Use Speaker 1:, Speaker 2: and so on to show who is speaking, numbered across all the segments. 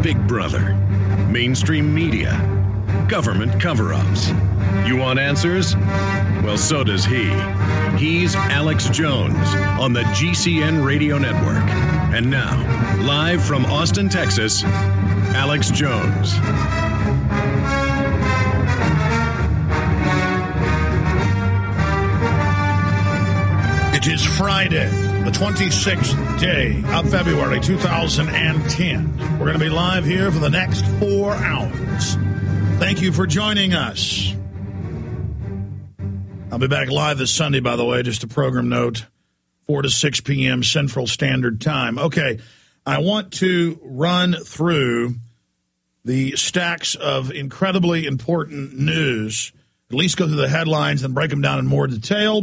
Speaker 1: Big Brother, mainstream media, government cover-ups. You want answers? Well, so does he. He's Alex Jones on the GCN Radio Network. And now, live from Austin, Texas, Alex Jones.
Speaker 2: It is Friday, the 26th day of February 2010. We're going to be live here for the next 4 hours. Thank you for joining us. I'll be back live this Sunday, by the way, just a program note, 4 to 6 p.m. Central Standard Time. Okay, I want to run through the stacks of incredibly important news, at least go through the headlines and break them down in more detail.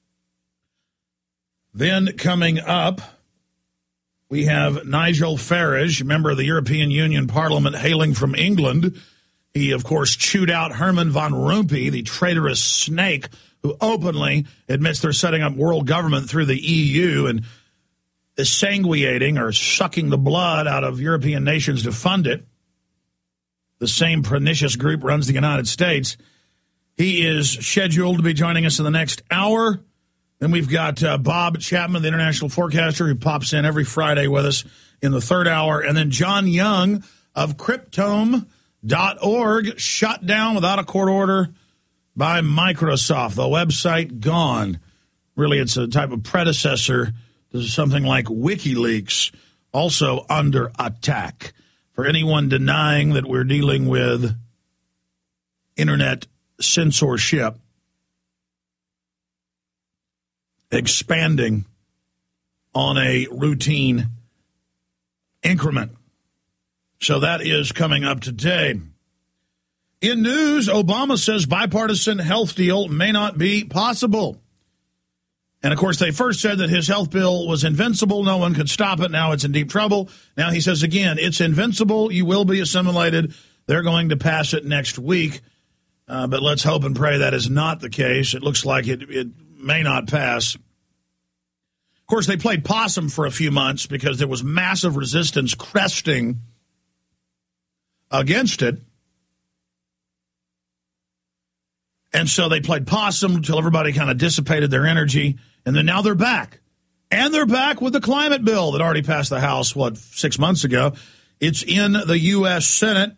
Speaker 2: Then coming up, we have Nigel Farage, member of the European Union Parliament hailing from England. He, of course, chewed out Herman Van Rompuy, the traitorous snake who openly admits they're setting up world government through the EU and exsanguinating or sucking the blood out of European nations to fund it. The same pernicious group runs the United States. He is scheduled to be joining us in the next hour. Then we've got Bob Chapman, the international forecaster, who pops in every Friday with us in the third hour. And then John Young of Cryptome.org, shut down without a court order by Microsoft. The website gone. Really, it's a type of predecessor to something like WikiLeaks, also under attack. For anyone denying that we're dealing with internet censorship, expanding on a routine increment. So that is coming up today. In news, Obama says bipartisan health deal may not be possible. And, of course, they first said that his health bill was invincible. No one could stop it. Now it's in deep trouble. Now he says again, it's invincible. You will be assimilated. They're going to pass it next week. But let's hope and pray that is not the case. It looks like it may not pass. Of course, they played possum for a few months because there was massive resistance cresting against it. And so they played possum until everybody kind of dissipated their energy. And then now they're back. And they're back with the climate bill that already passed the House, 6 months ago. It's in the U.S. Senate.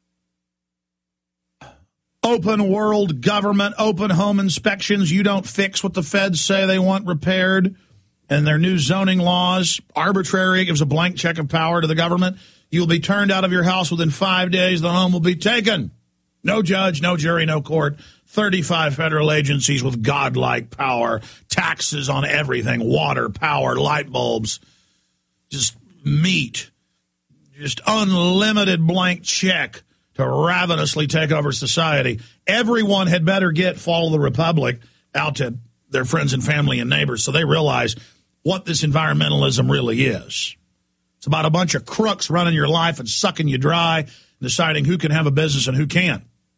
Speaker 2: Open world government, open home inspections. You don't fix what the feds say they want repaired. And their new zoning laws, arbitrary, it gives a blank check of power to the government. You'll be turned out of your house within 5 days. The home will be taken. No judge, no jury, no court. 35 federal agencies with godlike power. Taxes on everything. Water, power, light bulbs. Just meat. Just unlimited blank check to ravenously take over society. Everyone had better follow the Republic out to their friends and family and neighbors so they realize what this environmentalism really is. It's about a bunch of crooks running your life and sucking you dry and deciding who can have a business and who can't.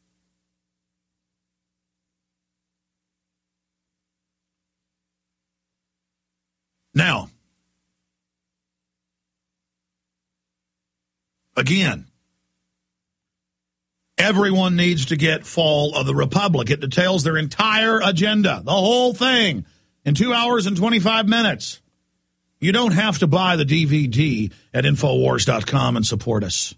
Speaker 2: Now, again, everyone needs to get Fall of the Republic. It details their entire agenda, the whole thing, in 2 hours and 25 minutes. You don't have to buy the DVD at Infowars.com and support us.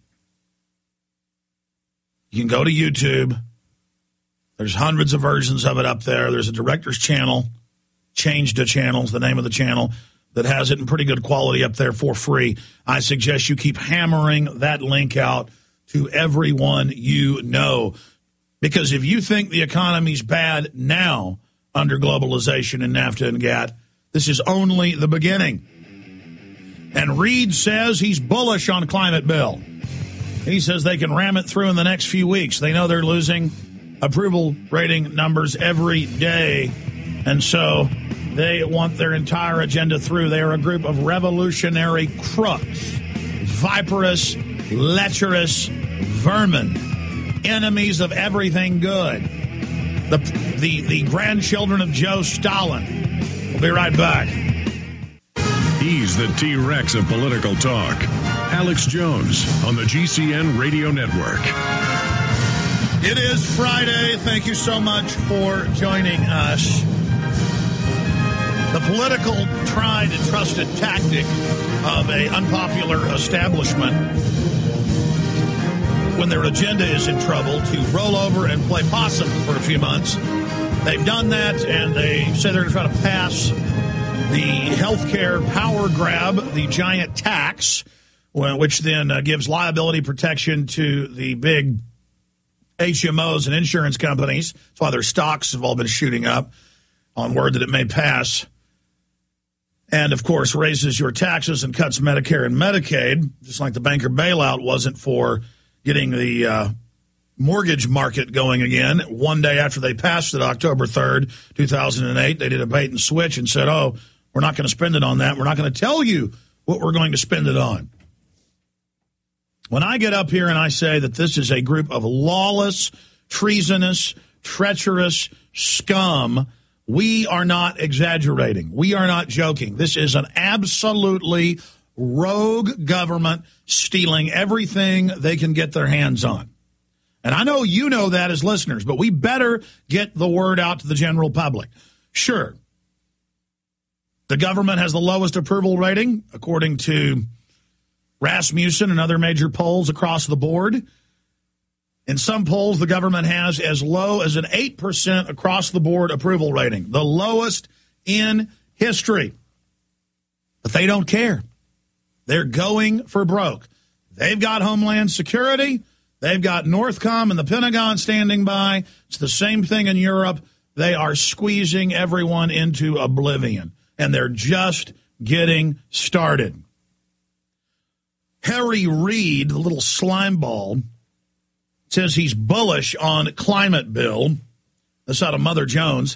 Speaker 2: You can go to YouTube. There's hundreds of versions of it up there. There's a director's channel, Change the Channels, the name of the channel, that has it in pretty good quality up there for free. I suggest you keep hammering that link out to everyone you know. Because if you think the economy's bad now under globalization and NAFTA and GATT, this is only the beginning. And Reid says he's bullish on climate bill. He says they can ram it through in the next few weeks. They know they're losing approval rating numbers every day. And so they want their entire agenda through. They are a group of revolutionary crooks, viperous, lecherous vermin, enemies of everything good. The grandchildren of Joe Stalin. We'll be right back.
Speaker 1: He's the T-Rex of political talk. Alex Jones on the GCN Radio Network.
Speaker 2: It is Friday. Thank you so much for joining us. The political tried and trusted tactic of an unpopular establishment when their agenda is in trouble to roll over and play possum for a few months. They've done that, and they say they're going to try to pass the healthcare power grab, the giant tax, which then gives liability protection to the big HMOs and insurance companies. That's why their stocks have all been shooting up on word that it may pass. And, of course, raises your taxes and cuts Medicare and Medicaid, just like the banker bailout wasn't for getting the mortgage market going again. One day after they passed it, October 3rd, 2008, they did a bait and switch and said, oh, we're not going to spend it on that. We're not going to tell you what we're going to spend it on. When I get up here and I say that this is a group of lawless, treasonous, treacherous scum, we are not exaggerating. We are not joking. This is an absolutely rogue government stealing everything they can get their hands on. And I know you know that as listeners, but we better get the word out to the general public. Sure, the government has the lowest approval rating, according to Rasmussen and other major polls across the board. In some polls, the government has as low as an 8% across the board approval rating, the lowest in history. But they don't care. They're going for broke. They've got Homeland Security. They've got Northcom and the Pentagon standing by. It's the same thing in Europe. They are squeezing everyone into oblivion, and they're just getting started. Harry Reid, the little slime ball, says he's bullish on climate bill. That's out of Mother Jones.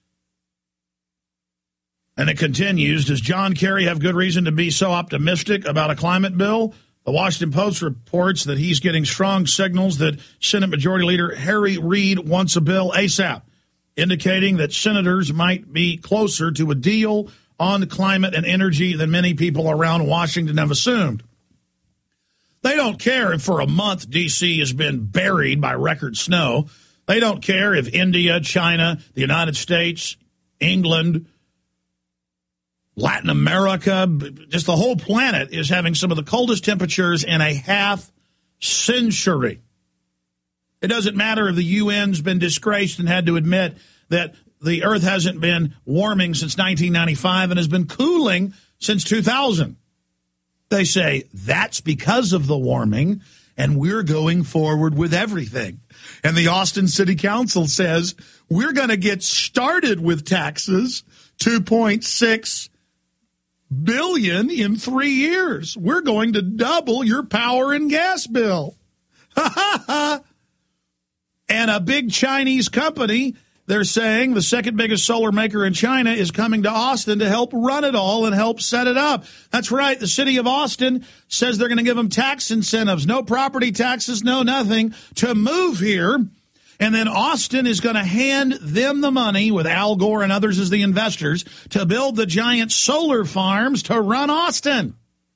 Speaker 2: And it continues, does John Kerry have good reason to be so optimistic about a climate bill? The Washington Post reports that he's getting strong signals that Senate Majority Leader Harry Reid wants a bill ASAP, indicating that senators might be closer to a deal on climate and energy than many people around Washington have assumed. They don't care if for a month D.C. has been buried by record snow. They don't care if India, China, the United States, England, Latin America, just the whole planet is having some of the coldest temperatures in a half century. It doesn't matter if the UN's been disgraced and had to admit that the Earth hasn't been warming since 1995 and has been cooling since 2000. They say that's because of the warming, and we're going forward with everything. And the Austin City Council says we're going to get started with taxes, $2.6 billion in 3 years. We're going to double your power and gas bill. And a big Chinese company, they're saying the second biggest solar maker in China, is coming to Austin to help run it all and help set it up. That's right. The city of Austin says they're going to give them tax incentives, no property taxes, no nothing, to move here. And then Austin is going to hand them the money, with Al Gore and others as the investors, to build the giant solar farms to run Austin.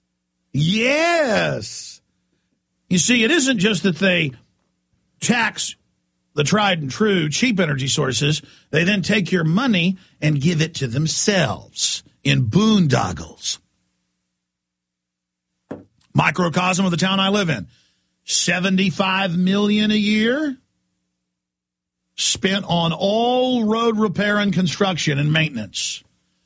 Speaker 2: Yes. You see, it isn't just that they tax the tried and true cheap energy sources. They then take your money and give it to themselves in boondoggles. Microcosm of the town I live in. $75 million a year spent on all road repair and construction and maintenance.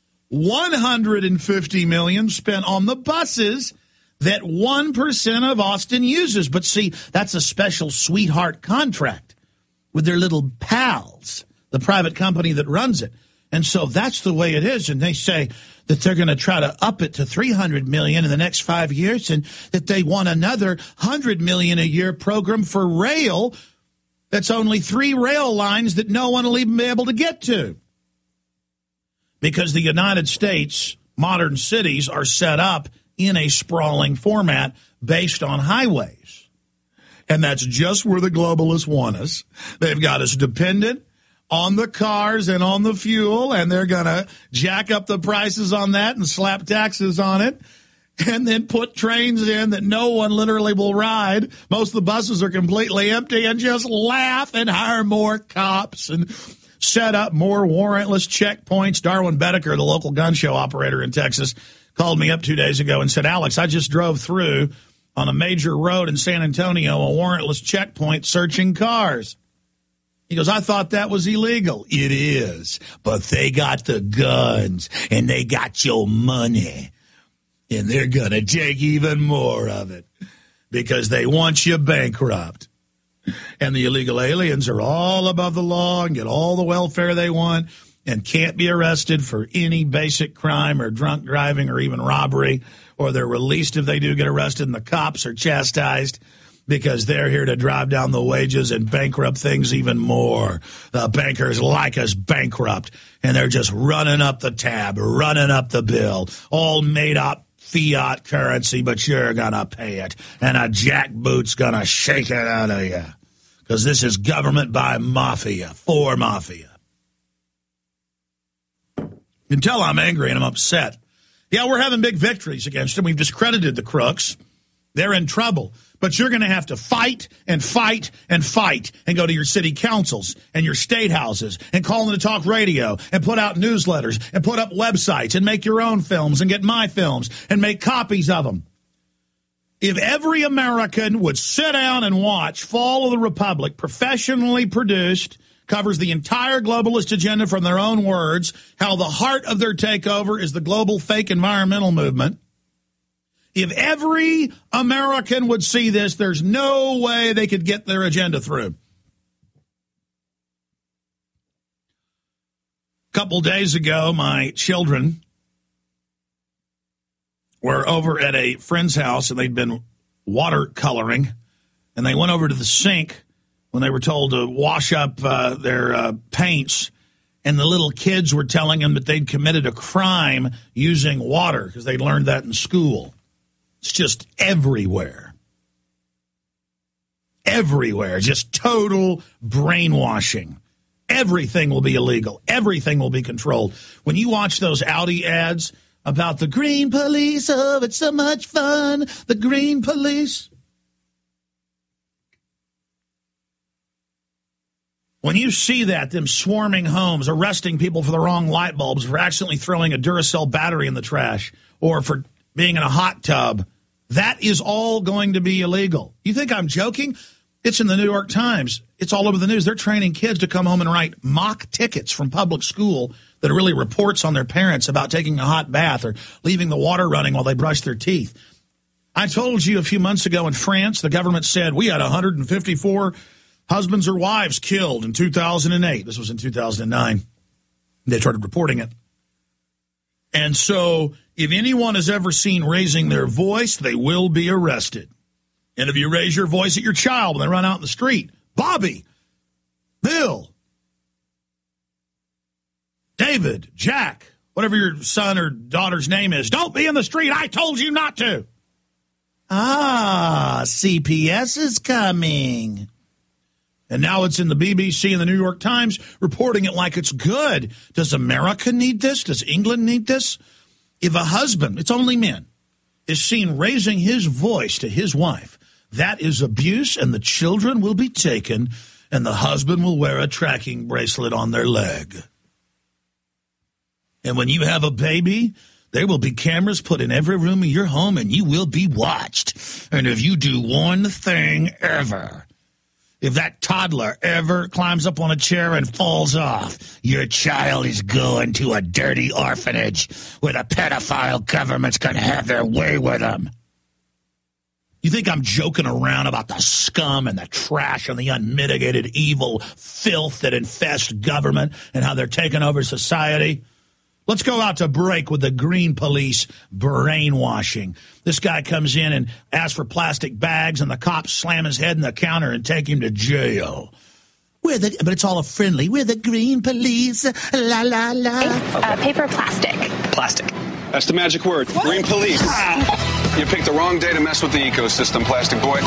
Speaker 2: $150 million spent on the buses that 1% of Austin uses. But see, that's a special sweetheart contract with their little pals, the private company that runs it. And so that's the way it is. And they say that they're going to try to up it to $300 million in the next 5 years, and that they want another $100 million a year program for rail. That's only 3 rail lines that no one will even be able to get to. Because the United States, modern cities are set up in a sprawling format based on highways. And that's just where the globalists want us. They've got us dependent on the cars and on the fuel, and they're going to jack up the prices on that and slap taxes on it. and then put trains in that no one literally will ride. Most of the buses are completely empty, and just laugh and hire more cops and set up more warrantless checkpoints. Darwin Bedecker, the local gun show operator in Texas, called me up 2 days ago and said, Alex, I just drove through on a major road in San Antonio, a warrantless checkpoint searching cars. He goes, I thought that was illegal. It is, but they got the guns and they got your money, and they're going to take even more of it because they want you bankrupt. And the illegal aliens are all above the law and get all the welfare they want and can't be arrested for any basic crime or drunk driving or even robbery, or they're released if they do get arrested, and the cops are chastised because they're here to drive down the wages and bankrupt things even more. The bankers like us bankrupt, and they're just running up the tab, running up the bill, all made up fiat currency, but you're going to pay it, and a jackboot's going to shake it out of you because this is government by mafia, for mafia. You can tell I'm angry and I'm upset. Yeah, we're having big victories against them. We've discredited the crooks. They're in trouble. But you're going to have to fight and fight and fight and go to your city councils and your state houses and call into talk radio and put out newsletters and put up websites and make your own films and get my films and make copies of them. If every American would sit down and watch Fall of the Republic, professionally produced, covers the entire globalist agenda from their own words, how the heart of their takeover is the global fake environmental movement. If every American would see this, there's no way they could get their agenda through. A couple days ago, my children were over at a friend's house, and they'd been watercoloring, and they went over to the sink when they were told to wash up their paints, and the little kids were telling them that they'd committed a crime using water because they'd learned that in school. It's just everywhere. Everywhere. Just total brainwashing. Everything will be illegal. Everything will be controlled. When you watch those Audi ads about the green police, oh, it's so much fun, the green police. When you see that, them swarming homes, arresting people for the wrong light bulbs, for accidentally throwing a Duracell battery in the trash, or for being in a hot tub, that is all going to be illegal. You think I'm joking? It's in the New York Times. It's all over the news. They're training kids to come home and write mock tickets from public school that are really reports on their parents about taking a hot bath or leaving the water running while they brush their teeth. I told you a few months ago in France, the government said we had 154 husbands or wives killed in 2008. This was in 2009. They started reporting it. And so if anyone has ever seen raising their voice, they will be arrested. And if you raise your voice at your child when they run out in the street, Bobby, Bill, David, Jack, whatever your son or daughter's name is, don't be in the street. I told you not to. Ah, CPS is coming. And now it's in the BBC and the New York Times reporting it like it's good. Does America need this? Does England need this? If a husband, it's only men, is seen raising his voice to his wife, that is abuse, and the children will be taken, and the husband will wear a tracking bracelet on their leg. And when you have a baby, there will be cameras put in every room of your home, and you will be watched. And if you do one thing ever, if that toddler ever climbs up on a chair and falls off, your child is going to a dirty orphanage where the pedophile government's going to have their way with them. You think I'm joking around about the scum and the trash and the unmitigated evil filth that infest government and how they're taking over society? Let's go out to break with the green police brainwashing. This guy comes in and asks for plastic bags, and the cops slam his head in the counter and take him to jail. But it's all a friendly. We're the green police. La, la, la.
Speaker 3: Paper or plastic?
Speaker 4: Plastic. That's the magic word. What? Green police. You picked the wrong day to mess with the ecosystem, plastic boy.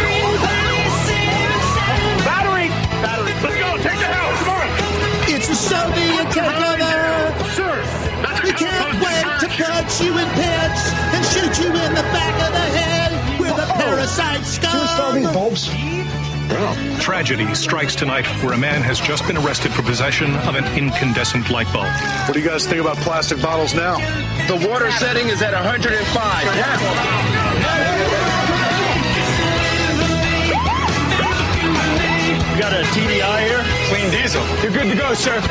Speaker 5: Battery! Let's go. Take the house. Come on.
Speaker 2: It's a Soviet takeover.
Speaker 5: Sir.
Speaker 2: We can't wait to punch you in pants and shoot you in parasite scum.
Speaker 3: Should we install these bulbs?
Speaker 6: Tragedy strikes tonight where a man has just been arrested for possession of an incandescent light bulb.
Speaker 3: What do you guys think about plastic bottles now?
Speaker 7: The water setting is at 105.
Speaker 5: You got a TDI here?
Speaker 4: Clean diesel.
Speaker 7: You're good to go, sir.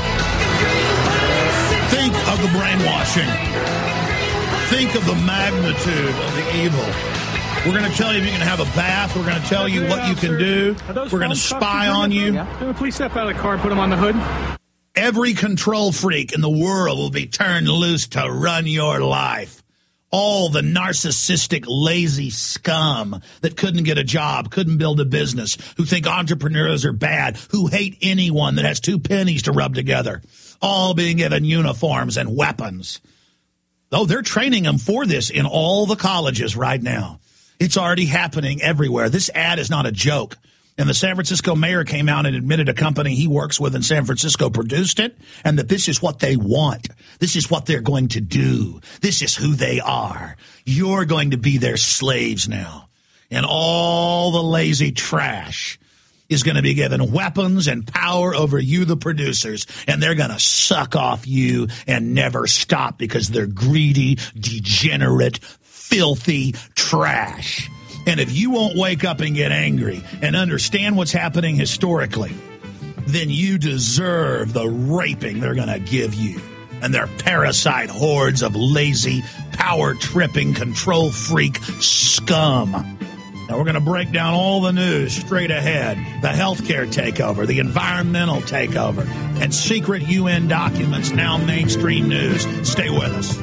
Speaker 2: Think of the brainwashing. Think of the magnitude of the evil. We're going to tell you if you can have a bath. We're going to tell you what you can do. We're going to spy on you.
Speaker 5: Please step out of the car and put them on the hood.
Speaker 2: Every control freak in the world will be turned loose to run your life. All the narcissistic, lazy scum that couldn't get a job, couldn't build a business, who think entrepreneurs are bad, who hate anyone that has 2 pennies to rub together, all being given uniforms and weapons. Oh, they're training them for this in all the colleges right now. It's already happening everywhere. This ad is not a joke. And the San Francisco mayor came out and admitted a company he works with in San Francisco produced it, and that this is what they want. This is what they're going to do. This is who they are. You're going to be their slaves now. And all the lazy trash is going to be given weapons and power over you, the producers, and they're going to suck off you and never stop because they're greedy, degenerate, filthy trash. And if you won't wake up and get angry and understand what's happening historically, then you deserve the raping they're going to give you and their parasite hordes of lazy, power-tripping, control freak scum. Now, we're going to break down all the news straight ahead. The healthcare takeover, the environmental takeover, and secret UN documents now mainstream news. Stay with us.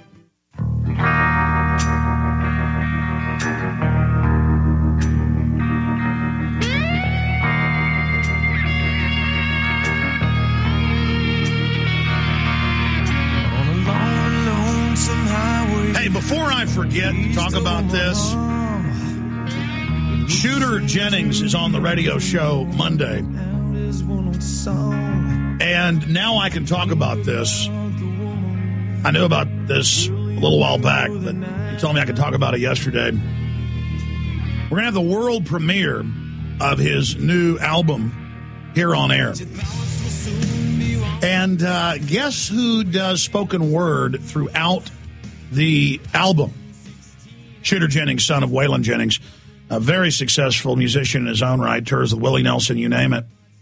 Speaker 2: Hey, before I forget to talk about this, Shooter Jennings is on the radio show Monday. And now I can talk about this. I knew about this a little while back, but he told me I could talk about it yesterday. We're going to have the world premiere of his new album here on air. And guess who does spoken word throughout the album? Shooter Jennings, son of Waylon Jennings, a very successful musician in his own right, tours with Willie Nelson, you name it.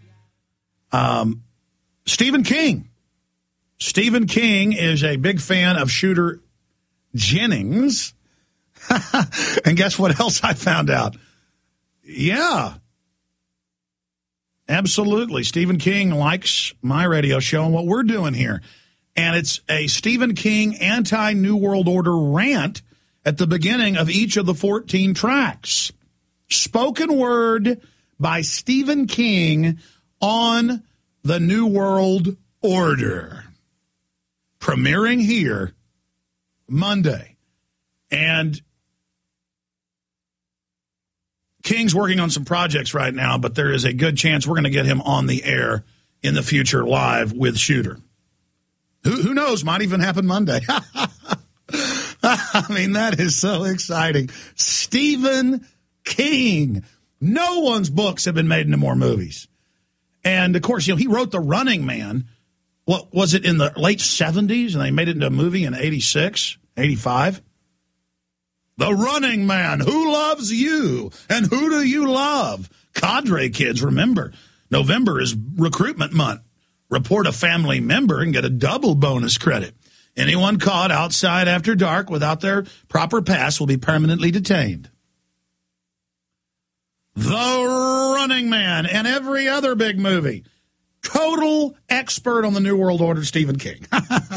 Speaker 2: Stephen King. Stephen King is a big fan of Shooter Jennings. And guess what else I found out? Yeah. Absolutely. Stephen King likes my radio show and what we're doing here. And it's a Stephen King anti-New World Order rant at the beginning of each of the 14 tracks. Spoken word by Stephen King on the New World Order. Premiering here Monday. And King's working on some projects right now, but there is a good chance we're going to get him on the air in the future live with Shooter. Who knows? Might even happen Monday. I mean, that is so exciting. Stephen King. No one's books have been made into more movies. And, of course, he wrote The Running Man. What was it, in the late 70s? And they made it into a movie in 86, 85? The Running Man. Who loves you? And who do you love? Cadre kids, remember, November is recruitment month. Report a family member and get a double bonus credit. Anyone caught outside after dark without their proper pass will be permanently detained. The Running Man and every other big movie. Total expert on the New World Order, Stephen King.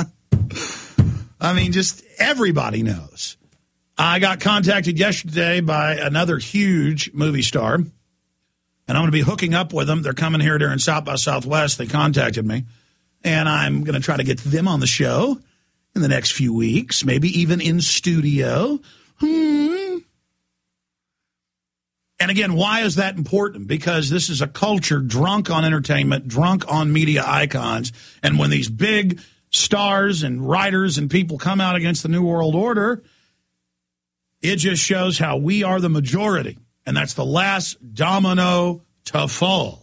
Speaker 2: I mean, just everybody knows. I got contacted yesterday by another huge movie star, and I'm going to be hooking up with them. They're coming here during South by Southwest. They contacted me, and I'm going to try to get them on the show in the next few weeks, maybe even in studio. And again, why is that important? Because this is a culture drunk on entertainment, drunk on media icons, and when these big stars and writers and people come out against the New World Order, It just shows how we are the majority, and that's the last domino to fall.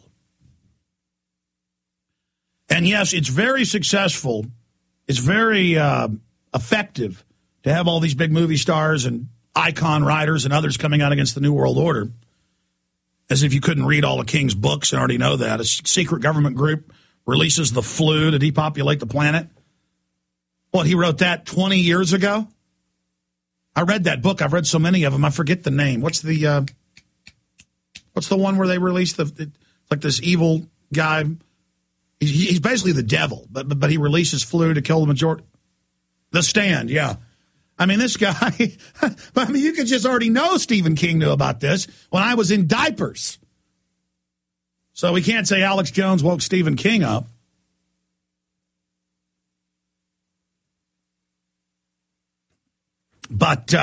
Speaker 2: And yes, it's very successful. It's very effective to have all these big movie stars and icon writers and others coming out against the New World Order. As if you couldn't read all of King's books and already know that. A secret government group releases the flu to depopulate the planet. What, he wrote that 20 years ago? I read that book. I've read so many of them. I forget the name. What's the one where they released like this evil guy? He's basically the devil, but he releases flu to kill the majority. The Stand, yeah. I mean, this guy, you could just already know Stephen King knew about this when I was in diapers. So we can't say Alex Jones woke Stephen King up. But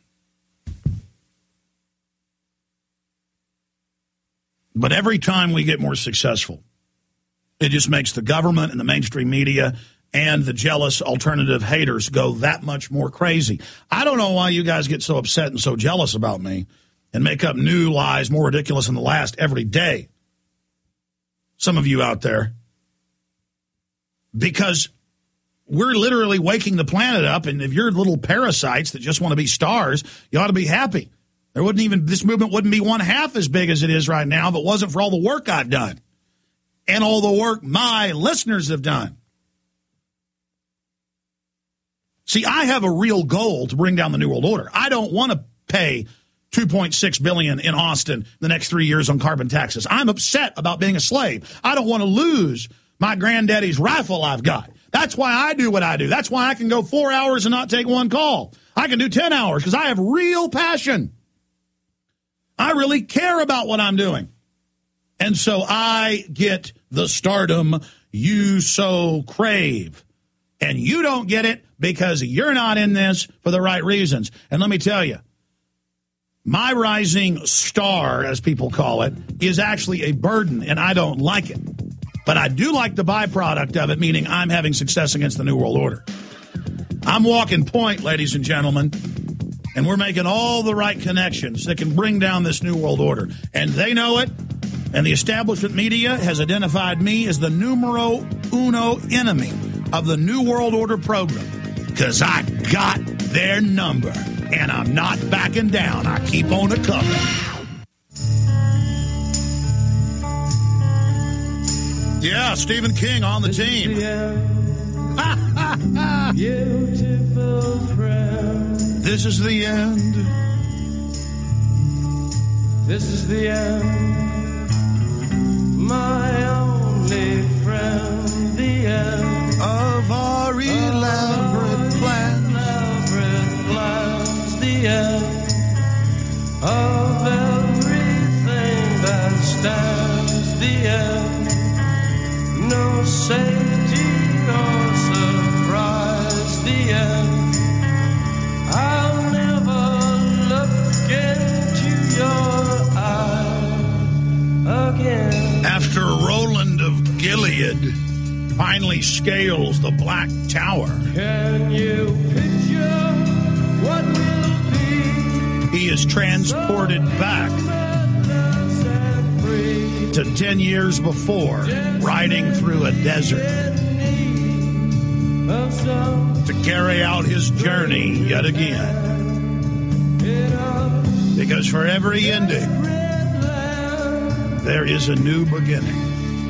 Speaker 2: every time we get more successful, it just makes the government and the mainstream media and the jealous alternative haters go that much more crazy. I don't know why you guys get so upset and so jealous about me and make up new lies more ridiculous than the last every day. Some of you out there. Because we're literally waking the planet up, and if you're little parasites that just want to be stars, you ought to be happy. This movement wouldn't be one half as big as it is right now if it wasn't for all the work I've done and all the work my listeners have done. See, I have a real goal to bring down the New World Order. I don't want to pay $2.6 billion in Austin the next 3 years on carbon taxes. I'm upset about being a slave. I don't want to lose my granddaddy's rifle I've got. That's why I do what I do. That's why I can go 4 hours and not take one call. I can do 10 hours because I have real passion. I really care about what I'm doing. And so I get the stardom you so crave. And you don't get it because you're not in this for the right reasons. And let me tell you, my rising star, as people call it, is actually a burden, and I don't like it. But I do like the byproduct of it, meaning I'm having success against the New World Order. I'm walking point, ladies and gentlemen, and we're making all the right connections that can bring down this New World Order. And they know it, and the establishment media has identified me as the numero uno enemy of the New World Order program, because I got their number, and I'm not backing down. I keep on it coming. Yeah, Stephen King on the team. This is the end. This is the end. My only friend, the end of our elaborate plans. The end of everything that stands. The end. No safety or surprise. The end. I'll never look into your eyes again. After Roland of Gilead finally scales the Black Tower, can you picture what will be? He is transported back to 10 years before, riding through a desert to carry out his journey yet again. Because for every ending, there is a new beginning.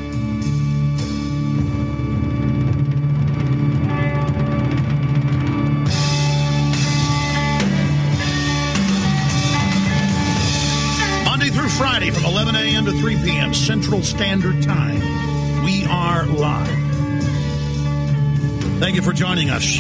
Speaker 2: Friday from 11 a.m. to 3 p.m. Central Standard Time. We are live. Thank you for joining us.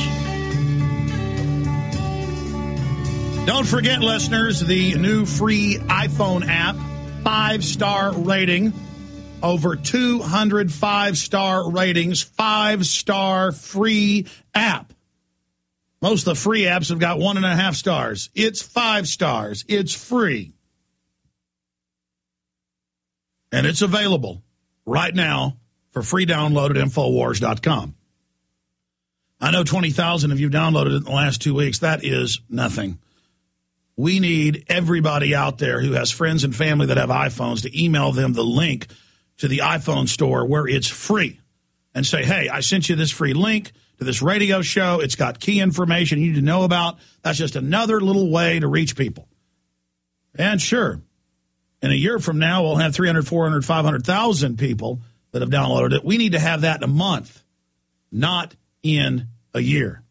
Speaker 2: Don't forget, listeners, the new free iPhone app, 5-star rating, over 200 5-star ratings, 5-star free app. Most of the free apps have got 1.5 stars. It's 5 stars. It's free. And it's available right now for free download at Infowars.com. I know 20,000 of you downloaded it in the last 2 weeks. That is nothing. We need everybody out there who has friends and family that have iPhones to email them the link to the iPhone store where it's free and say, hey, I sent you this free link to this radio show. It's got key information you need to know about. That's just another little way to reach people. And sure, in a year from now, we'll have 300, 400, 500,000 people that have downloaded it. We need to have that in a month, not in a year.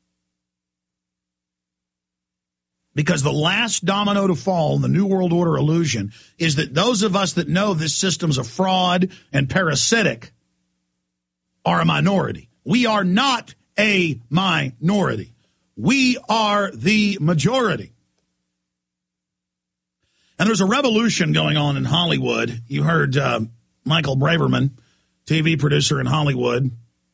Speaker 2: Because the last domino to fall in the New World Order illusion is that those of us that know this system's a fraud and parasitic are a minority. We are not a minority. We are the majority. And there's a revolution going on in Hollywood. You heard Michael Braverman, TV producer in Hollywood,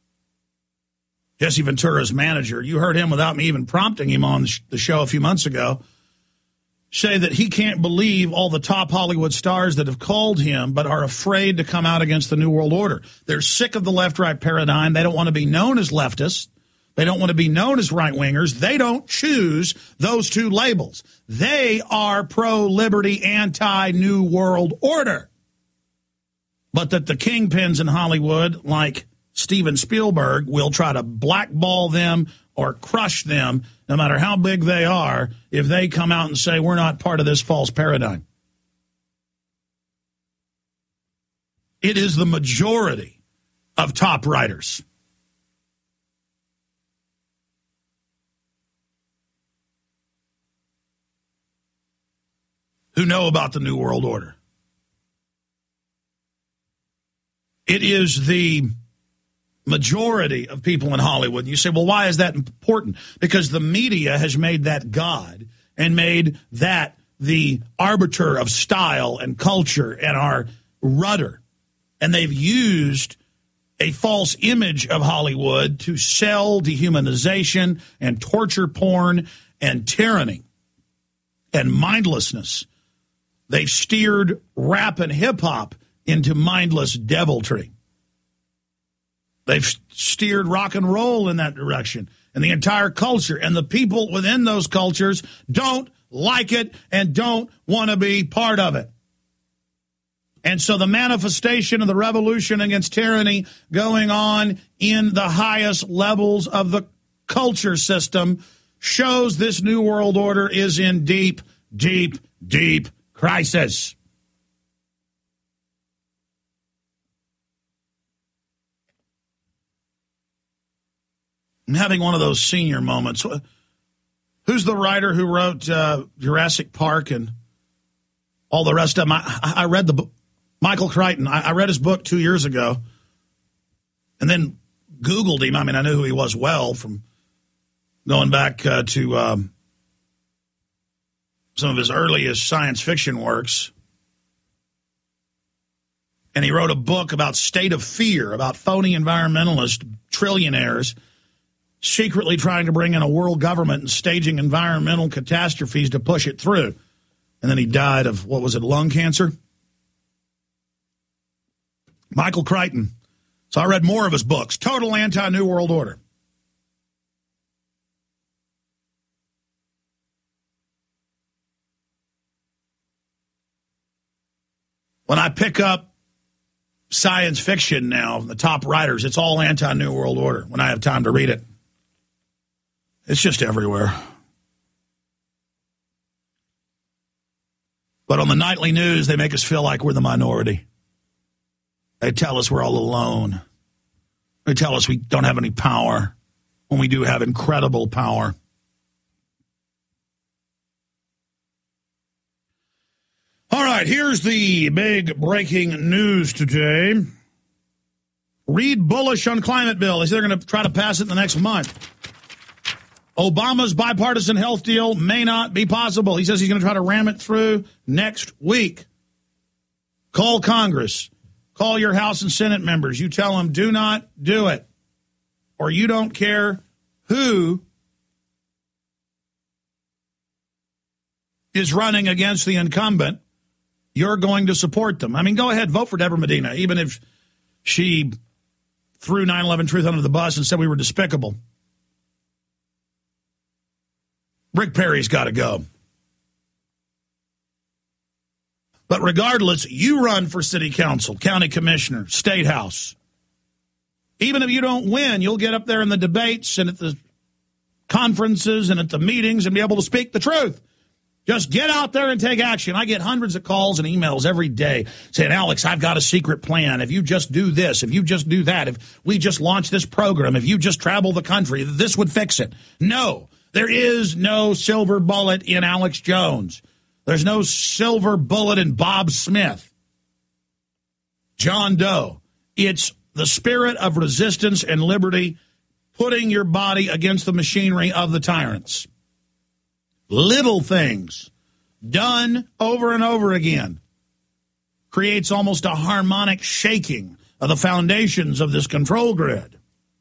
Speaker 2: Jesse Ventura's manager. You heard him without me even prompting him on the show a few months ago, say that he can't believe all the top Hollywood stars that have called him but are afraid to come out against the New World Order. They're sick of the left-right paradigm. They don't want to be known as leftists. They don't want to be known as right-wingers. They don't choose those two labels. They are pro-liberty, anti-New World Order. But that the kingpins in Hollywood, like Steven Spielberg, will try to blackball them or crush them, no matter how big they are, if they come out and say, we're not part of this false paradigm. It is the majority of top writers. Who know about the New World Order. It is the majority of people in Hollywood. You say, well, why is that important? Because the media has made that God and made that the arbiter of style and culture and our rudder. And they've used a false image of Hollywood to sell dehumanization and torture porn and tyranny and mindlessness. They've steered rap and hip-hop into mindless deviltry. They've steered rock and roll in that direction, and the entire culture. And the people within those cultures don't like it and don't want to be part of it. And so the manifestation of the revolution against tyranny going on in the highest levels of the culture system shows this New World Order is in deep, deep, deep crisis. I'm having one of those senior moments. Who's the writer who wrote Jurassic Park and all the rest of them? I read the book. Michael Crichton. I read his book 2 years ago and then Googled him. I mean, I knew who he was well from going back to some of his earliest science fiction works. And he wrote a book about State of Fear, about phony environmentalist trillionaires secretly trying to bring in a world government and staging environmental catastrophes to push it through. And then he died of, what was it, lung cancer? Michael Crichton. So I read more of his books. Total anti-New World Order. When I pick up science fiction now, the top writers, it's all anti-New World Order when I have time to read it. It's just everywhere. But on the nightly news, they make us feel like we're the minority. They tell us we're all alone. They tell us we don't have any power when we do have incredible power. All right, here's the big breaking news today. Reid bullish on climate bill. They say they're going to try to pass it in the next month. Obama's bipartisan health deal may not be possible. He says he's going to try to ram it through next week. Call Congress. Call your House and Senate members. You tell them, do not do it. Or you don't care who is running against the incumbent. You're going to support them. I mean, go ahead, vote for Deborah Medina, even if she threw 9/11 Truth under the bus and said we were despicable. Rick Perry's got to go. But regardless, you run for city council, county commissioner, state house. Even if you don't win, you'll get up there in the debates and at the conferences and at the meetings and be able to speak the truth. Just get out there and take action. I get hundreds of calls and emails every day saying, Alex, I've got a secret plan. If you just do this, if you just do that, if we just launch this program, if you just travel the country, this would fix it. No, there is no silver bullet in Alex Jones. There's no silver bullet in Bob Smith, John Doe. It's the spirit of resistance and liberty, putting your body against the machinery of the tyrants. Little things done over and over again creates almost a harmonic shaking of the foundations of this control grid.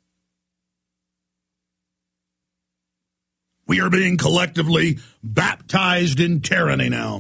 Speaker 2: We are being collectively baptized in tyranny now.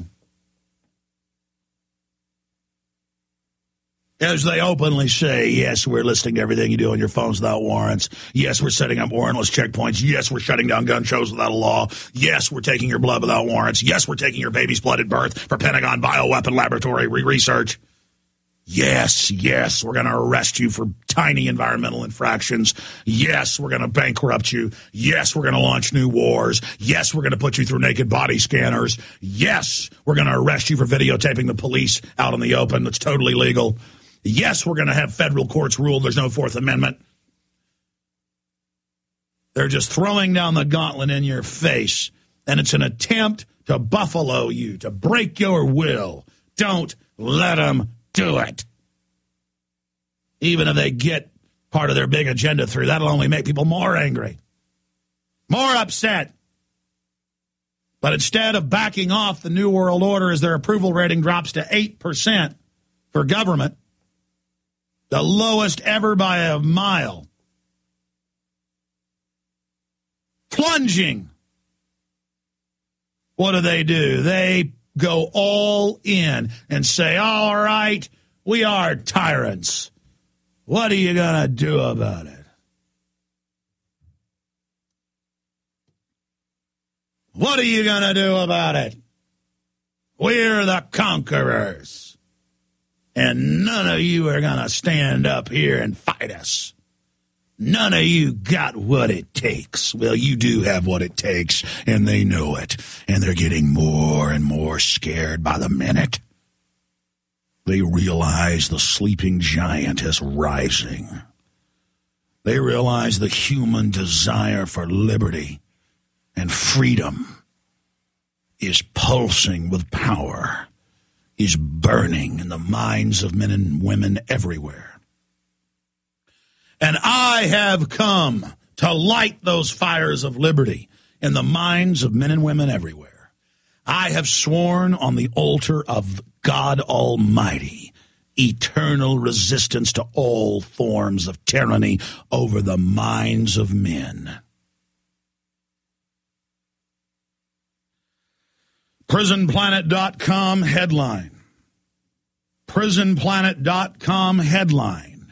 Speaker 2: As they openly say, yes, we're listening to everything you do on your phones without warrants. Yes, we're setting up warrantless checkpoints. Yes, we're shutting down gun shows without a law. Yes, we're taking your blood without warrants. Yes, we're taking your baby's blood at birth for Pentagon bioweapon laboratory research. Yes, we're going to arrest you for tiny environmental infractions. Yes, we're going to bankrupt you. Yes, we're going to launch new wars. Yes, we're going to put you through naked body scanners. Yes, we're going to arrest you for videotaping the police out in the open. That's totally legal. Yes, we're going to have federal courts rule there's no Fourth Amendment. They're just throwing down the gauntlet in your face, and it's an attempt to buffalo you, to break your will. Don't let them do it. Even if they get part of their big agenda through, that'll only make people more angry, more upset. But instead of backing off the New World Order as their approval rating drops to 8% for government, the lowest ever by a mile, plunging, what do? They go all in and say, all right, we are tyrants. What are you going to do about it? What are you going to do about it? We're the conquerors. And none of you are going to stand up here and fight us. None of you got what it takes. Well, you do have what it takes, and they know it. And they're getting more and more scared by the minute. They realize the sleeping giant is rising. They realize the human desire for liberty and freedom is pulsing with power, is burning in the minds of men and women everywhere. And I have come to light those fires of liberty in the minds of men and women everywhere. I have sworn on the altar of God Almighty eternal resistance to all forms of tyranny over the minds of men. PrisonPlanet.com headline. PrisonPlanet.com headline.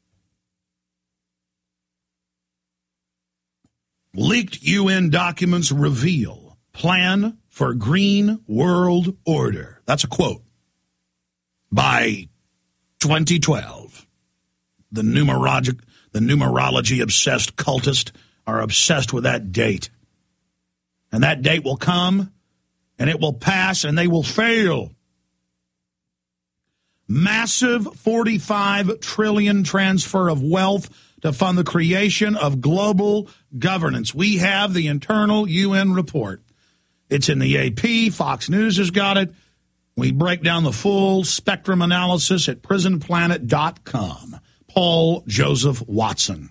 Speaker 2: Leaked UN documents reveal plan for green world order. That's a quote. By 2012, the numerology-obsessed cultists are obsessed with that date. And that date will come, and it will pass, and they will fail. Massive 45 trillion transfer of wealth to fund the creation of global governance. We have the internal UN report. It's in the AP. Fox News has got it. We break down the full spectrum analysis at PrisonPlanet.com. Paul Joseph Watson.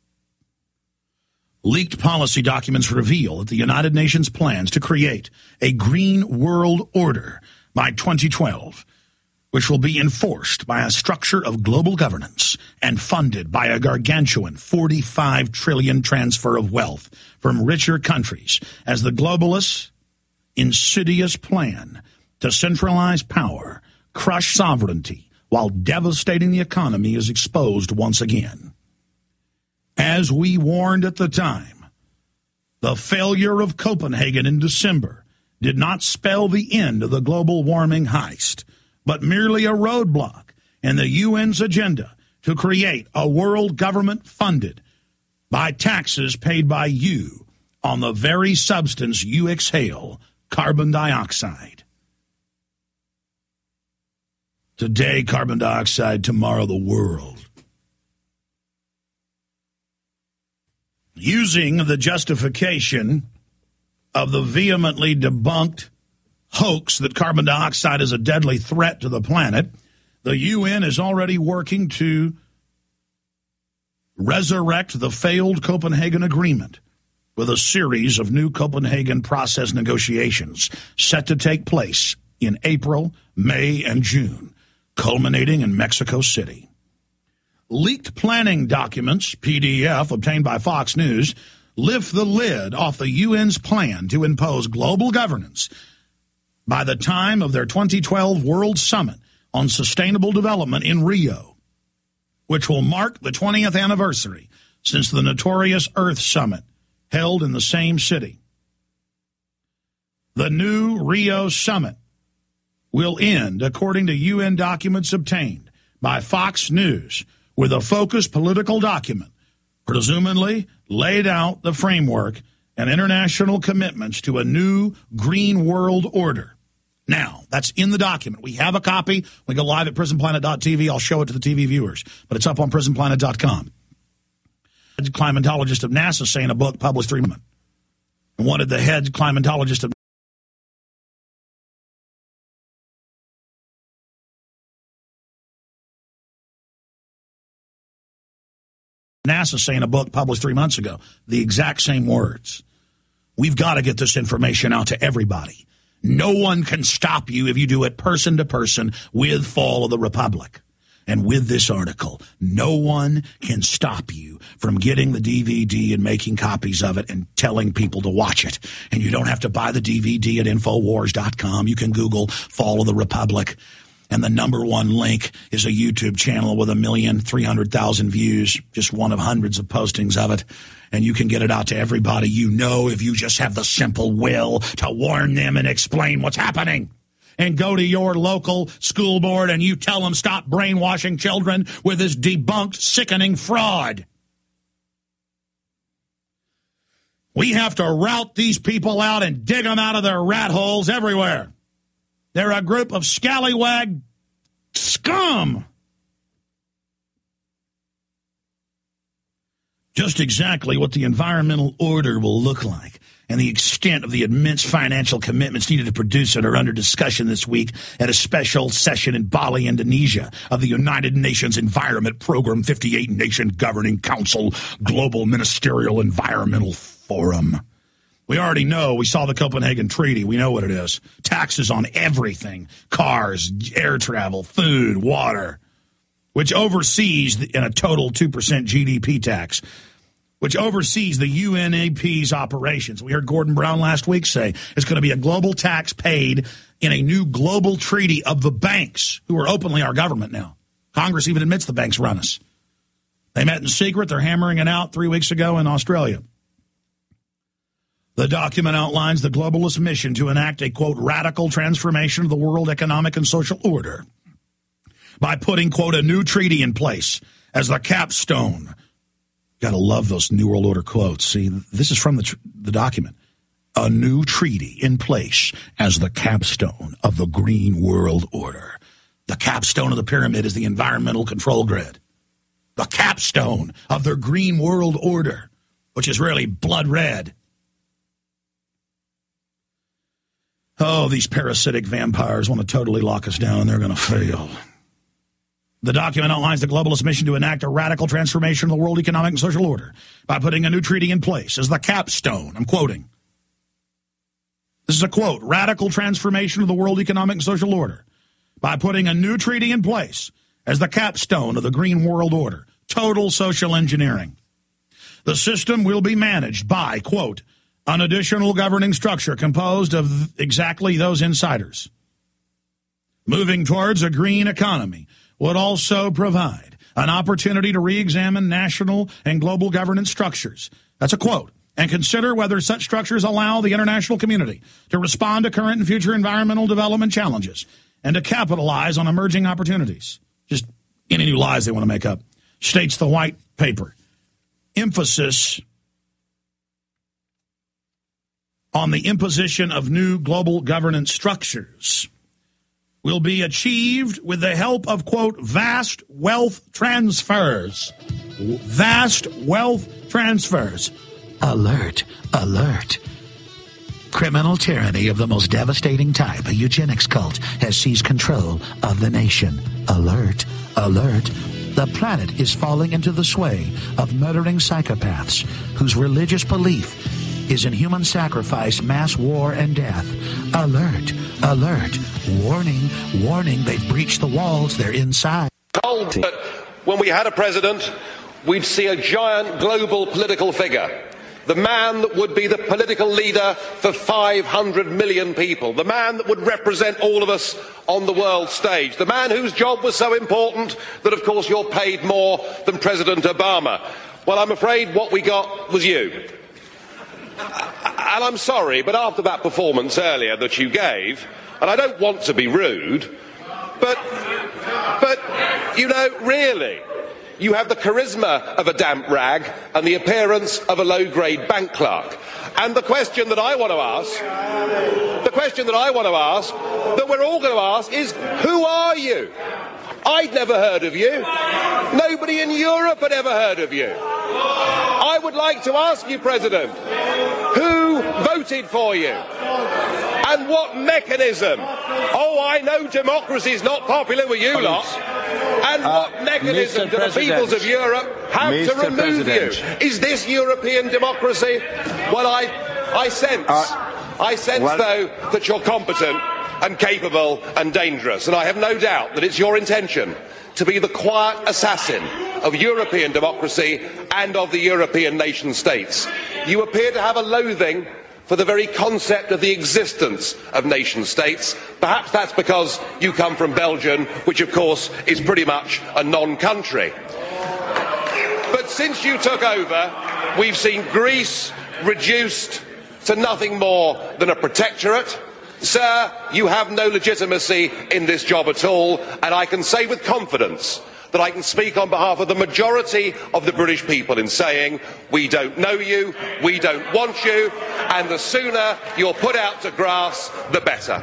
Speaker 2: Leaked policy documents reveal that the United Nations plans to create a green world order by 2012, which will be enforced by a structure of global governance and funded by a gargantuan 45 trillion transfer of wealth from richer countries as the globalists' insidious plan to centralize power, crush sovereignty, while devastating the economy is exposed once again. As we warned at the time, the failure of Copenhagen in December did not spell the end of the global warming heist, but merely a roadblock in the UN's agenda to create a world government funded by taxes paid by you on the very substance you exhale, carbon dioxide. Today, carbon dioxide, tomorrow, the world. Using the justification of the vehemently debunked hoax that carbon dioxide is a deadly threat to the planet, the UN is already working to resurrect the failed Copenhagen Agreement with a series of new Copenhagen process negotiations set to take place in April, May, and June, culminating in Mexico City. Leaked planning documents, PDF, obtained by Fox News, lift the lid off the UN's plan to impose global governance by the time of their 2012 World Summit on Sustainable Development in Rio, which will mark the 20th anniversary since the notorious Earth Summit held in the same city. The new Rio Summit will end, according to UN documents obtained by Fox News, with a focused political document, presumably laid out the framework and international commitments to a new green world order. Now, that's in the document. We have a copy. We go live at prisonplanet.tv. I'll show it to the TV viewers, but it's up on prisonplanet.com. Climatologist of NASA say in a book published 3 months, and wanted the head climatologist of NASA say in a book published 3 months ago, the exact same words. We've got to get this information out to everybody. No one can stop you if you do it person to person with Fall of the Republic. And with this article, no one can stop you from getting the DVD and making copies of it and telling people to watch it. And you don't have to buy the DVD at Infowars.com. You can Google Fall of the Republic. And the #1 link is a YouTube channel with 1,300,000 views, just one of hundreds of postings of it. And you can get it out to everybody you know if you just have the simple will to warn them and explain what's happening. And go to your local school board and you tell them stop brainwashing children with this debunked, sickening fraud. We have to rout these people out and dig them out of their rat holes everywhere. They're a group of scallywag scum. Just exactly what the environmental order will look like and the extent of the immense financial commitments needed to produce it are under discussion this week at a special session in Bali, Indonesia, of the United Nations Environment Program 58 Nation Governing Council Global Ministerial Environmental Forum. We already know. We saw the Copenhagen Treaty. We know what it is. Taxes on everything. Cars, air travel, food, water, which oversees, in a total 2% GDP tax, which oversees the UNEP's operations. We heard Gordon Brown last week say it's going to be a global tax paid in a new global treaty of the banks, who are openly our government now. Congress even admits the banks run us. They met in secret. They're hammering it out 3 weeks ago in Australia. The document outlines the globalist mission to enact a, quote, radical transformation of the world economic and social order by putting, quote, a new treaty in place as the capstone. Got to love those New World Order quotes. See, this is from the document. A new treaty in place as the capstone of the Green World Order. The capstone of the pyramid is the environmental control grid. The capstone of their Green World Order, which is really blood red. Oh, these parasitic vampires want to totally lock us down. They're going to fail. The document outlines the globalist mission to enact a radical transformation of the world economic and social order by putting a new treaty in place as the capstone. I'm quoting. This is a quote. Radical transformation of the world economic and social order by putting a new treaty in place as the capstone of the Green World Order. Total social engineering. The system will be managed by, quote, an additional governing structure composed of exactly those insiders. Moving towards a green economy would also provide an opportunity to re-examine national and global governance structures. That's a quote. And consider whether such structures allow the international community to respond to current and future environmental development challenges and to capitalize on emerging opportunities. Just any new lies they want to make up, states the white paper. Emphasis on the imposition of new global governance structures will be achieved with the help of, quote, vast wealth transfers. Vast wealth transfers. Alert, alert. Criminal tyranny of the most devastating type, a eugenics cult, has seized control of the nation. Alert, alert. The planet is falling into the sway of murdering psychopaths whose religious belief is in human sacrifice, mass war, and death. Alert, alert. Warning, warning, they've breached the walls, they're inside.
Speaker 8: Told that when we had a president, we'd see a giant global political figure. The man that would be the political leader for 500 million people. The man that would represent all of us on the world stage. The man whose job was so important that, of course, you're paid more than President Obama. Well, I'm afraid what we got was you. And I'm sorry, but after that performance earlier that you gave, and I don't want to be rude, but you know, really, you have the charisma of a damp rag and the appearance of a low-grade bank clerk. And the question that I want to ask, that we're all going to ask is, who are you? I'd never heard of you. Nobody in Europe had ever heard of you. I would like to ask you, President, who voted for you? And what mechanism? Oh, I know democracy is not popular with you lot. And what mechanism do the peoples of Europe have to remove you? Is this European democracy? Well, I sense, though, that you're competent and capable and dangerous. And I have no doubt that it's your intention to be the quiet assassin of European democracy and of the European nation states. You appear to have a loathing for the very concept of the existence of nation states. Perhaps that's because you come from Belgium, which of course is pretty much a non-country. But since you took over, we've seen Greece reduced to nothing more than a protectorate. Sir, you have no legitimacy in this job at all, and I can say with confidence that I can speak on behalf of the majority of the British people in saying we don't know you, we don't want you, and the sooner you're put out to grass, the better.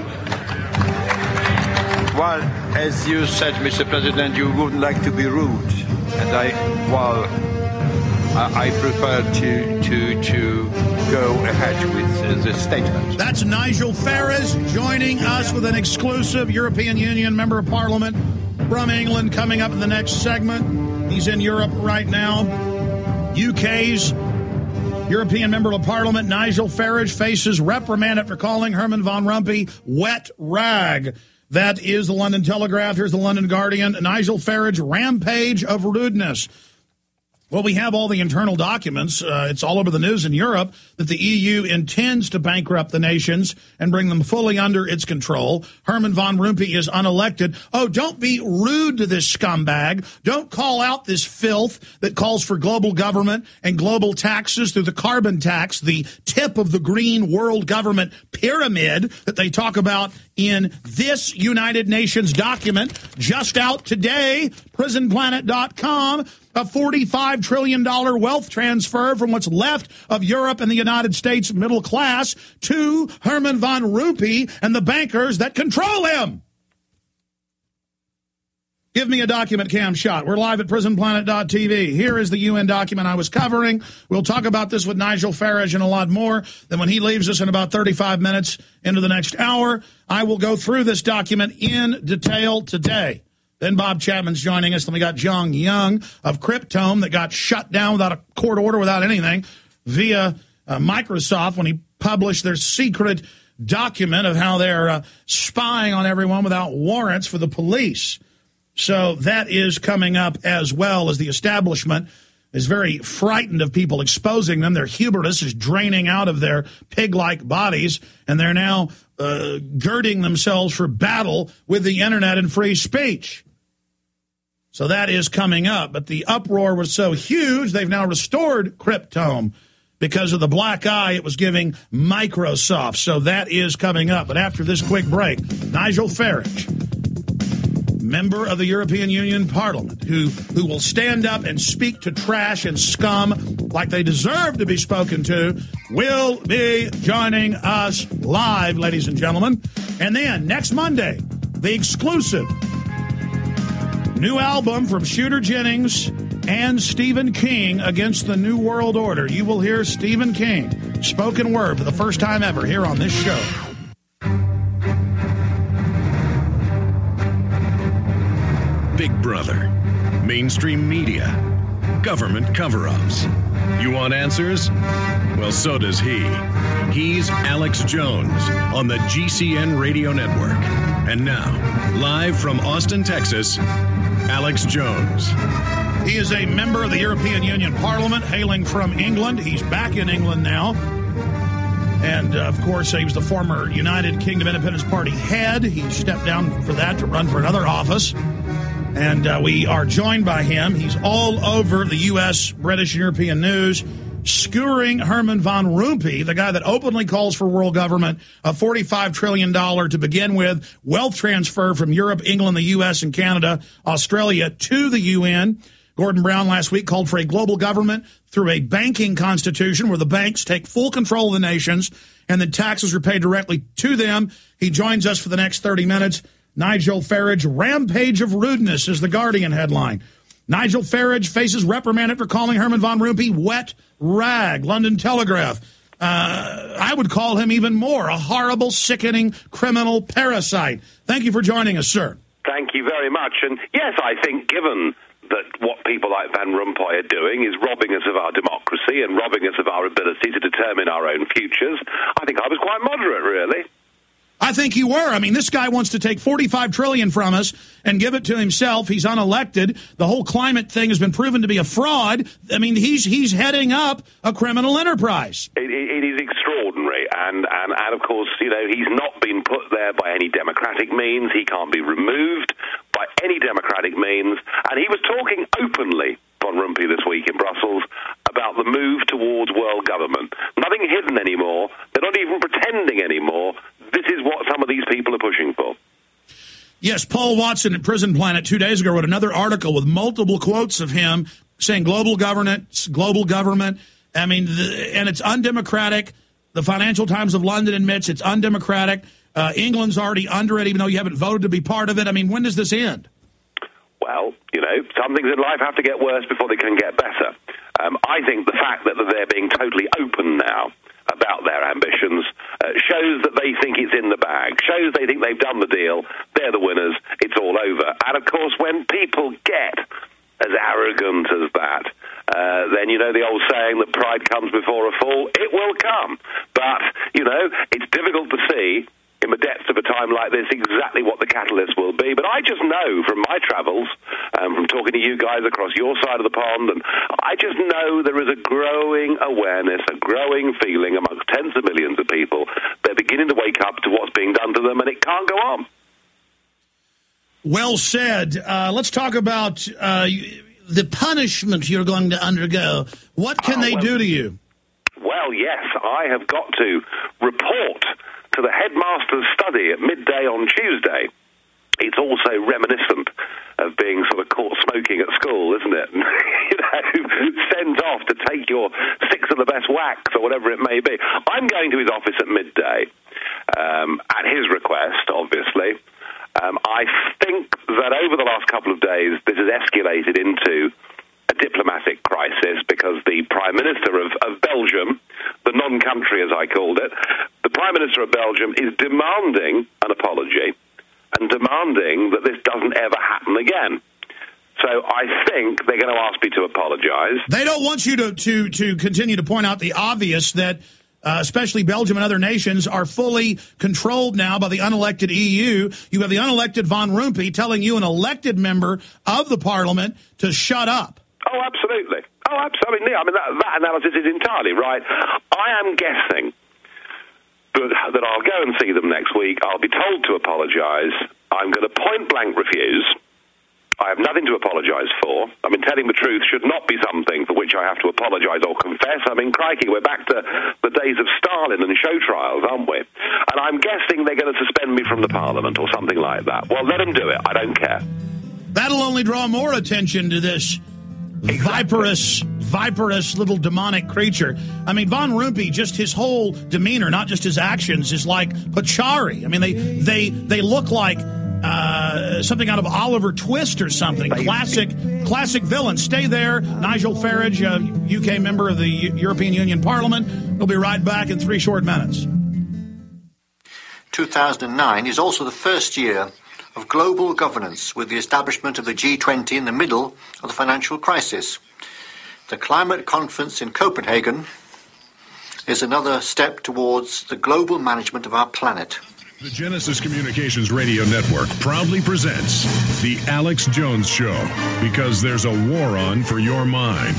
Speaker 9: Well, as you said, Mr. President, you wouldn't like to be rude, and I prefer to go ahead with the statement.
Speaker 2: That's Nigel Farage joining us with an exclusive European Union Member of Parliament from England coming up in the next segment. He's in Europe right now. UK's European Member of Parliament, Nigel Farage, faces reprimand after calling Herman Van Rompuy wet rag. That is the London Telegraph. Here's the London Guardian. Nigel Farage, rampage of rudeness. Well, we have all the internal documents. It's all over the news in Europe that the EU intends to bankrupt the nations and bring them fully under its control. Herman Van Rompuy is unelected. Oh, don't be rude to this scumbag. Don't call out this filth that calls for global government and global taxes through the carbon tax, the tip of the green world government pyramid that they talk about in this United Nations document just out today, prisonplanet.com. A $45 trillion wealth transfer from what's left of Europe and the United States middle class to Herman Van Rompuy and the bankers that control him. Give me a document, Cam Shot. We're live at prisonplanet.tv. Here is the UN document I was covering. We'll talk about this with Nigel Farage and a lot more. Then when he leaves us in about 35 minutes into the next hour, I will go through this document in detail today. Then Bob Chapman's joining us. Then we got John Young of Cryptome that got shut down without a court order, without anything, via Microsoft when he published their secret document of how they're spying on everyone without warrants for the police. So that is coming up, as well as the establishment is very frightened of people exposing them. Their hubris is draining out of their pig-like bodies, and they're now girding themselves for battle with the internet and free speech. So that is coming up. But the uproar was so huge, they've now restored Cryptome because of the black eye it was giving Microsoft. So that is coming up. But after this quick break, Nigel Farage, member of the European Union Parliament, who will stand up and speak to trash and scum like they deserve to be spoken to, will be joining us live, ladies and gentlemen. And then next Monday, the exclusive new album from Shooter Jennings and Stephen King, Against the New World Order. You will hear Stephen King, spoken word, for the first time ever here on this show.
Speaker 1: Big Brother, mainstream media, government cover-ups. You want answers? Well, so does he. He's Alex Jones on the GCN Radio Network. And now, live from Austin, Texas, Alex Jones.
Speaker 2: He is a member of the European Union Parliament, hailing from England. He's back in England now. And, of course, he was the former United Kingdom Independence Party head. He stepped down for that to run for another office. And we are joined by him. He's all over the U.S., British, and European news, skewering Herman Van Rompuy, the guy that openly calls for world government, a $45 trillion to begin with, wealth transfer from Europe, England, the U.S., and Canada, Australia to the UN. Gordon Brown last week called for a global government through a banking constitution where the banks take full control of the nations and the taxes are paid directly to them. He joins us for the next 30 minutes. Nigel Farage, rampage of rudeness is the Guardian headline. Nigel Farage faces reprimanded for calling Herman Van Rompuy wet rag. London Telegraph. I would call him even more, a horrible, sickening, criminal parasite. Thank you for joining us, sir.
Speaker 10: Thank you very much. And yes, I think given that what people like Van Rompuy are doing is robbing us of our democracy and robbing us of our ability to determine our own futures, I think I was quite moderate, really.
Speaker 2: I think you were. I mean, this guy wants to take $45 trillion from us and give it to himself. He's unelected. The whole climate thing has been proven to be a fraud. I mean, he's heading up a criminal enterprise.
Speaker 10: It is extraordinary. And of course, you know, he's not been put there by any democratic means. He can't be removed by any democratic means. And he was talking openly, Van Rompuy, this week in Brussels, about the move towards world government. Nothing hidden anymore. They're not even pretending anymore. This is what some of these people are pushing for.
Speaker 2: Yes, Paul Watson at Prison Planet 2 days ago wrote another article with multiple quotes of him saying global government. I mean, and it's undemocratic. The Financial Times of London admits it's undemocratic. England's already under it, even though you haven't voted to be part of it. I mean, when does this end?
Speaker 10: Well, you know, some things in life have to get worse before they can get better. I think the fact that they're being totally open now about their ambitions shows that they think it's in the bag, shows they think they've done the deal, they're the winners, it's all over. And, of course, when people get as arrogant as that, then, you know, the old saying that pride comes before a fall, it will come. But, you know, it's difficult to see in the depths of a time like this exactly what the catalyst will be. But I just know from my travels, from talking to you guys across your side of the pond, and I just know there is a growing awareness, a growing feeling amongst tens of millions of people. They're beginning to wake up to what's being done to them, and it can't go on.
Speaker 2: Well said. Let's talk about the punishment you're going to undergo. What can they do to you?
Speaker 10: Well, yes, I have got to report to the headmaster's study at midday on Tuesday. It's also reminiscent of being sort of caught smoking at school, isn't it? You know, sent off to take your 6 of the best wax or whatever it may be. I'm going to his office at midday, at his request, obviously. I think that over the last couple of days, this has escalated into a diplomatic crisis because the Prime Minister of Belgium, the non-country as I called it, the Prime Minister of Belgium is demanding an apology and demanding that this doesn't ever happen again. So I think they're going to ask me to apologize.
Speaker 2: They don't want you to continue to point out the obvious that especially Belgium and other nations are fully controlled now by the unelected EU. You have the unelected Van Rompuy telling you, an elected member of the parliament, to shut up.
Speaker 10: Oh, absolutely. Oh, absolutely. I mean, that analysis is entirely right. I am guessing that I'll go and see them next week. I'll be told to apologise. I'm going to point blank refuse. I have nothing to apologise for. I mean, telling the truth should not be something for which I have to apologise or confess. I mean, crikey, we're back to the days of Stalin and show trials, aren't we? And I'm guessing they're going to suspend me from the Parliament or something like that. Well, let them do it. I don't care.
Speaker 2: That'll only draw more attention to this viperous little demonic creature. I mean, Von Rumpi, just his whole demeanor, not just his actions, is like Pachari. I mean, they look like something out of Oliver Twist or something. Classic villain. Stay there. Nigel Farage, UK member of the European Union Parliament. We'll be right back in 3 short minutes.
Speaker 11: 2009 is also the first year of global governance, with the establishment of the G20 in the middle of the financial crisis. The climate conference in Copenhagen is another step towards the global management of our planet.
Speaker 1: The Genesis Communications Radio Network proudly presents The Alex Jones Show, because there's a war on for your mind.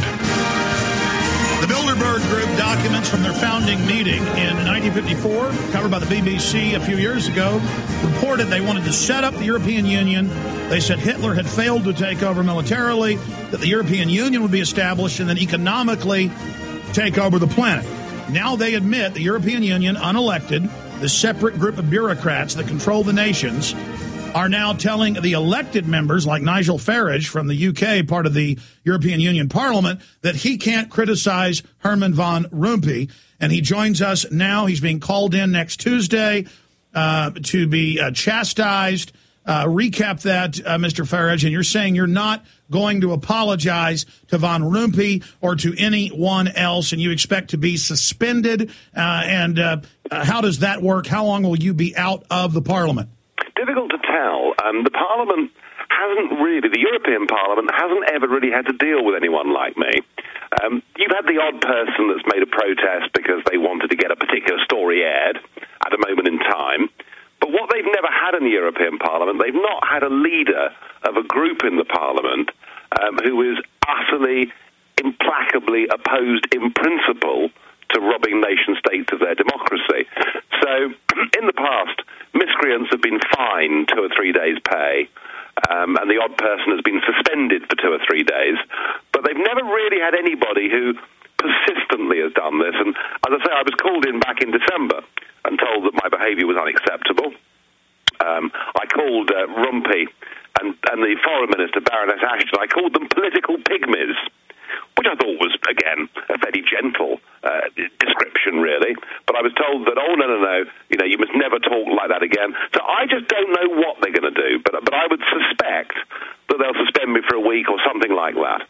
Speaker 2: The Bilderberg Group documents from their founding meeting in 1954, covered by the BBC a few years ago, reported they wanted to set up the European Union. They said Hitler had failed to take over militarily, that the European Union would be established, and then economically take over the planet. Now they admit the European Union, unelected, the separate group of bureaucrats that control the nations, are now telling the elected members, like Nigel Farage from the UK, part of the European Union Parliament, that he can't criticize Herman Van Rompuy. And he joins us now. He's being called in next Tuesday to be chastised. Recap that, Mr. Farage, and you're saying you're not going to apologize to Van Rompuy or to anyone else, and you expect to be suspended. And how does that work? How long will you be out of the Parliament?
Speaker 10: Difficult to tell. The Parliament hasn't really, the European Parliament hasn't ever really had to deal with anyone like me. You've had the odd person that's made a protest because they wanted to get a particular story aired at a moment in time. But what they've never had in the European Parliament, they've not had a leader of a group in the Parliament who is utterly, implacably opposed in principle to robbing nation-states of their democracy. So, in the past, miscreants have been fined 2 or 3 days' pay, and the odd person has been suspended for 2 or 3 days, but they've never really had anybody who persistently has done this. And as I say, I was called in back in December and told that my behaviour was unacceptable. I called Rumpi and the Foreign Minister, Baroness Ashton, I called them political pygmies, which I thought was, again, a very gentle description, really. But I was told that, no, you must never talk like that again. So I just don't know what they're going to do, but I would suspect that they'll suspend me for a week or something like that.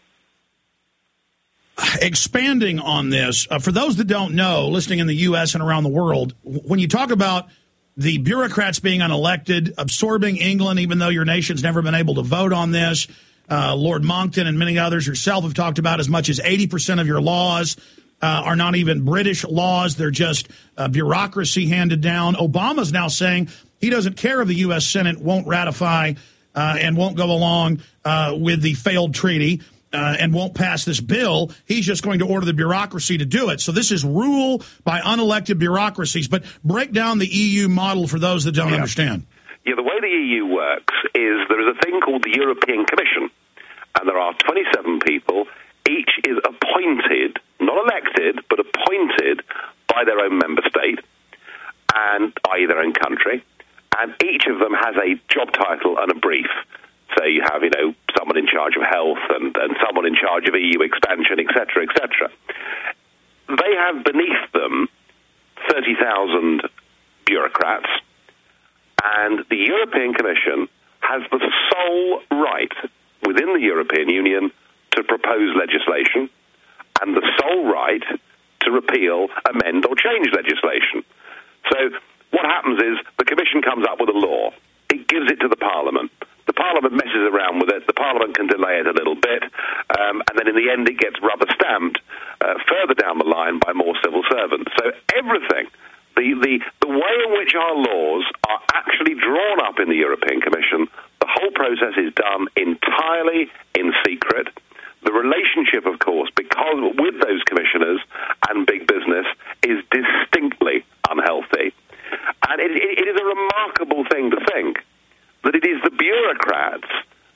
Speaker 2: Expanding on this, for those that don't know, listening in the U.S. and around the world, when you talk about the bureaucrats being unelected, absorbing England, even though your nation's never been able to vote on this, Lord Monckton and many others yourself have talked about as much as 80% of your laws are not even British laws. They're just bureaucracy handed down. Obama's now saying he doesn't care if the U.S. Senate won't ratify and won't go along with the failed treaty and won't pass this bill. He's just going to order the bureaucracy to do it. So this is rule by unelected bureaucracies. But break down the EU model for those that don't understand.
Speaker 10: Yeah, the way the EU works is there is a thing called the European Commission, and there are 27 people. Each is appointed, not elected, but appointed by their own member state, and i.e. their own country, and each of them has a job title and a brief. So you have, someone in charge of health and someone in charge of EU expansion, etc., etc. They have beneath them 30,000 bureaucrats, and the European Commission has the sole right within the European Union to propose legislation and the sole right to repeal, amend, or change legislation. So what happens is the Commission comes up with a law. It gives it to the Parliament. The Parliament messes around with it. The Parliament can delay it a little bit, and then in the end it gets rubber-stamped further down the line by more civil servants. So everything, the way in which our laws are actually drawn up in the European Commission, the whole process is done entirely in secret. The relationship, of course, because with those commissioners and big business, is distinctly unhealthy. And it is a remarkable thing to think that it is the bureaucrats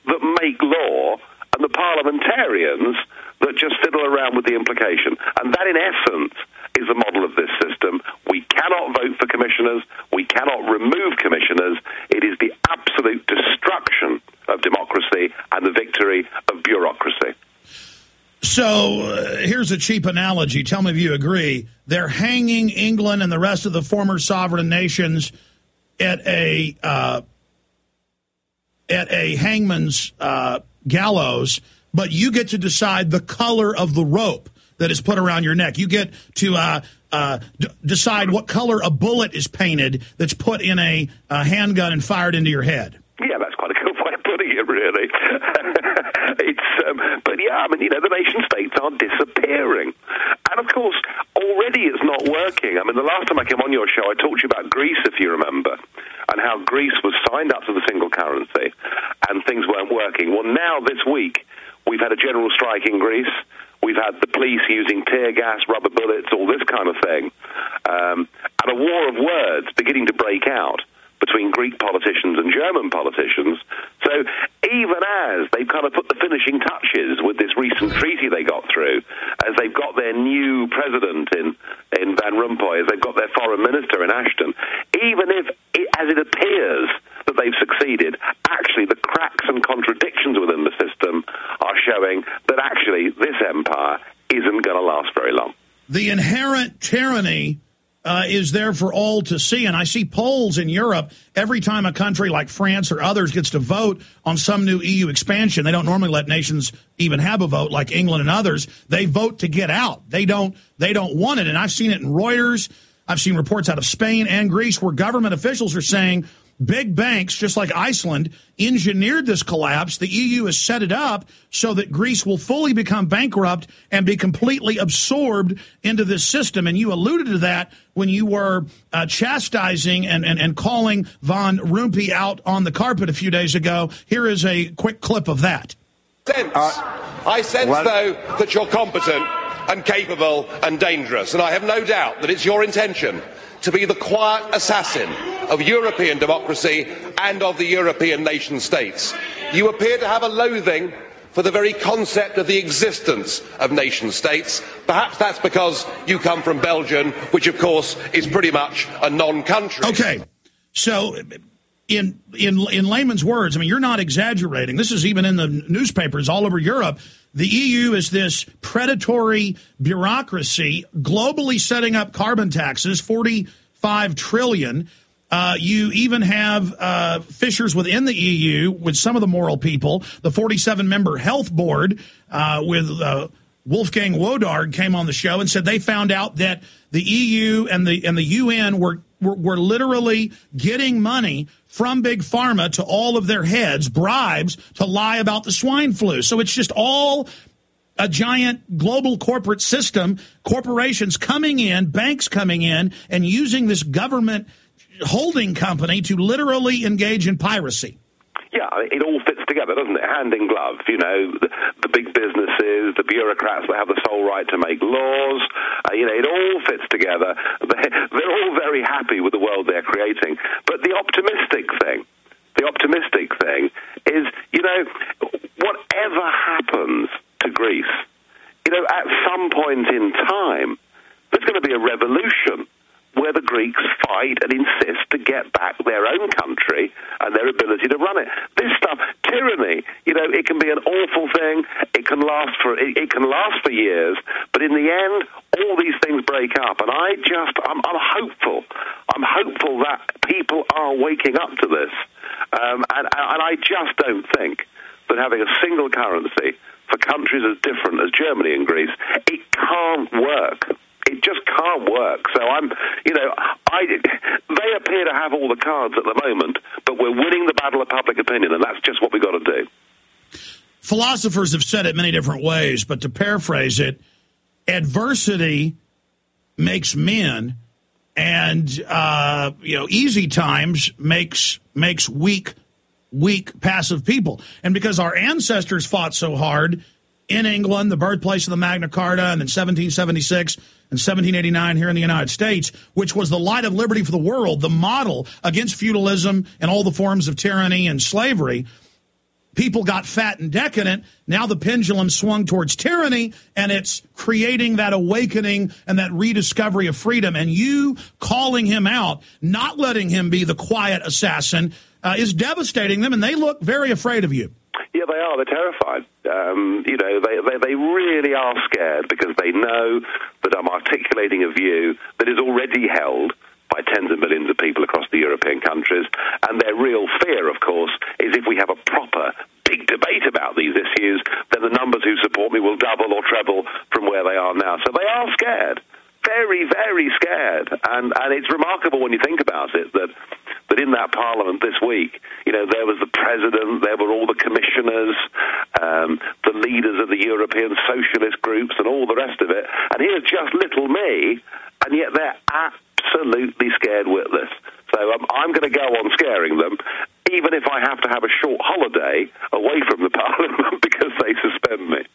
Speaker 10: that make law and the parliamentarians that just fiddle around with the implication. And that, in essence, is the model of this system. We cannot vote for commissioners. We cannot remove commissioners. It is the absolute destruction of democracy and the victory of bureaucracy.
Speaker 2: So here's a cheap analogy. Tell me if you agree. They're hanging England and the rest of the former sovereign nations at a hangman's gallows, but you get to decide the color of the rope that is put around your neck. You get to decide what color a bullet is painted that's put in a handgun and fired into your head.
Speaker 10: Yeah, that's quite a good way of putting it, really. But yeah, I mean, you know, the nation states are disappearing. And of course, already it's not working. I mean, the last time I came on your show, I talked to you about Greece, if you remember, and how Greece was signed up to the single currency and things weren't working. Well, now this week, we've had a general strike in Greece. We've had the police using tear gas, rubber bullets, all this kind of thing. And a war of words beginning to break out between Greek politicians and German politicians. So even as they've kind of put the finishing touches with this recent treaty they got through, as they've got their new president in Van Rompuy, as they've got their foreign minister in Ashton, even if, as it appears that they've succeeded, actually the cracks and contradictions within the system are showing that actually this empire isn't going to last very long.
Speaker 2: The inherent tyranny is there for all to see. And I see polls in Europe every time a country like France or others gets to vote on some new EU expansion. They don't normally let nations even have a vote like England and others. They vote to get out. They don't want it. And I've seen it in Reuters. I've seen reports out of Spain and Greece where government officials are saying big banks, just like Iceland, engineered this collapse. The EU has set it up so that Greece will fully become bankrupt and be completely absorbed into this system. And you alluded to that when you were chastising and calling Van Rompuy out on the carpet a few days ago. Here is a quick clip of that.
Speaker 8: I sense, though, that you're competent and capable and dangerous. And I have no doubt that it's your intention to be the quiet assassin of European democracy and of the European nation states. You appear to have a loathing for the very concept of the existence of nation states. Perhaps that's because you come from Belgium, which of course is pretty much a non-country.
Speaker 2: Okay, so in layman's words, I mean, you're not exaggerating. This is even in the newspapers all over Europe. The EU is this predatory bureaucracy globally setting up carbon taxes, 45 trillion. You even have fissures within the EU with some of the moral people. The 47-member health board with Wolfgang Wodarg came on the show and said they found out that the EU and the UN were literally getting money from Big Pharma to all of their heads, bribes to lie about the swine flu. So it's just all a giant global corporate system, corporations coming in, banks coming in, and using this government holding company to literally engage in piracy.
Speaker 10: Yeah, it all fits together, doesn't it? Hand in glove. You know, the big businesses, the bureaucrats that have the sole right to make laws. You know, it all fits together. They're all very happy with the world they're creating. But the optimistic thing is, you know, whatever happens to Greece, you know, at some point in time, there's going to be a revolution where the Greeks fight and insist to get back their own country and their ability to run it. This stuff, tyranny, you know, it can be an awful thing. It can last for years, but in the end, all these things break up. And I'm hopeful. I'm hopeful that people are waking up to this. And I just don't think that having a single currency for countries as different as Germany and Greece, it can't work. It just can't work. So they appear to have all the cards at the moment, but we're winning the battle of public opinion, and that's just what we've got to do.
Speaker 2: Philosophers have said it many different ways, but to paraphrase it, adversity makes men, and easy times makes weak, passive people. And because our ancestors fought so hard in England, the birthplace of the Magna Carta, and in 1776 and 1789 here in the United States, which was the light of liberty for the world, the model against feudalism and all the forms of tyranny and slavery, people got fat and decadent. Now the pendulum swung towards tyranny, and it's creating that awakening and that rediscovery of freedom. And you calling him out, not letting him be the quiet assassin, is devastating them, and they look very afraid of you.
Speaker 10: Yeah, they are. They're terrified. They really are scared because they know that I'm articulating a view that is already held by tens of millions of people across the European countries. And their real fear, of course, is if we have a proper big debate about these issues, then the numbers who support me will double or treble from where they are now. So they are scared. Very, very scared. And it's remarkable when you think about it that in that parliament this week, there was the president, there were all the commissioners, the leaders of the European socialist groups and all the rest of it. And here's just little me, and yet they're absolutely scared witless. So I'm going to go on scaring them, even if I have to have a short holiday away from the parliament because they suspend me.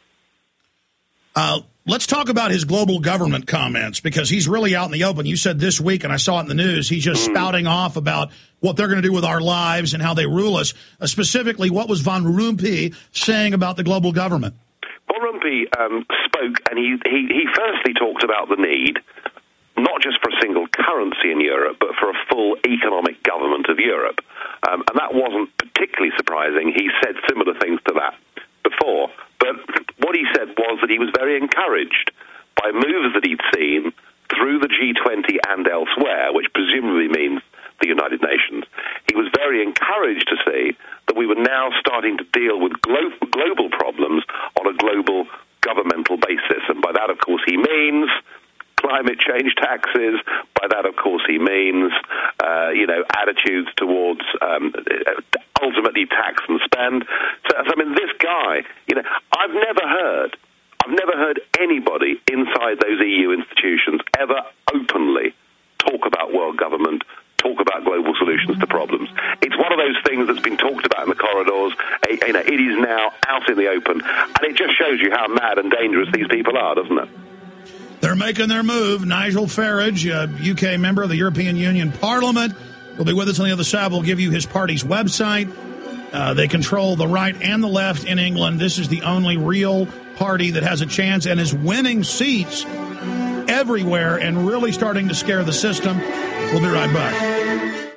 Speaker 2: Let's talk about his global government comments, because he's really out in the open. You said this week, and I saw it in the news, he's just spouting off about what they're going to do with our lives and how they rule us. Specifically, what was Van Rompuy saying about the global government?
Speaker 10: Van Rompuy spoke, and he firstly talked about the need, not just for a single currency in Europe, but for a full economic government of Europe. And that wasn't particularly surprising. He said similar things to that before. But what he said was that he was very encouraged by moves that he'd seen through the G20 and elsewhere, which presumably means the United Nations. He was very encouraged to see that we were now starting to deal with global problems on a global governmental basis. And by that, of course, he means climate change taxes. By that, of course, he means, attitudes towards ultimately tax and spend. So, I mean, this guy, I've never heard anybody inside those EU institutions ever openly talk about world government, talk about global solutions to problems. It's one of those things that's been talked about in the corridors. It is now out in the open, and it just shows you how mad and dangerous these people are, doesn't it?
Speaker 2: They're making their move. Nigel Farage, a UK member of the European Union Parliament, will be with us on the other side. We'll give you his party's website. They control the right and the left in England. This is the only real party that has a chance and is winning seats everywhere and really starting to scare the system. We'll be right back.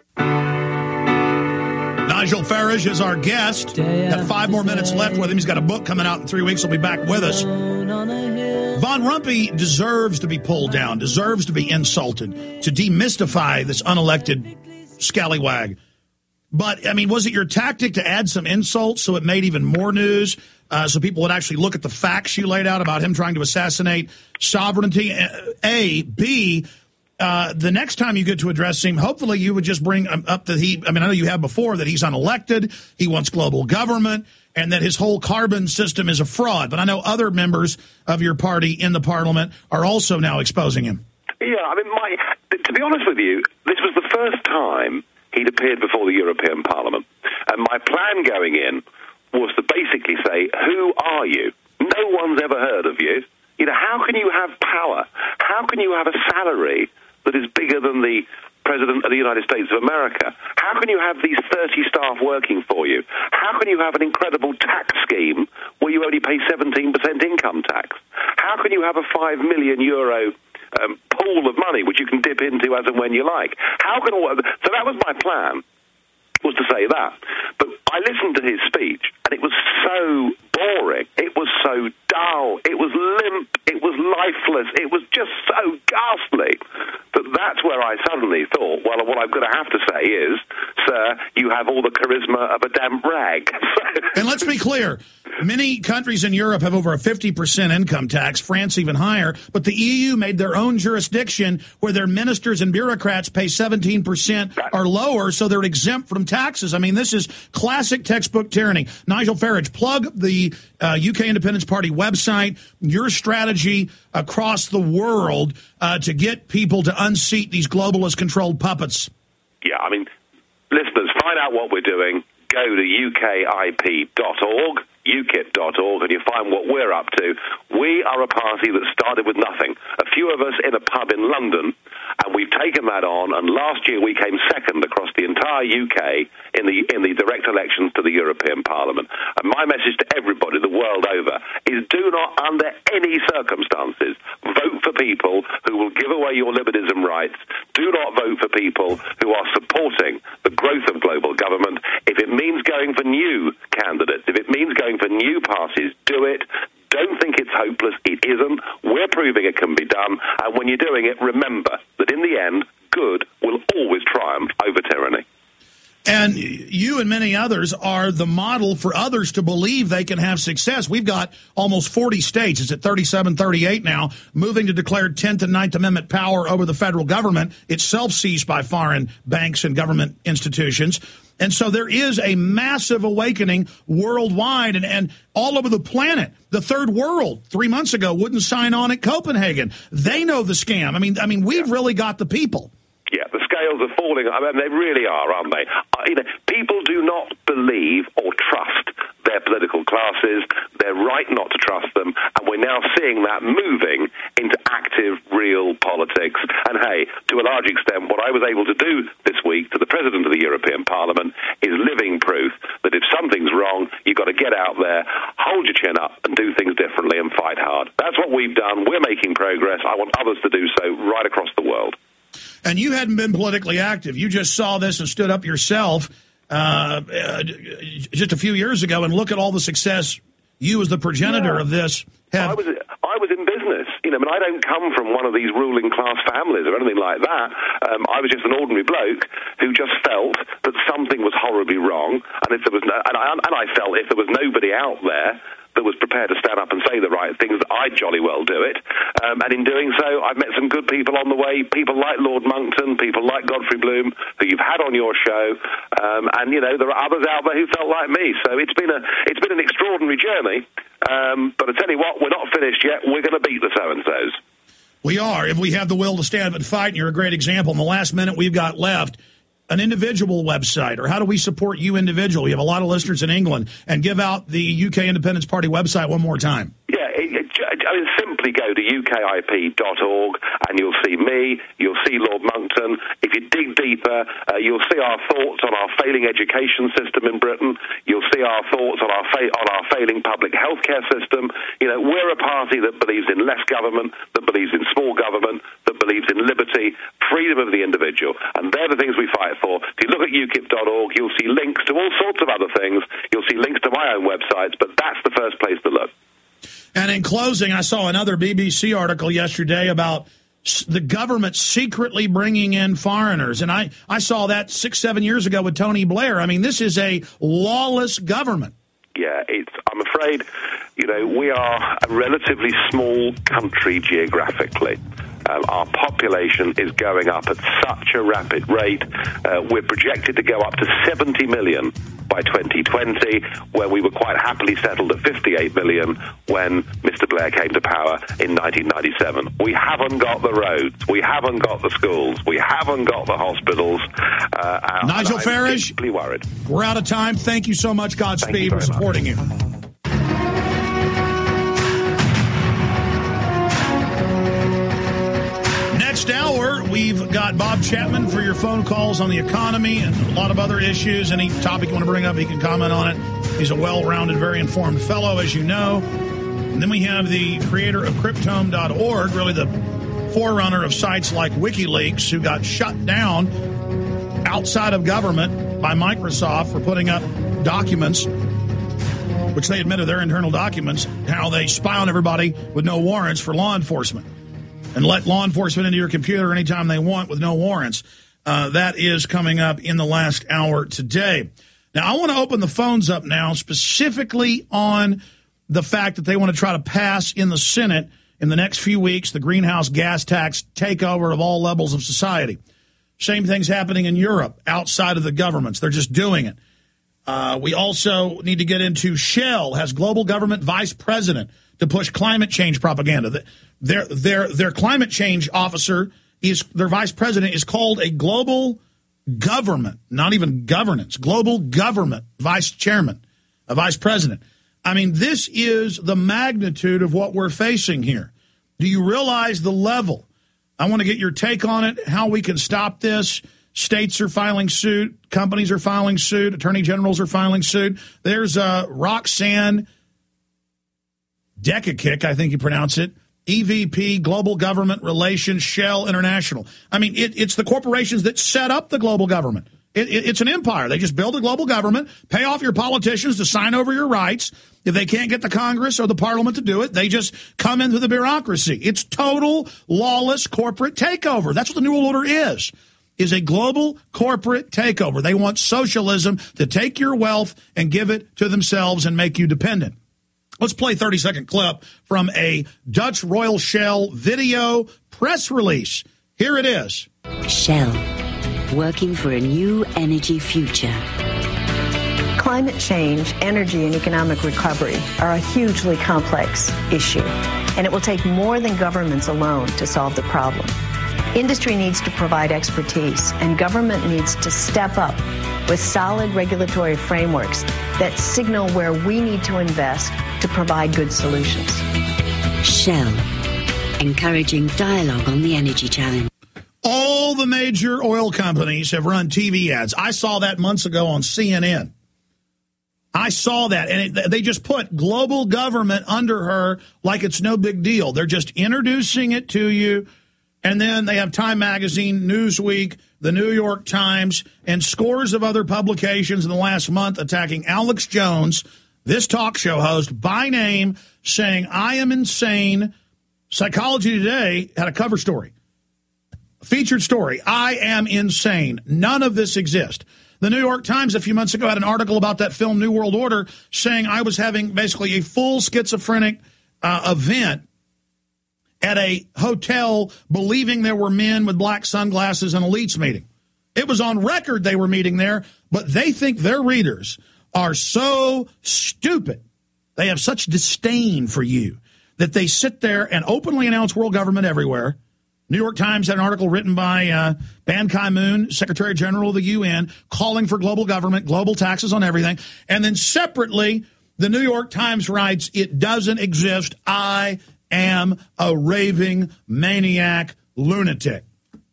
Speaker 2: Nigel Farage is our guest. Got 5 more minutes left with him. He's got a book coming out in 3 weeks. He'll be back with us. Van Rompuy deserves to be pulled down, deserves to be insulted, to demystify this unelected scallywag. But, I mean, was it your tactic to add some insults so it made even more news, so people would actually look at the facts you laid out about him trying to assassinate sovereignty? A. B, the next time you get to address him, hopefully you would just bring up that I know you have before, that he's unelected, he wants global government, and that his whole carbon system is a fraud. But I know other members of your party in the parliament are also now exposing him.
Speaker 10: Yeah, I mean, to be honest with you, this was the first time he'd appeared before the European Parliament. And my plan going in was to basically say, who are you? No one's ever heard of you. How can you have power? How can you have a salary that is bigger than the President of the United States of America? How can you have these 30 staff working for you? How can you have an incredible tax scheme where you only pay 17% income tax? How can you have a €5 million pool of money which you can dip into as and when you like? So that was my plan, was to say that. But I listened to his speech, and it was so boring. It was so dull. It was limp. It was lifeless. It was just so ghastly that that's where I suddenly thought, well, what I'm going to have to say is, sir, you have all the charisma of a damp rag.
Speaker 2: And let's be clear. Many countries in Europe have over a 50% income tax, France even higher, but the EU made their own jurisdiction where their ministers and bureaucrats pay 17% or lower, so they're exempt from taxes. I mean, this is classic textbook tyranny. Nigel Farage, plug the UK Independence Party website, your strategy across the world to get people to unseat these globalist-controlled puppets.
Speaker 10: Yeah, I mean, listeners, find out what we're doing. Go to ukip.org. ukip.org, and you find what we're up to. We are a party that started with nothing. A few of us in a pub in London And we've taken that on, and last year we came second across the entire UK in the direct elections to the European Parliament. And my message to everybody the world over is do not, under any circumstances, vote for people who will give away your liberties and rights. Do not vote for people who are supporting the growth of global government. If it means going for new candidates, if it means going for new parties, do it. Don't think it's hopeless. It isn't. We're proving it can be done. And when you're doing it, remember that in the end, good will always triumph over tyranny.
Speaker 2: And you and many others are the model for others to believe they can have success. We've got almost 40 states, it's at 37, 38 now, moving to declare 10th and 9th Amendment power over the federal government, itself seized by foreign banks and government institutions. And so there is a massive awakening worldwide and all over the planet. The third world 3 months ago wouldn't sign on at Copenhagen. They know the scam. I mean, we've really got the people.
Speaker 10: Yeah, the scales are falling. I mean, they really are, aren't they? People do not believe or trust their political classes. They're right not to trust them, and we're now seeing that moving into active, real politics. And hey, to a large extent, what I was able to do this week to the President of the European Parliament is living proof that if something's wrong, you've got to get out there, hold your chin up, and do things differently and fight hard. That's what we've done. We're making progress. I want others to do so right across the world.
Speaker 2: And you hadn't been politically active. You just saw this and stood up yourself just a few years ago, and look at all the success you as the progenitor of this have.
Speaker 10: I was in business. I don't come from one of these ruling class families or anything like that. I was just an ordinary bloke who just felt that something was horribly wrong, and if there was I felt if there was nobody out there that was prepared to stand up and say the right things, I'd jolly well do it. And in doing so, I've met some good people on the way, people like Lord Monckton, people like Godfrey Bloom, who you've had on your show. And there are others out there who felt like me. So it's been an extraordinary journey. But I tell you what, we're not finished yet. We're going to beat the so-and-sos. We
Speaker 2: are, if we have the will to stand up and fight, and you're a great example. In the last minute we've got left, an individual website, or how do we support you individually? You have a lot of listeners in England, and give out the UK Independence Party website one more time.
Speaker 10: Yeah, simply go to ukip.org and you'll see me, you'll see Lord Monckton. If you dig deeper, you'll see our thoughts on our failing education system in Britain. You'll see our thoughts on our failing public healthcare system. We're a party that believes in less government, that believes in small government, that believes in liberty, freedom of the individual, and they're the things we fight for. If you look at ukip.org, you'll see links to all sorts of other things. You'll see links to my own websites, but that's the first place to look.
Speaker 2: And in closing, I saw another BBC article yesterday about the government secretly bringing in foreigners. And I saw that 6-7 years ago with Tony Blair. I mean, this is a lawless government.
Speaker 10: Yeah, I'm afraid, we are a relatively small country geographically. Our population is going up at such a rapid rate. We're projected to go up to 70 million by 2020, where we were quite happily settled at 58 million when Mr. Blair came to power in 1997. We haven't got the roads. We haven't got the schools. We haven't got the hospitals.
Speaker 2: Nigel Farage,
Speaker 10: deeply worried.
Speaker 2: We're out of time. Thank you so much. Godspeed. We're supporting you. Next hour, we've got Bob Chapman for your phone calls on the economy and a lot of other issues. Any topic you want to bring up, he can comment on it. He's a well-rounded, very informed fellow, as you know. And then we have the creator of Cryptome.org, really the forerunner of sites like WikiLeaks, who got shut down outside of government by Microsoft for putting up documents, which they admitted their internal documents, how they spy on everybody with no warrants for law enforcement. And let law enforcement into your computer anytime they want with no warrants. That is coming up in the last hour today. Now, I want to open the phones up now specifically on the fact that they want to try to pass in the Senate in the next few weeks the greenhouse gas tax takeover of all levels of society. Same thing's happening in Europe outside of the governments. They're just doing it. We also need to get into Shell has global government vice president to push climate change propaganda. Their climate change officer their vice president is called a global government, not even governance, global government vice chairman, a vice president. I mean, this is the magnitude of what we're facing here. Do you realize the level I want to get your take on it, how we can stop this. States are filing suit. Companies are filing suit. Attorney generals are filing suit. There's Roxanne Dekakic, I think you pronounce it, EVP, Global Government Relations, Shell International. I mean, it's the corporations that set up the global government. It's an empire. They just build a global government, pay off your politicians to sign over your rights. If they can't get the Congress or the Parliament to do it, they just come into the bureaucracy. It's total lawless corporate takeover. That's what the New World Order is a global corporate takeover. They want socialism to take your wealth and give it to themselves and make you dependent. Let's play a 30-second clip from a Dutch Royal Shell video press release. Here it is.
Speaker 12: Shell, working for a new energy future.
Speaker 13: Climate change, energy, and economic recovery are a hugely complex issue, and it will take more than governments alone to solve the problem. Industry needs to provide expertise, and government needs to step up with solid regulatory frameworks that signal where we need to invest to provide good solutions.
Speaker 12: Shell, encouraging dialogue on the energy challenge.
Speaker 2: All the major oil companies have run TV ads. I saw that months ago on CNN. I saw that, and they just put global government under her like it's no big deal. They're just introducing it to you. And then they have Time Magazine, Newsweek, the New York Times, and scores of other publications in the last month attacking Alex Jones, this talk show host, by name, saying, I am insane. Psychology Today had a cover story, a featured story. I am insane. None of this exists. The New York Times a few months ago had an article about that film New World Order saying I was having basically a full schizophrenic event at a hotel, believing there were men with black sunglasses and elites meeting. It was on record they were meeting there, but they think their readers are so stupid. They have such disdain for you that they sit there and openly announce world government everywhere. New York Times had an article written by Ban Ki-moon, Secretary General of the UN, calling for global government, global taxes on everything. And then separately, the New York Times writes, it doesn't exist. I am a raving maniac lunatic.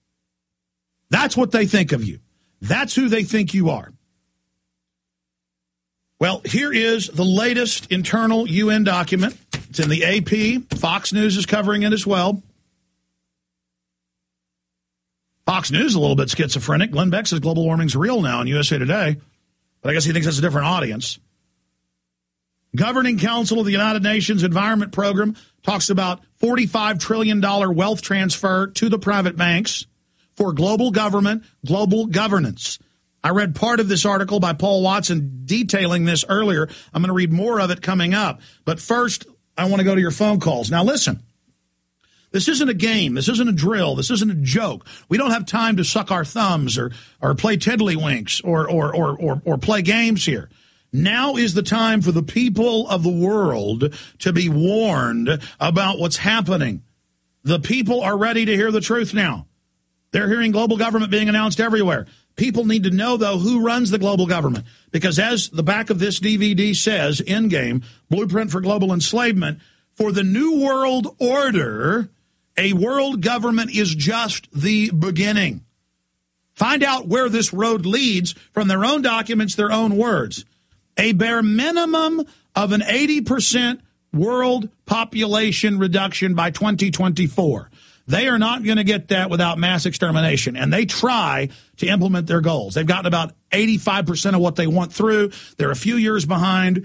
Speaker 2: That's what they think of you. That's who they think you are. Well, here is the latest internal UN document. It's in the AP. Fox News is covering it as well. Fox News is a little bit schizophrenic. Glenn Beck says global warming's real now in USA Today, but I guess he thinks that's a different audience. Governing Council of the United Nations Environment Program talks about $45 trillion wealth transfer to the private banks for global government, global governance. I read part of this article by Paul Watson detailing this earlier. I'm going to read more of it coming up. But first, I want to go to your phone calls. Now, listen, this isn't a game. This isn't a drill. This isn't a joke. We don't have time to suck our thumbs or play tiddlywinks or play games here. Now is the time for the people of the world to be warned about what's happening. The people are ready to hear the truth now. They're hearing global government being announced everywhere. People need to know, though, who runs the global government. Because as the back of this DVD says, Endgame, Blueprint for Global Enslavement, for the New World Order, a world government is just the beginning. Find out where this road leads from their own documents, their own words. A bare minimum of an 80% world population reduction by 2024. They are not going to get that without mass extermination, and they try to implement their goals. They've gotten about 85% of what they want through. They're a few years behind.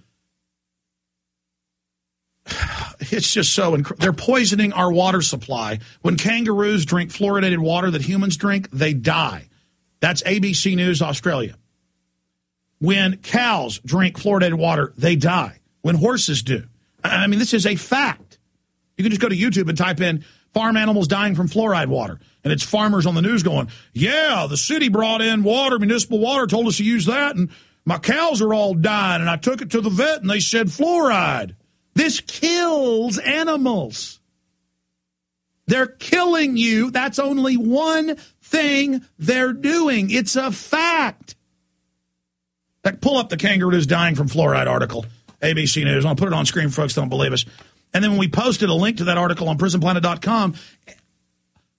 Speaker 2: It's just so incredible. They're poisoning our water supply. When kangaroos drink fluoridated water that humans drink, they die. That's ABC News Australia. When cows drink fluoridated water, they die. When horses do. I mean, this is a fact. You can just go to YouTube and type in farm animals dying from fluoride water. And it's farmers on the news going, yeah, the city brought in water, municipal water, told us to use that, and my cows are all dying, and I took it to the vet, and they said fluoride. This kills animals. They're killing you. That's only one thing they're doing. It's a fact. Pull up the kangaroos dying from fluoride article, ABC News. I'll put it on screen, folks don't believe us. And then when we posted a link to that article on prisonplanet.com,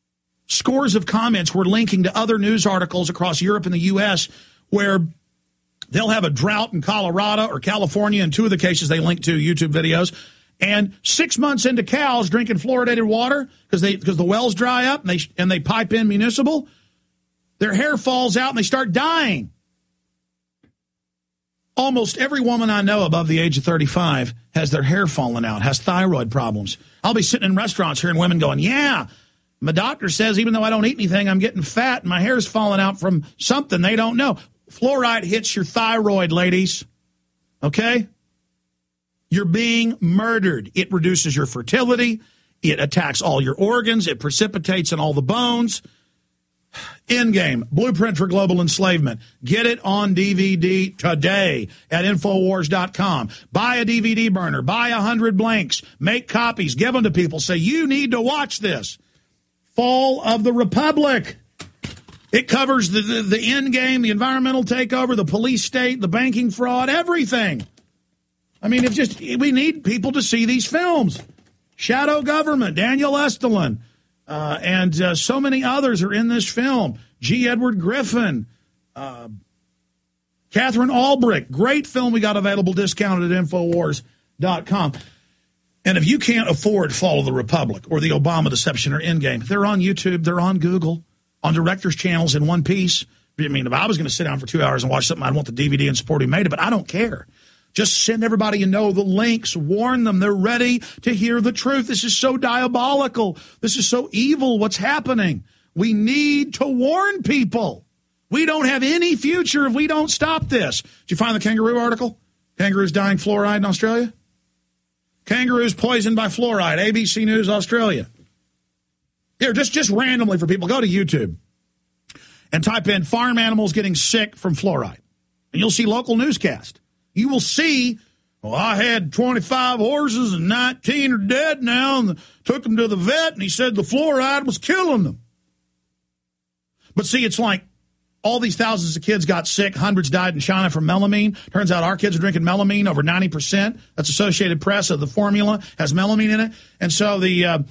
Speaker 2: scores of comments were linking to other news articles across Europe and the U.S. where they'll have a drought in Colorado or California. In 2 of the cases, they link to YouTube videos. And 6 months into cows drinking fluoridated water because the wells dry up and they pipe in municipal, their hair falls out and they start dying. Almost every woman I know above the age of 35 has their hair falling out, has thyroid problems. I'll be sitting in restaurants hearing women going, yeah, my doctor says even though I don't eat anything, I'm getting fat and my hair's falling out from something they don't know. Fluoride hits your thyroid, ladies. Okay? You're being murdered. It reduces your fertility. It attacks all your organs. It precipitates in all the bones. Endgame, Blueprint for Global Enslavement. Get it on DVD today at Infowars.com. Buy a DVD burner. Buy 100 blanks. Make copies. Give them to people. Say, you need to watch this. Fall of the Republic. It covers the end game, the environmental takeover, the police state, the banking fraud, everything. I mean, we need people to see these films. Shadow Government, Daniel Estulin, and so many others are in this film. G. Edward Griffin, Catherine Albrecht, great film we got available, discounted at Infowars.com. And if you can't afford Fall of the Republic or the Obama Deception or Endgame, they're on YouTube, they're on Google, on director's channels in one piece. I mean, if I was going to sit down for 2 hours and watch something, I'd want the DVD and support who made it, but I don't care. Just send everybody you know the links. Warn them. They're ready to hear the truth. This is so diabolical. This is so evil what's happening. We need to warn people. We don't have any future if we don't stop this. Did you find the kangaroo article? Kangaroos dying fluoride in Australia? Kangaroos poisoned by fluoride. ABC News Australia. Here, just randomly for people, go to YouTube and type in farm animals getting sick from fluoride. And you'll see local newscast. You will see, well, I had 25 horses and 19 are dead now and took them to the vet and he said the fluoride was killing them. But see, it's like all these thousands of kids got sick. Hundreds died in China from melamine. Turns out our kids are drinking melamine over 90%. That's Associated Press. The formula has melamine in it. And so the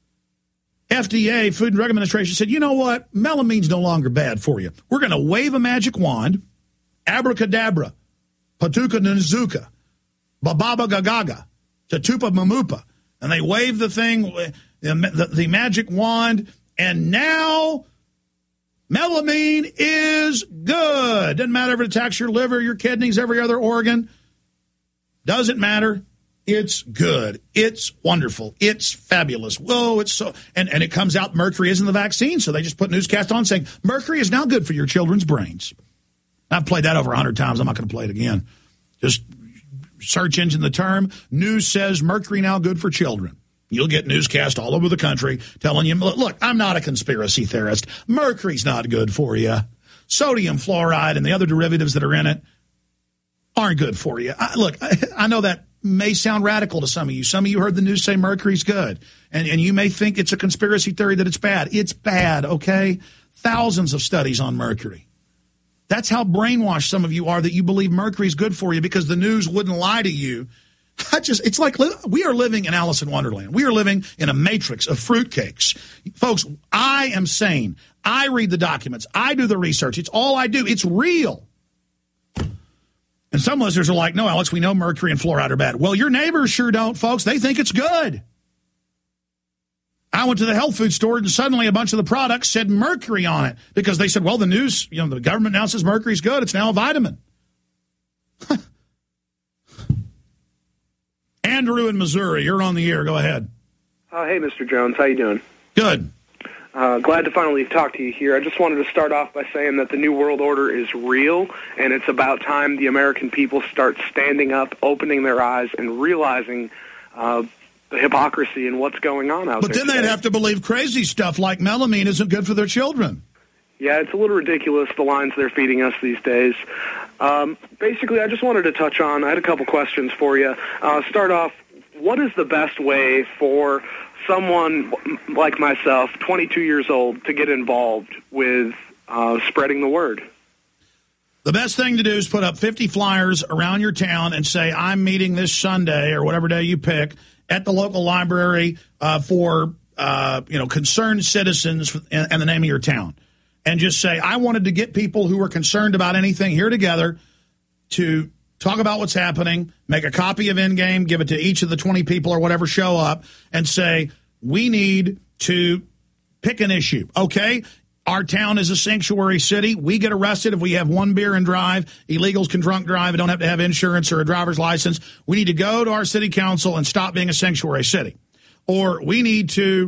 Speaker 2: FDA, Food and Drug Administration, said, you know what? Melamine's no longer bad for you. We're going to wave a magic wand, abracadabra, Patuka Nzuka, Bababa Gagaga, Tatupa Mamupa. And they wave the thing, the magic wand, and now melamine is good. Doesn't matter if it attacks your liver, your kidneys, every other organ. Doesn't matter. It's good. It's wonderful. It's fabulous. Whoa, it's so... And it comes out mercury is in the vaccine, so they just put newscast on saying, mercury is now good for your children's brains. I've played that over 100 times. I'm not going to play it again. Just search engine the term. News says mercury now good for children. You'll get newscast all over the country telling you, look, I'm not a conspiracy theorist. Mercury's not good for you. Sodium fluoride and the other derivatives that are in it aren't good for you. I know that may sound radical to some of you. Some of you heard the news say mercury's good. And you may think it's a conspiracy theory that it's bad. It's bad, okay? Thousands of studies on mercury. That's how brainwashed some of you are that you believe mercury is good for you because the news wouldn't lie to you. It's like we are living in Alice in Wonderland. We are living in a matrix of fruitcakes. Folks, I am sane. I read the documents. I do the research. It's all I do. It's real. And some listeners are like, no, Alex, we know mercury and fluoride are bad. Well, your neighbors sure don't, folks. They think it's good. I went to the health food store and suddenly a bunch of the products said mercury on it because they said, well, the news, the government now says mercury's good. It's now a vitamin. Andrew in Missouri, you're on the air. Go ahead.
Speaker 14: Hey, Mr. Jones. How you doing?
Speaker 2: Good.
Speaker 14: Glad to finally talk to you here. I just wanted to start off by saying that the New World Order is real, and it's about time the American people start standing up, opening their eyes, and realizing the hypocrisy and what's going on out there.
Speaker 2: But then they'd have to believe crazy stuff like melamine isn't good for their children.
Speaker 14: Yeah, it's a little ridiculous, the lines they're feeding us these days. Basically, I just wanted to touch on, I had a couple questions for you. Start off, what is the best way for someone like myself, 22 years old, to get involved with spreading the word?
Speaker 2: The best thing to do is put up 50 flyers around your town and say, I'm meeting this Sunday or whatever day you pick at the local library for concerned citizens and the name of your town, and just say, I wanted to get people who are concerned about anything here together to talk about what's happening, make a copy of Endgame, give it to each of the 20 people or whatever show up, and say, we need to pick an issue. Okay, our town is a sanctuary city. We get arrested if we have one beer and drive. Illegals can drunk drive and don't have to have insurance or a driver's license. We need to go to our city council and stop being a sanctuary city. Or we need to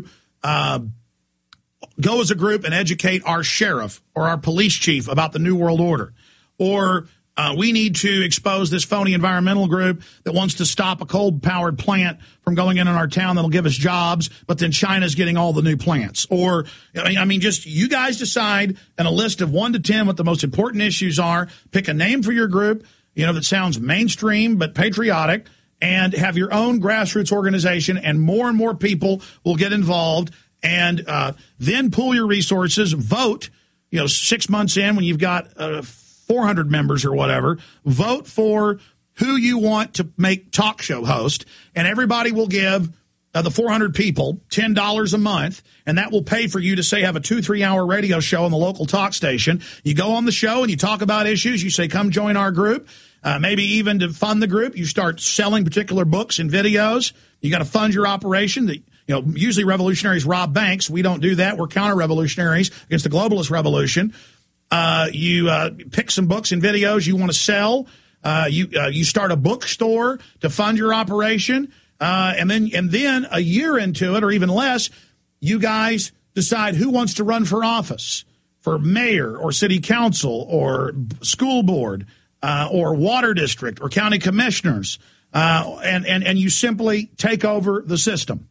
Speaker 2: go as a group and educate our sheriff or our police chief about the New World Order. Or we need to expose this phony environmental group that wants to stop a coal-powered plant from going in our town that'll give us jobs, but then China's getting all the new plants. Or, just you guys decide on a list of 1 to 10 what the most important issues are. Pick a name for your group, that sounds mainstream but patriotic, and have your own grassroots organization, and more people will get involved. And then pool your resources, vote, 6 months in when you've got 400 members or whatever, vote for who you want to make talk show host, and everybody will give the 400 people $10 a month, and that will pay for you to, say, have a 2-3 hour radio show on the local talk station. You go on the show and you talk about issues. You say, come join our group. Maybe even to fund the group, you start selling particular books and videos. You got to fund your operation. Usually revolutionaries rob banks. We don't do that. We're counter-revolutionaries against the globalist revolution. You pick some books and videos you want to sell. You start a bookstore to fund your operation. And then a year into it, or even less, you guys decide who wants to run for office, for mayor or city council or school board or water district or county commissioners. And you simply take over the system.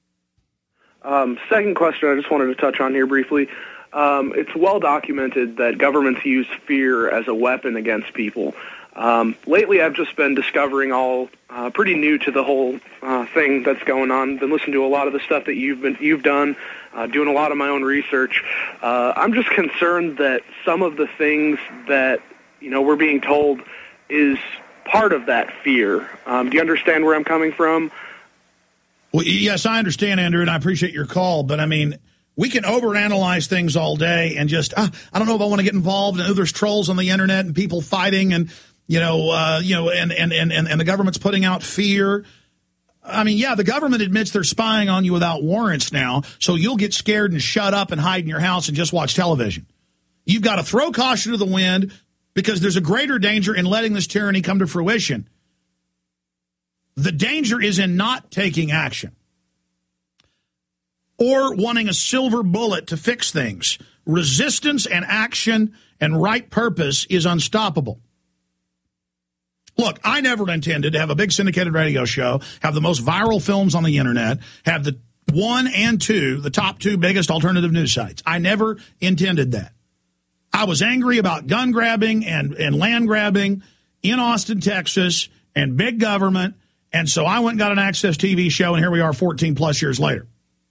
Speaker 14: Second question I just wanted to touch on here briefly. It's well documented that governments use fear as a weapon against people. Lately, I've just been discovering all pretty new to the whole thing that's going on. Been listening to a lot of the stuff that you've done, doing a lot of my own research. I'm just concerned that some of the things that we're being told is part of that fear. Do you understand where I'm coming from?
Speaker 2: Well, yes, I understand, Andrew, and I appreciate your call. But we can overanalyze things all day and just, I don't know if I want to get involved. And there's trolls on the internet and people fighting, and and the government's putting out fear. The government admits they're spying on you without warrants now, so you'll get scared and shut up and hide in your house and just watch television. You've got to throw caution to the wind, because there's a greater danger in letting this tyranny come to fruition. The danger is in not taking action or wanting a silver bullet to fix things. Resistance and action and right purpose is unstoppable. Look, I never intended to have a big syndicated radio show, have the most viral films on the internet, have the 1 and 2, the top 2 biggest alternative news sites. I never intended that. I was angry about gun grabbing and land grabbing in Austin, Texas, and big government, and so I went and got an Access TV show, and here we are 14-plus years later.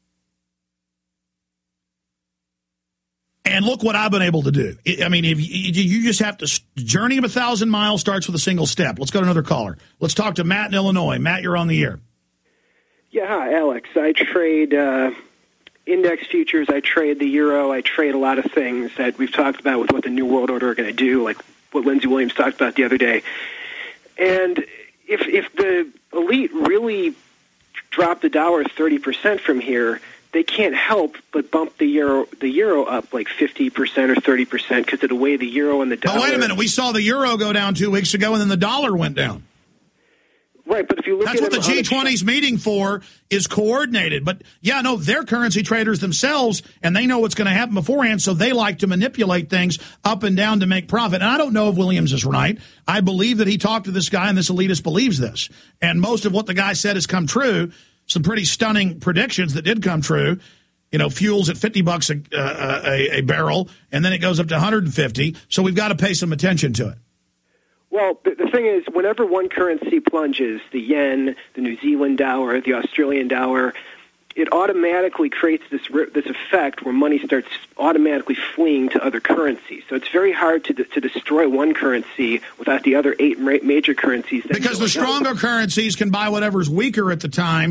Speaker 2: And look what I've been able to do. If you just have to, journey of 1,000 miles starts with a single step. Let's go to another caller. Let's talk to Matt in Illinois. Matt, you're on the air.
Speaker 15: Yeah, hi, Alex. I trade index futures. I trade the euro. I trade a lot of things that we've talked about with what the New World Order are going to do, like what Lindsey Williams talked about the other day. And if the elite really drop the dollar 30% from here, they can't help but bump the euro up like 50% or 30% because of the way the euro and the dollar...
Speaker 2: Oh, wait a minute. We saw the euro go down 2 weeks ago, and then the dollar went down.
Speaker 15: Right, but if you look
Speaker 2: That's
Speaker 15: at...
Speaker 2: what the G20's meeting for, is coordinated. But, they're currency traders themselves, and they know what's going to happen beforehand, so they like to manipulate things up and down to make profit. And I don't know if Williams is right. I believe that he talked to this guy, and this elitist believes this. And most of what the guy said has come true. Some pretty stunning predictions that did come true. Fuel's at $50 a barrel, and then it goes up to $150. So we've got to pay some attention to it.
Speaker 15: Well, the thing is, whenever one currency plunges, the yen, the New Zealand dollar, the Australian dollar, it automatically creates this effect where money starts automatically fleeing to other currencies. So it's very hard to destroy one currency without the other 8 major currencies.
Speaker 2: Because the stronger currencies can buy whatever's weaker at the time,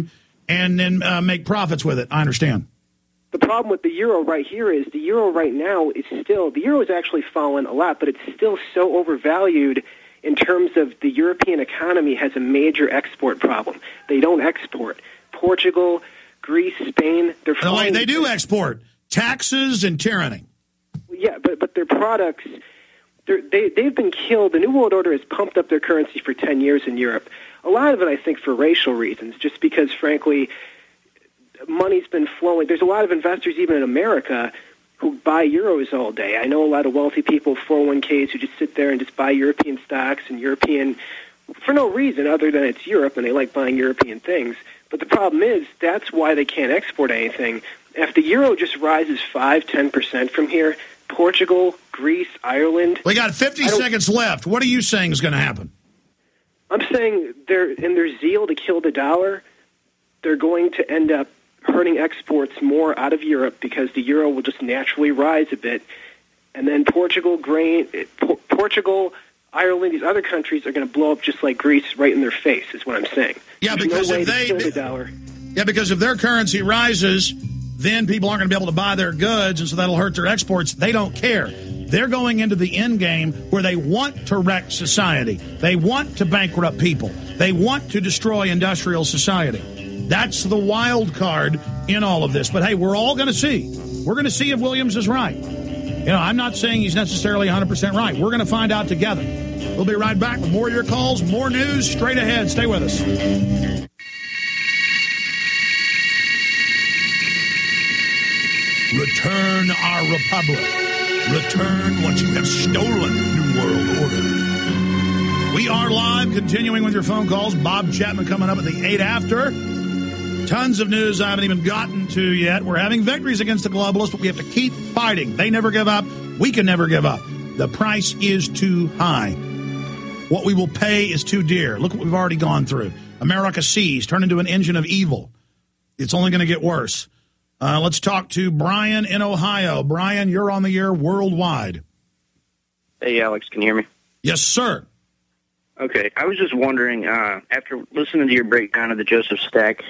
Speaker 2: and then make profits with it. I understand.
Speaker 15: The problem with the euro right here is the euro right now is still, the euro has actually fallen a lot, but it's still so overvalued in terms of the European economy has a major export problem. They don't export. Portugal, Greece, Spain, they're falling.
Speaker 2: They do export. Taxes and tyranny.
Speaker 15: Yeah, but their products, they've been killed. The New World Order has pumped up their currency for 10 years in Europe. A lot of it, I think, for racial reasons, just because, frankly, money's been flowing. There's a lot of investors, even in America, who buy euros all day. I know a lot of wealthy people, 401ks, who just sit there and just buy European stocks and European, for no reason other than it's Europe and they like buying European things. But the problem is, that's why they can't export anything. If the euro just rises 5-10% from here, Portugal, Greece, Ireland...
Speaker 2: We got 50 seconds left. What are you saying is going to happen?
Speaker 15: I'm saying in their zeal to kill the dollar, they're going to end up hurting exports more out of Europe because the euro will just naturally rise a bit. And then Portugal, Ireland, these other countries are going to blow up just like Greece right in their face, is what I'm saying.
Speaker 2: Yeah,
Speaker 15: There's
Speaker 2: because
Speaker 15: no way
Speaker 2: if
Speaker 15: to kill the dollar.
Speaker 2: Yeah, because if their currency rises, then people aren't going to be able to buy their goods, and so that'll hurt their exports. They don't care. They're going into the end game where they want to wreck society. They want to bankrupt people. They want to destroy industrial society. That's the wild card in all of this. But, hey, we're all going to see. We're going to see if Williams is right. You know, I'm not saying he's necessarily 100% right. We're going to find out together. We'll be right back with more of your calls, more news straight ahead. Stay with us. Return our republic. Return what you have stolen, New World Order. We are live, continuing with your phone calls. Bob Chapman coming up at the 8 after. Tons of news I haven't even gotten to yet. We're having victories against the globalists, but we have to keep fighting. They never give up. We can never give up. The price is too high. What we will pay is too dear. Look what we've already gone through. America seized, turned into an engine of evil. It's only going to get worse. Let's talk to Brian in Ohio. Brian, you're on the air worldwide.
Speaker 16: Hey, Alex, can you hear me?
Speaker 2: Yes, sir.
Speaker 16: Okay, I was just wondering, after listening to your breakdown of the Joseph Stack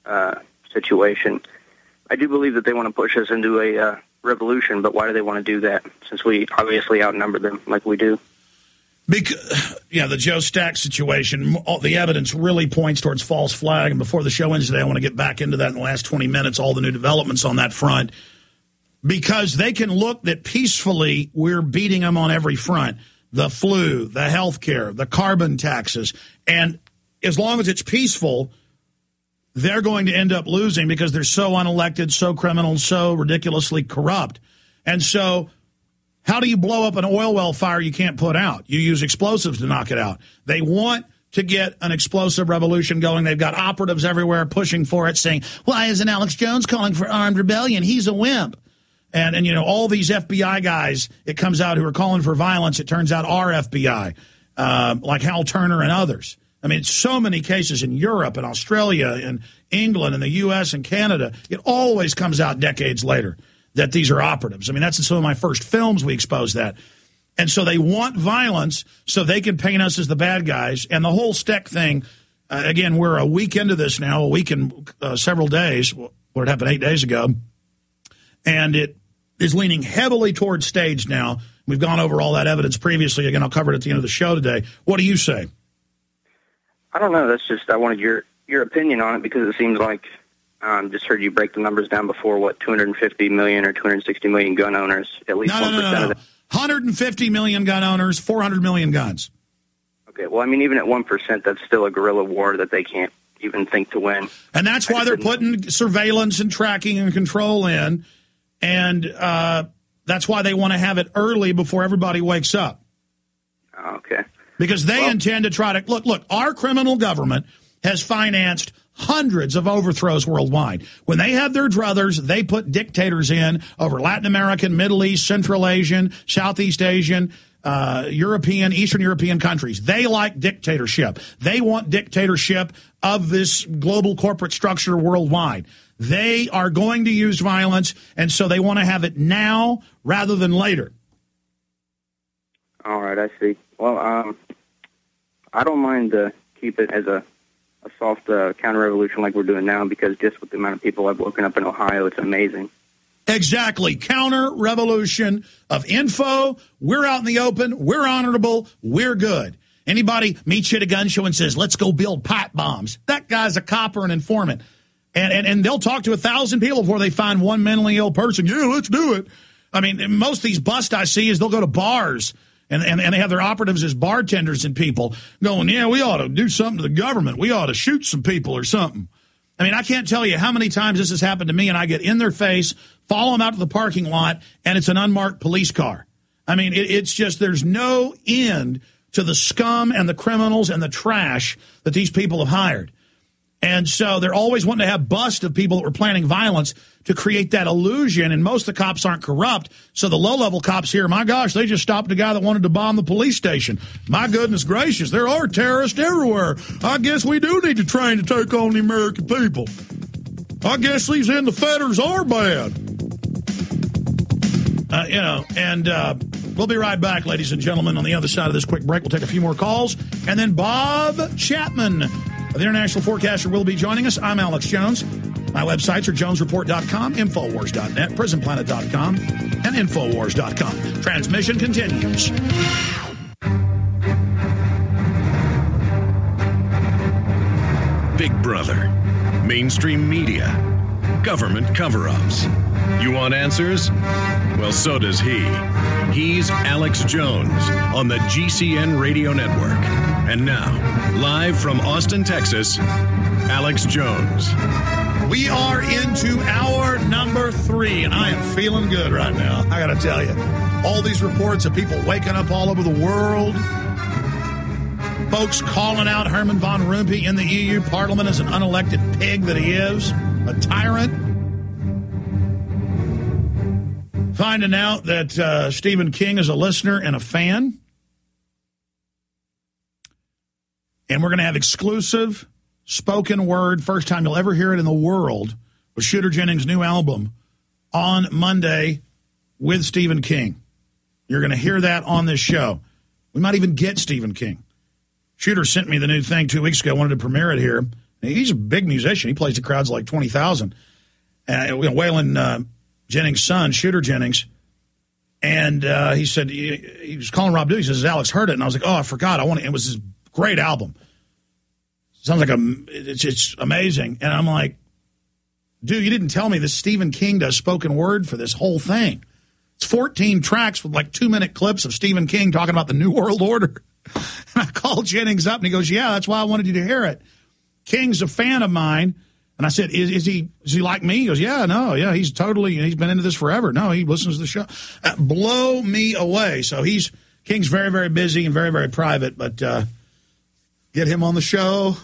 Speaker 16: situation, I do believe that they want to push us into a revolution, but why do they want to do that, since we obviously outnumber them like we do?
Speaker 2: Because, yeah, the Joe Stack situation, the evidence really points towards false flag. And before the show ends today, I want to get back into that in the last 20 minutes, all the new developments on that front. Because they can look that peacefully we're beating them on every front. The flu, the health care, the carbon taxes. And as long as it's peaceful, they're going to end up losing because they're so unelected, so criminal, so ridiculously corrupt. And so how do you blow up an oil well fire you can't put out? You use explosives to knock it out. They want to get an explosive revolution going. They've got operatives everywhere pushing for it, saying, why isn't Alex Jones calling for armed rebellion? He's a wimp. And you know, all these FBI guys, it comes out, who are calling for violence, it turns out are FBI, like Hal Turner and others. I mean, so many cases in Europe and Australia and England and the U.S. and Canada. It always comes out decades later that these are operatives. I mean, that's in some of my first films we exposed that. And so they want violence so they can paint us as the bad guys. And the whole Steck thing, again, we're a week into this now, a week and several days. What happened 8 days ago. And it is leaning heavily towards staged now. We've gone over all that evidence previously. Again, I'll cover it at the end of the show today. What do you say?
Speaker 16: I don't know. That's just, I wanted your opinion on it because it seems like, just heard you break the numbers down before, what, 250 million or 260 million gun owners, at least 1% of them.
Speaker 2: 150 million gun owners, 400 million guns.
Speaker 16: Okay, well, I mean, even at 1%, that's still a guerrilla war that they can't even think to win.
Speaker 2: And that's why they're putting surveillance and tracking and control in, and that's why they want to have it early before everybody wakes up.
Speaker 16: Okay.
Speaker 2: Because they intend to try to... Look, our criminal government has financed hundreds of overthrows worldwide. When they have their druthers, they put dictators in over Latin American, Middle East, Central Asian, Southeast Asian, European, Eastern European countries. They like dictatorship. They want dictatorship of this global corporate structure worldwide. They are going to use violence, and so they want to have it now rather than later.
Speaker 16: All right, I see. Well, I don't mind to keep it as a a soft counter-revolution like we're doing now, because just with the amount of people I've woken up in Ohio, it's amazing.
Speaker 2: Exactly. Counter-revolution of info. We're out in the open. We're honorable. We're good. Anybody meets you at a gun show and says, let's go build pipe bombs. That guy's a cop or an informant. And they'll talk to 1,000 people before they find one mentally ill person. Yeah, let's do it. I mean, most of these busts I see is they'll go to bars and they have their operatives as bartenders and people going, yeah, we ought to do something to the government. We ought to shoot some people or something. I mean, I can't tell you how many times this has happened to me, and I get in their face, follow them out to the parking lot, and it's an unmarked police car. I mean, it's just there's no end to the scum and the criminals and the trash that these people have hired. And so they're always wanting to have busts of people that were planning violence to create that illusion, and most of the cops aren't corrupt. So the low-level cops here, my gosh, they just stopped a guy that wanted to bomb the police station. My goodness gracious, there are terrorists everywhere. I guess we do need to train to take on the American people. I guess these in-the-fetters are bad. We'll be right back, ladies and gentlemen. On the other side of this quick break, we'll take a few more calls. And then Bob Chapman, the International Forecaster, will be joining us. I'm Alex Jones. My websites are jonesreport.com, infowars.net, prisonplanet.com, and infowars.com. Transmission continues.
Speaker 1: Big Brother, mainstream media, government cover-ups. You want answers? Well, so does he. He's Alex Jones on the GCN Radio Network. And now, live from Austin, Texas, Alex Jones.
Speaker 2: We are into hour number 3, and I am feeling good right now. I got to tell you, all these reports of people waking up all over the world, folks calling out Herman Van Rompuy in the EU Parliament as an unelected pig that he is, a tyrant. Finding out that Stephen King is a listener and a fan. And we're going to have exclusive spoken word, first time you'll ever hear it in the world, with Shooter Jennings' new album on Monday with Stephen King. You're going to hear that on this show. We might even get Stephen King. Shooter sent me the new thing 2 weeks ago. I wanted to premiere it here. He's a big musician. He plays to crowds like 20,000. Waylon Jennings' son, Shooter Jennings, and he said, he was calling Rob Duke. He says, Alex heard it. And I was like, oh, I forgot. It was his great album. Sounds like it's amazing. And I'm like, dude, you didn't tell me this Stephen King does spoken word for this whole thing. It's 14 tracks with like 2-minute clips of Stephen King talking about the New World Order. And I called Jennings up and he goes, yeah, that's why I wanted you to hear it. King's a fan of mine. And I said, is he like me? He goes, he's been into this forever. No, he listens to the show. Blow me away. So King's very, very busy and very, very private, but get him on the show.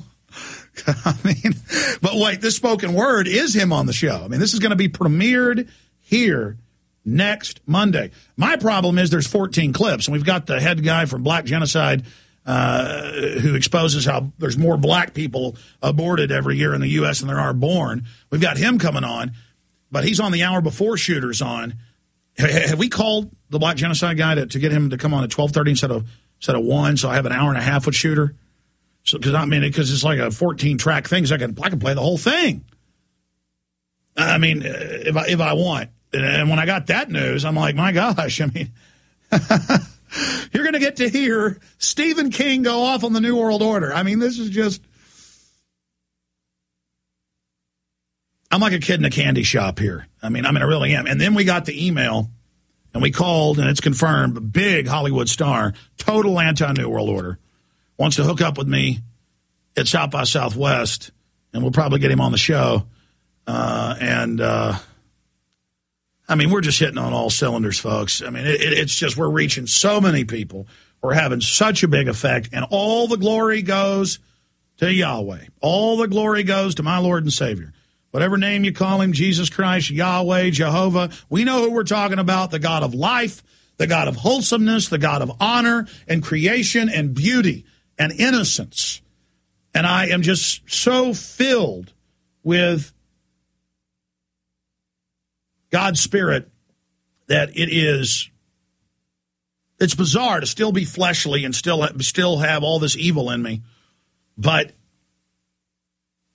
Speaker 2: But wait, this spoken word is him on the show. I mean, this is going to be premiered here next Monday. My problem is there's 14 clips, and we've got the head guy from Black Genocide who exposes how there's more black people aborted every year in the U.S. than there are born. We've got him coming on, but he's on the hour before Shooter's on. Have we called the Black Genocide guy to get him to come on at 12:30 instead of 1, so I have an hour and a half with Shooter? So, because it's like a 14-track thing, so I can play the whole thing. I mean, if I want. And when I got that news, I'm like, my gosh, I mean, you're going to get to hear Stephen King go off on the New World Order. I mean, this is just, I'm like a kid in a candy shop here. I mean, I really am. And then we got the email, and we called, and it's confirmed, big Hollywood star, total anti-New World Order, wants to hook up with me at South by Southwest, and we'll probably get him on the show. We're just hitting on all cylinders, folks. I mean, it's just we're reaching so many people. We're having such a big effect, and all the glory goes to Yahweh. All the glory goes to my Lord and Savior. Whatever name you call him, Jesus Christ, Yahweh, Jehovah, we know who we're talking about, the God of life, the God of wholesomeness, the God of honor and creation and beauty and innocence. And I am just so filled with God's Spirit that it's bizarre to still be fleshly and still have all this evil in me. But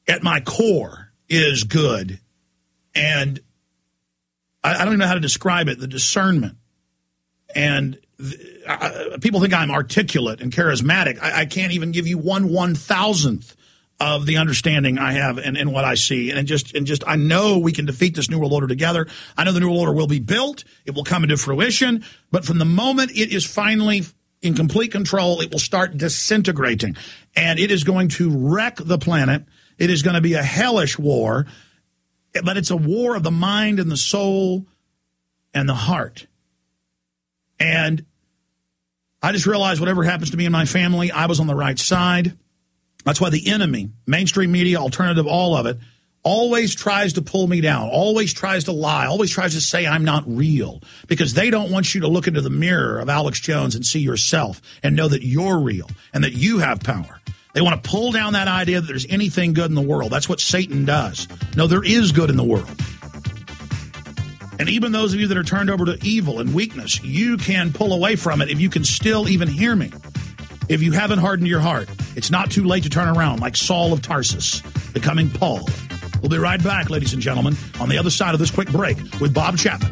Speaker 2: at my core is good. And I don't even know how to describe it, the discernment. And people think I'm articulate and charismatic. I can't even give you 1/1000th of the understanding I have and what I see. And just I know we can defeat this New World Order together. I know the New World Order will be built. It will come into fruition. But from the moment it is finally in complete control, it will start disintegrating. And it is going to wreck the planet. It is going to be a hellish war. But it's a war of the mind and the soul and the heart. And I just realized whatever happens to me and my family, I was on the right side. That's why the enemy, mainstream media, alternative, all of it, always tries to pull me down, always tries to lie, always tries to say I'm not real, because they don't want you to look into the mirror of Alex Jones and see yourself and know that you're real and that you have power. They want to pull down that idea that there's anything good in the world. That's what Satan does. No, there is good in the world. And even those of you that are turned over to evil and weakness, you can pull away from it if you can still even hear me. If you haven't hardened your heart, it's not too late to turn around, like Saul of Tarsus, becoming Paul. We'll be right back, ladies and gentlemen, on the other side of this quick break with Bob Chapman.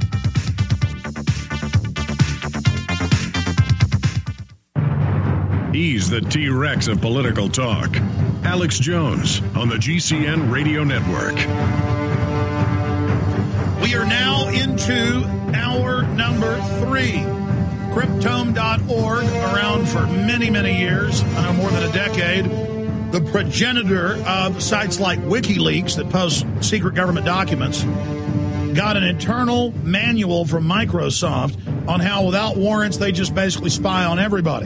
Speaker 1: He's the T-Rex of political talk. Alex Jones on the GCN Radio Network.
Speaker 2: We are now into hour number 3. Cryptome.org, around for many, many years, I know more than a decade. The progenitor of sites like WikiLeaks that post secret government documents got an internal manual from Microsoft on how, without warrants, they just basically spy on everybody.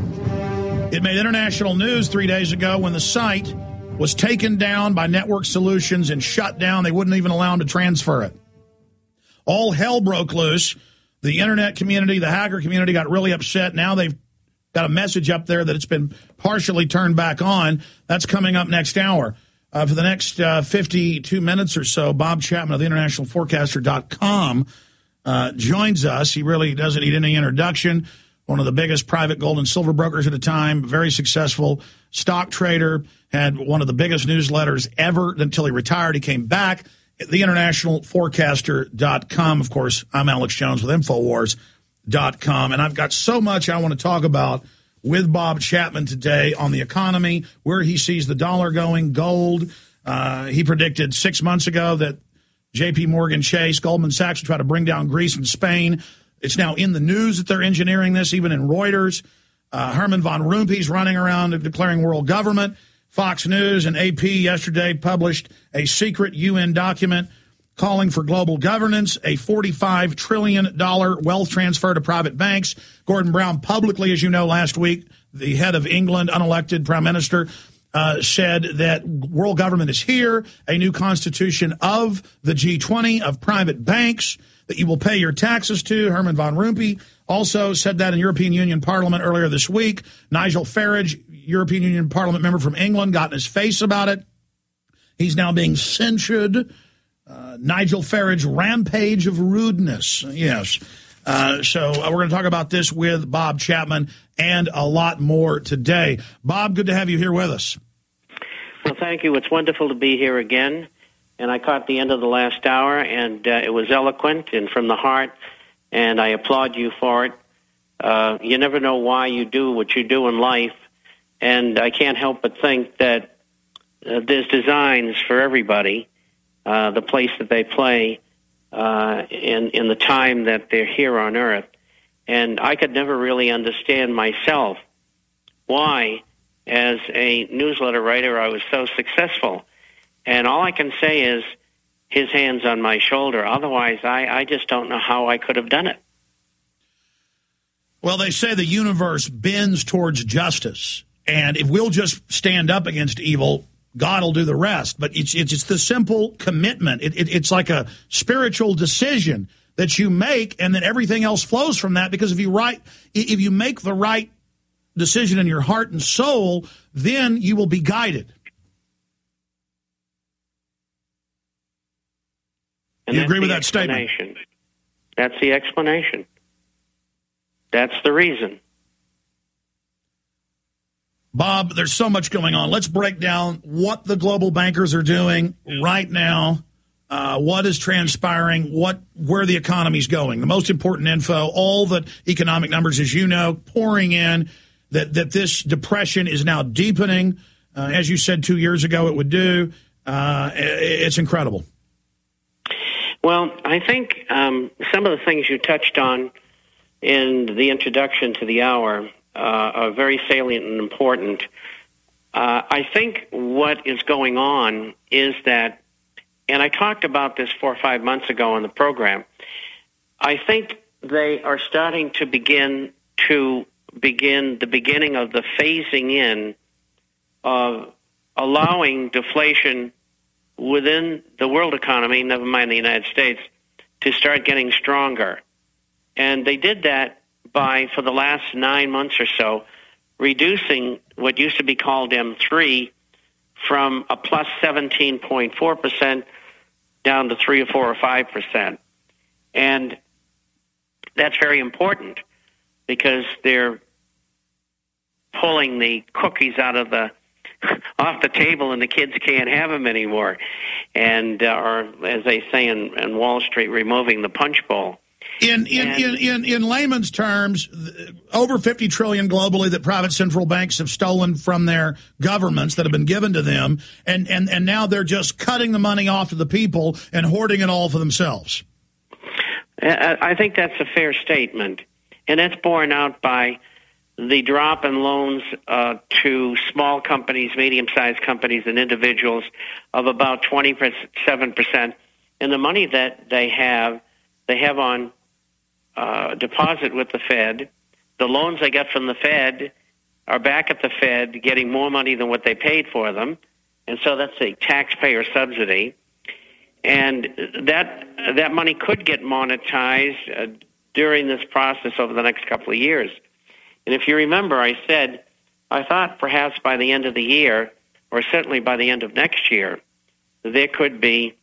Speaker 2: It made international news 3 days ago when the site was taken down by Network Solutions and shut down. They wouldn't even allow them to transfer it. All hell broke loose. The internet community, the hacker community got really upset. Now they've got a message up there that it's been partially turned back on. That's coming up next hour. For the next 52 minutes or so, Bob Chapman of the internationalforecaster.com joins us. He really doesn't need any introduction. One of the biggest private gold and silver brokers at the time, very successful stock trader, had one of the biggest newsletters ever until he retired. He came back. TheInternationalForecaster.com. Of course, I'm Alex Jones with Infowars.com. And I've got so much I want to talk about with Bob Chapman today on the economy, where he sees the dollar going, gold. He predicted 6 months ago that J.P. Morgan Chase, Goldman Sachs would try to bring down Greece and Spain. It's now in the news that they're engineering this, even in Reuters. Herman von Rompuy's running around and declaring world government. Fox News and AP yesterday published a secret UN document calling for global governance, a $45 trillion wealth transfer to private banks. Gordon Brown publicly, as you know, last week, the head of England, unelected prime minister, said that world government is here, a new constitution of the G20, of private banks that you will pay your taxes to. Herman von Rompuy also said that in European Union Parliament earlier this week. Nigel Farage, European Union Parliament member from England, got in his face about it. He's now being censured. Nigel Farage, rampage of rudeness. Yes. So we're going to talk about this with Bob Chapman and a lot more today. Bob, good to have you here with us.
Speaker 17: Well, thank you. It's wonderful to be here again. And I caught the end of the last hour, and it was eloquent and from the heart, and I applaud you for it. You never know why you do what you do in life, and I can't help but think that there's designs for everybody, the place that they play in the time that they're here on Earth. And I could never really understand myself why, as a newsletter writer, I was so successful. And all I can say is his hand's on my shoulder. Otherwise, I just don't know how I could have done it.
Speaker 2: Well, they say the universe bends towards justice. And if we'll just stand up against evil, God will do the rest. But it's the simple commitment. It's like a spiritual decision that you make, and then everything else flows from that. Because if you make the right decision in your heart and soul, then you will be guided.
Speaker 17: And
Speaker 2: you agree with that statement?
Speaker 17: That's the explanation. That's the reason.
Speaker 2: Bob, there's so much going on. Let's break down what the global bankers are doing right now, what is transpiring, where the economy's going. The most important info, all the economic numbers, as you know, pouring in, that this depression is now deepening. As you said 2 years ago it would do. It's incredible.
Speaker 17: Well, I think some of the things you touched on in the introduction to the hour are very salient and important. I think what is going on is that, and I talked about this 4 or 5 months ago on the program, I think they are starting to begin the beginning of the phasing in of allowing deflation within the world economy, never mind the United States, to start getting stronger. And they did that by, for the last 9 months or so, reducing what used to be called M3 from a plus 17.4% down to 3 or 4 or 5%. And that's very important because they're pulling the cookies out of off the table, and the kids can't have them anymore. And, or as they say in Wall Street, removing the punch bowl.
Speaker 2: In layman's terms, over $50 trillion globally that private central banks have stolen from their governments that have been given to them, and now they're just cutting the money off to the people and hoarding it all for themselves.
Speaker 17: I think that's a fair statement, and that's borne out by the drop in loans to small companies, medium-sized companies, and individuals of about 27%. And the money that they have on deposit with the Fed. The loans they get from the Fed are back at the Fed getting more money than what they paid for them. And so that's a taxpayer subsidy. And that money could get monetized during this process over the next couple of years. And if you remember, I said, I thought perhaps by the end of the year, or certainly by the end of next year, there could be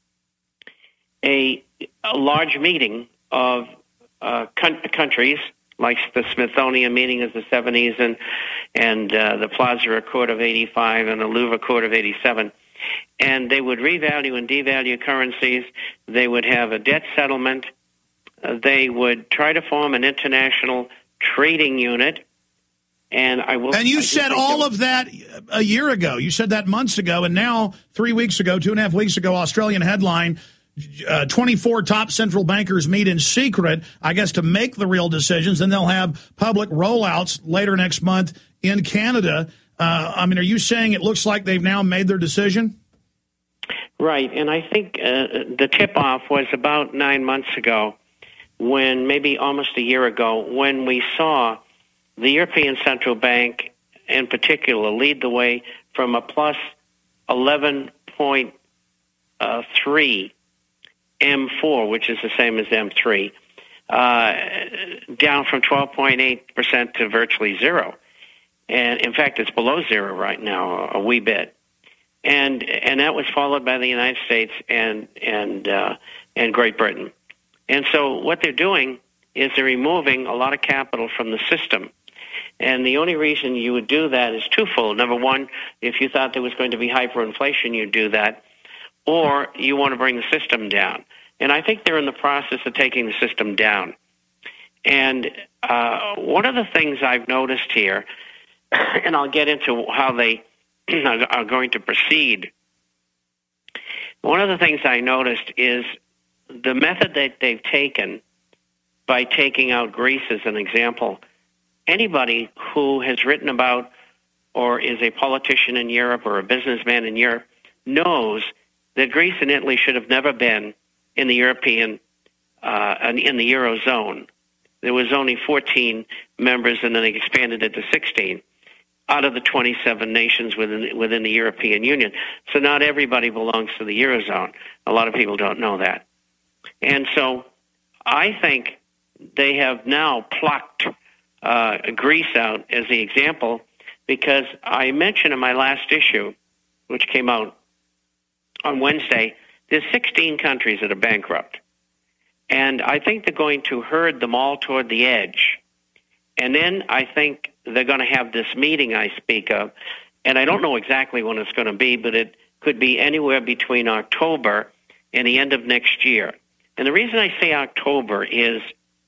Speaker 17: a large meeting of countries, like the Smithsonian meeting of the 70s and the Plaza Accord of 85 and the Louvre Accord of 87. And they would revalue and devalue currencies. They would have a debt settlement. They would try to form an international trading unit. And
Speaker 2: you said all of that a year ago. You said that months ago. And now 3 weeks ago, 2.5 weeks ago, Australian headline, 24 top central bankers meet in secret, I guess, to make the real decisions. Then they'll have public rollouts later next month in Canada. Are you saying it looks like they've now made their decision?
Speaker 17: Right. And I think the tip-off was about 9 months ago, when maybe almost a year ago, when we saw the European Central Bank in particular lead the way from a plus 11.3 M4, which is the same as M3, down from 12.8% to virtually zero. And in fact, it's below zero right now, a wee bit. And that was followed by the United States and Great Britain. And so what they're doing is they're removing a lot of capital from the system. And the only reason you would do that is twofold. Number one, if you thought there was going to be hyperinflation, you'd do that. Or you want to bring the system down. And I think they're in the process of taking the system down. And one of the things I've noticed here, and I'll get into how they are going to proceed, one of the things I noticed is the method that they've taken by taking out Greece as an example. Anybody who has written about or is a politician in Europe or a businessman in Europe knows that Greece and Italy should have never been in the European, in the Eurozone. There was only 14 members, and then they expanded it to 16 out of the 27 nations within the European Union. So not everybody belongs to the Eurozone. A lot of people don't know that. And so I think they have now plucked Greece out as the example, because I mentioned in my last issue, which came out on Wednesday, there's 16 countries that are bankrupt. And I think they're going to herd them all toward the edge. And then I think they're going to have this meeting I speak of, and I don't know exactly when it's going to be, but it could be anywhere between October and the end of next year. And the reason I say October is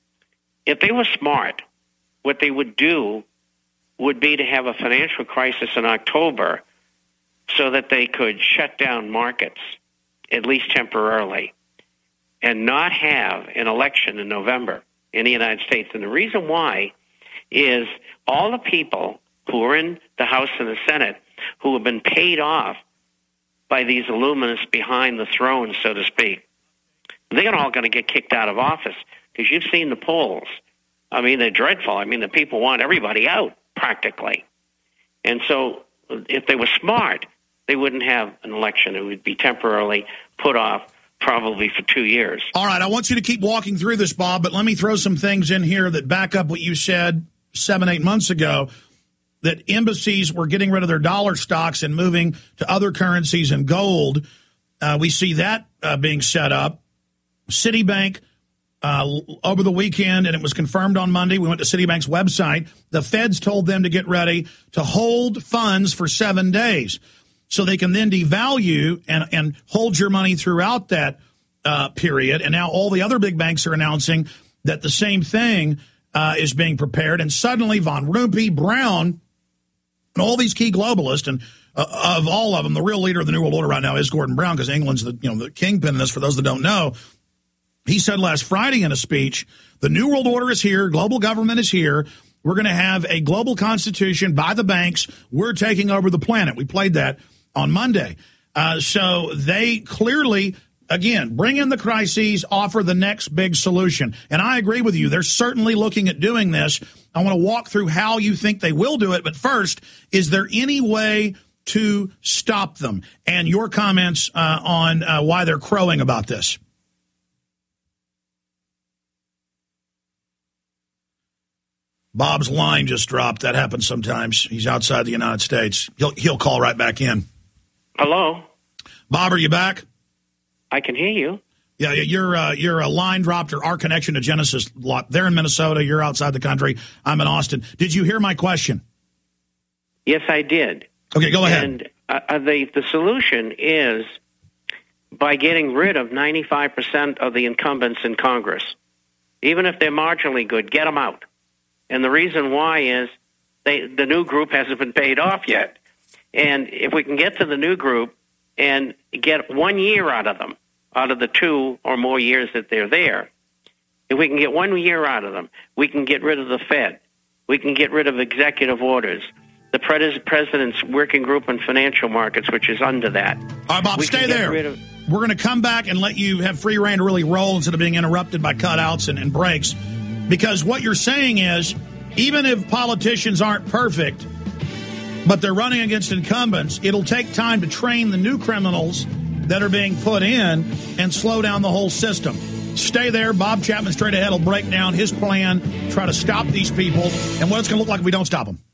Speaker 17: if they were smart, what they would do would be to have a financial crisis in October so that they could shut down markets, at least temporarily, and not have an election in November in the United States. And the reason why is all the people who are in the House and the Senate who have been paid off by these illuminists behind the throne, so to speak, they're all going to get kicked out of office because you've seen the polls. I mean, they're dreadful. I mean, the people want everybody out, practically. And so if they were smart, they wouldn't have an election. It would be temporarily put off probably for 2 years.
Speaker 2: All right, I want you to keep walking through this, Bob, but let me throw some things in here that back up what you said 7-8 months ago, that embassies were getting rid of their dollar stocks and moving to other currencies and gold. We see that being set up. Citibank, over the weekend, and it was confirmed on Monday, we went to Citibank's website, the feds told them to get ready to hold funds for 7 days so they can then devalue and hold your money throughout that period. And now all the other big banks are announcing that the same thing is being prepared. And suddenly Von Rompuy, Brown, and all these key globalists, and of all of them, the real leader of the New World Order right now is Gordon Brown, because England's the kingpin in this, for those that don't know. He said last Friday in a speech, the New World Order is here, global government is here, we're going to have a global constitution by the banks, we're taking over the planet. We played that on Monday. So they clearly, again, bring in the crises, offer the next big solution. And I agree with you, they're certainly looking at doing this. I want to walk through how you think they will do it, but first, is there any way to stop them? And your comments on why they're crowing about this. Bob's line just dropped. That happens sometimes. He's outside the United States. He'll call right back in.
Speaker 17: Hello?
Speaker 2: Bob, are you back?
Speaker 17: I can hear you.
Speaker 2: Yeah, you're a line dropped, or our connection to Genesis. They're in Minnesota. You're outside the country. I'm in Austin. Did you hear my question?
Speaker 17: Yes, I did.
Speaker 2: Okay, go ahead.
Speaker 17: And the solution is by getting rid of 95% of the incumbents in Congress. Even if they're marginally good, get them out. And the reason why is the new group hasn't been paid off yet. And if we can get to the new group and get 1 year out of them, out of the 2 or more years that they're there, if we can get 1 year out of them, we can get rid of the Fed. We can get rid of executive orders. The President's Working Group on Financial Markets, which is under that.
Speaker 2: All right, Bob, stay there. We're going to come back and let you have free reign to really roll instead of being interrupted by cutouts and breaks. Because what you're saying is, even if politicians aren't perfect, but they're running against incumbents, it'll take time to train the new criminals that are being put in and slow down the whole system. Stay there. Bob Chapman straight ahead will break down his plan, try to stop these people, and what it's going to look like if we don't stop them.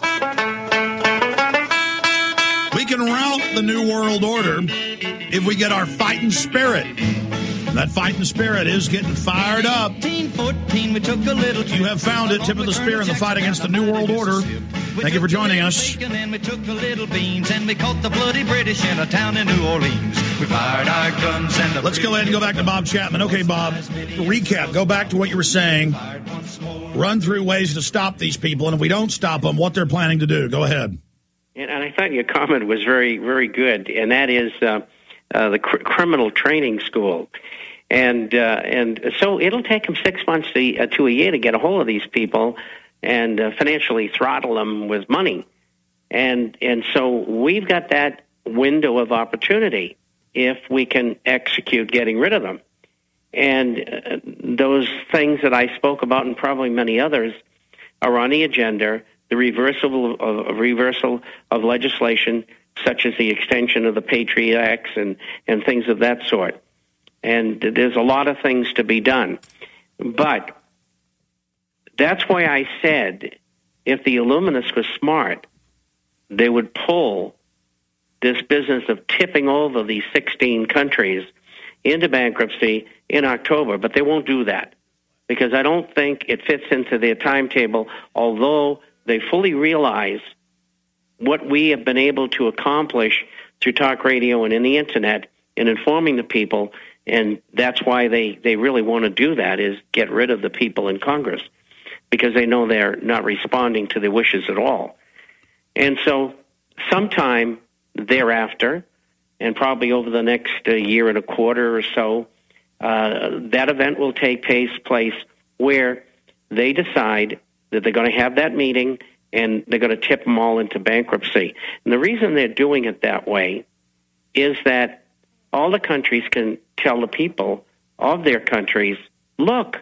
Speaker 2: We can rout the New World Order if we get our fighting spirit. And that fighting spirit is getting fired up. You have found it, tip of the spear in the fight against the New World Order. Thank you for joining us.
Speaker 18: We took the little beans and we caught the bloody British in a town in New Orleans. We fired our guns and
Speaker 2: let's go ahead and go back to Bob Chapman. Okay, Bob, recap. Go back to what you were saying. Run through ways to stop these people, and if we don't stop them, what they're planning to do. Go ahead.
Speaker 17: And I thought your comment was very, very good, and that is the criminal training school. And so it'll take them 6 months to a year to get a hold of these people and financially throttle them with money. And so we've got that window of opportunity if we can execute getting rid of them. And those things that I spoke about, and probably many others, are on the agenda. The reversal of legislation, such as the extension of the Patriot Acts and things of that sort. And there's a lot of things to be done. But that's why I said if the Illuminists were smart, they would pull this business of tipping over these 16 countries into bankruptcy in October. But they won't do that because I don't think it fits into their timetable, although they fully realize what we have been able to accomplish through talk radio and in the Internet in informing the people, and that's why they really want to do that, is get rid of the people in Congress, because they know they're not responding to their wishes at all. And so sometime thereafter, and probably over the next year and a quarter or so, that event will take place where they decide that they're going to have that meeting and they're going to tip them all into bankruptcy. And the reason they're doing it that way is that all the countries can tell the people of their countries, look,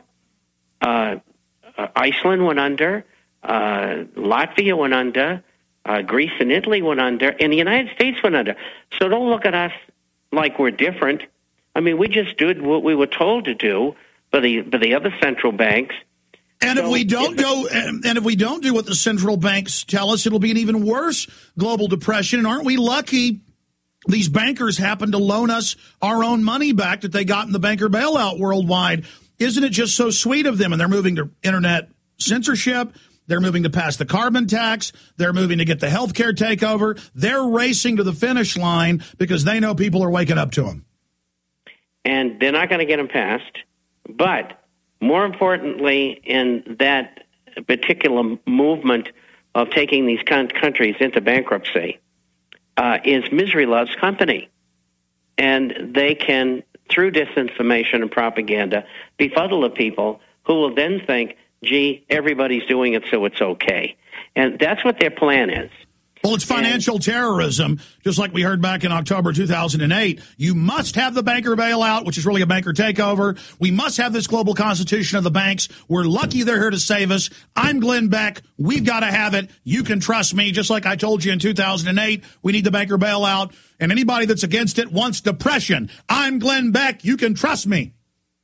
Speaker 17: Iceland went under, Latvia went under, Greece and Italy went under, and the United States went under. So don't look at us like we're different. I mean, we just did what we were told to do by the other central banks.
Speaker 2: And if we don't do what the central banks tell us, it'll be an even worse global depression. And aren't we lucky these bankers happen to loan us our own money back that they got in the banker bailout worldwide? Isn't it just so sweet of them? And they're moving to internet censorship. They're moving to pass the carbon tax. They're moving to get the health care takeover. They're racing to the finish line because they know people are waking up to them.
Speaker 17: And they're not going to get them passed. But more importantly, in that particular movement of taking these countries into bankruptcy is misery loves company. And they can, through disinformation and propaganda, befuddle the people who will then think, gee, everybody's doing it, so it's okay. And that's what their plan is.
Speaker 2: Well, it's financial terrorism, just like we heard back in October 2008. You must have the banker bailout, which is really a banker takeover. We must have this global constitution of the banks. We're lucky they're here to save us. I'm Glenn Beck. We've got to have it. You can trust me. Just like I told you in 2008, we need the banker bailout. And anybody that's against it wants depression. I'm Glenn Beck. You can trust me.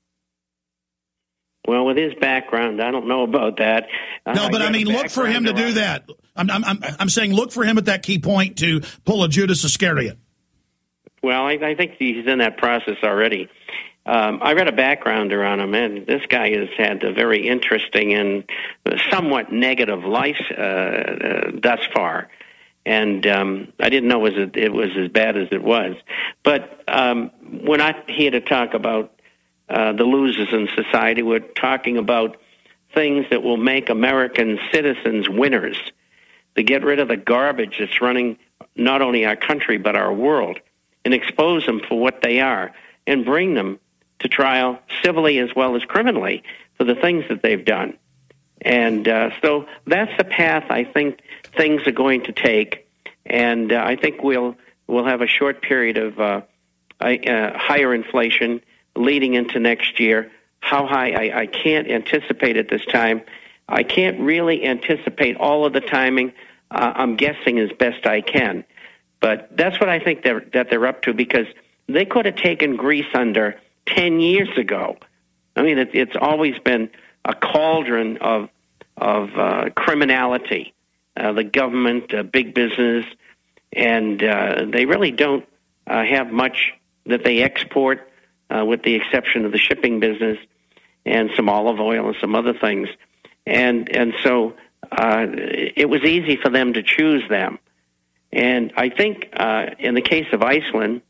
Speaker 17: Well, with his background, I don't know about that.
Speaker 2: No, but I mean, look for him to do that. I'm saying look for him at that key point to pull a Judas Iscariot.
Speaker 17: Well, I think he's in that process already. I read a backgrounder on him, and this guy has had a very interesting and somewhat negative life thus far. And I didn't know it was as bad as it was. But we're not here to talk about the losers in society. We're talking about things that will make American citizens winners, to get rid of the garbage that's running not only our country but our world, and expose them for what they are, and bring them to trial civilly as well as criminally for the things that they've done. And so that's the path I think things are going to take, and I think we'll have a short period of higher inflation leading into next year. How high, I can't anticipate at this time. I can't really anticipate all of the timing. I'm guessing as best I can. But that's what I think that they're up to, because they could have taken Greece under 10 years ago. I mean, it's always been a cauldron of criminality, the government, big business, and they really don't have much that they export, with the exception of the shipping business and some olive oil and some other things. And so it was easy for them to choose them. And I think in the case of Iceland,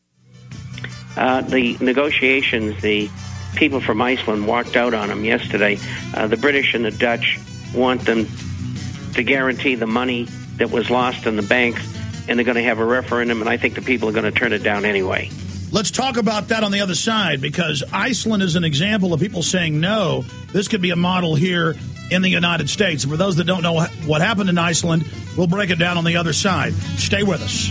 Speaker 17: the negotiations, the people from Iceland walked out on them yesterday. The British and the Dutch want them to guarantee the money that was lost in the banks, and they're going to have a referendum, and I think the people are going to turn it down anyway.
Speaker 2: Let's talk about that on the other side, because Iceland is an example of people saying no. This could be a model here in the United States. And for those that don't know what happened in Iceland, we'll break it down on the other side. Stay with us.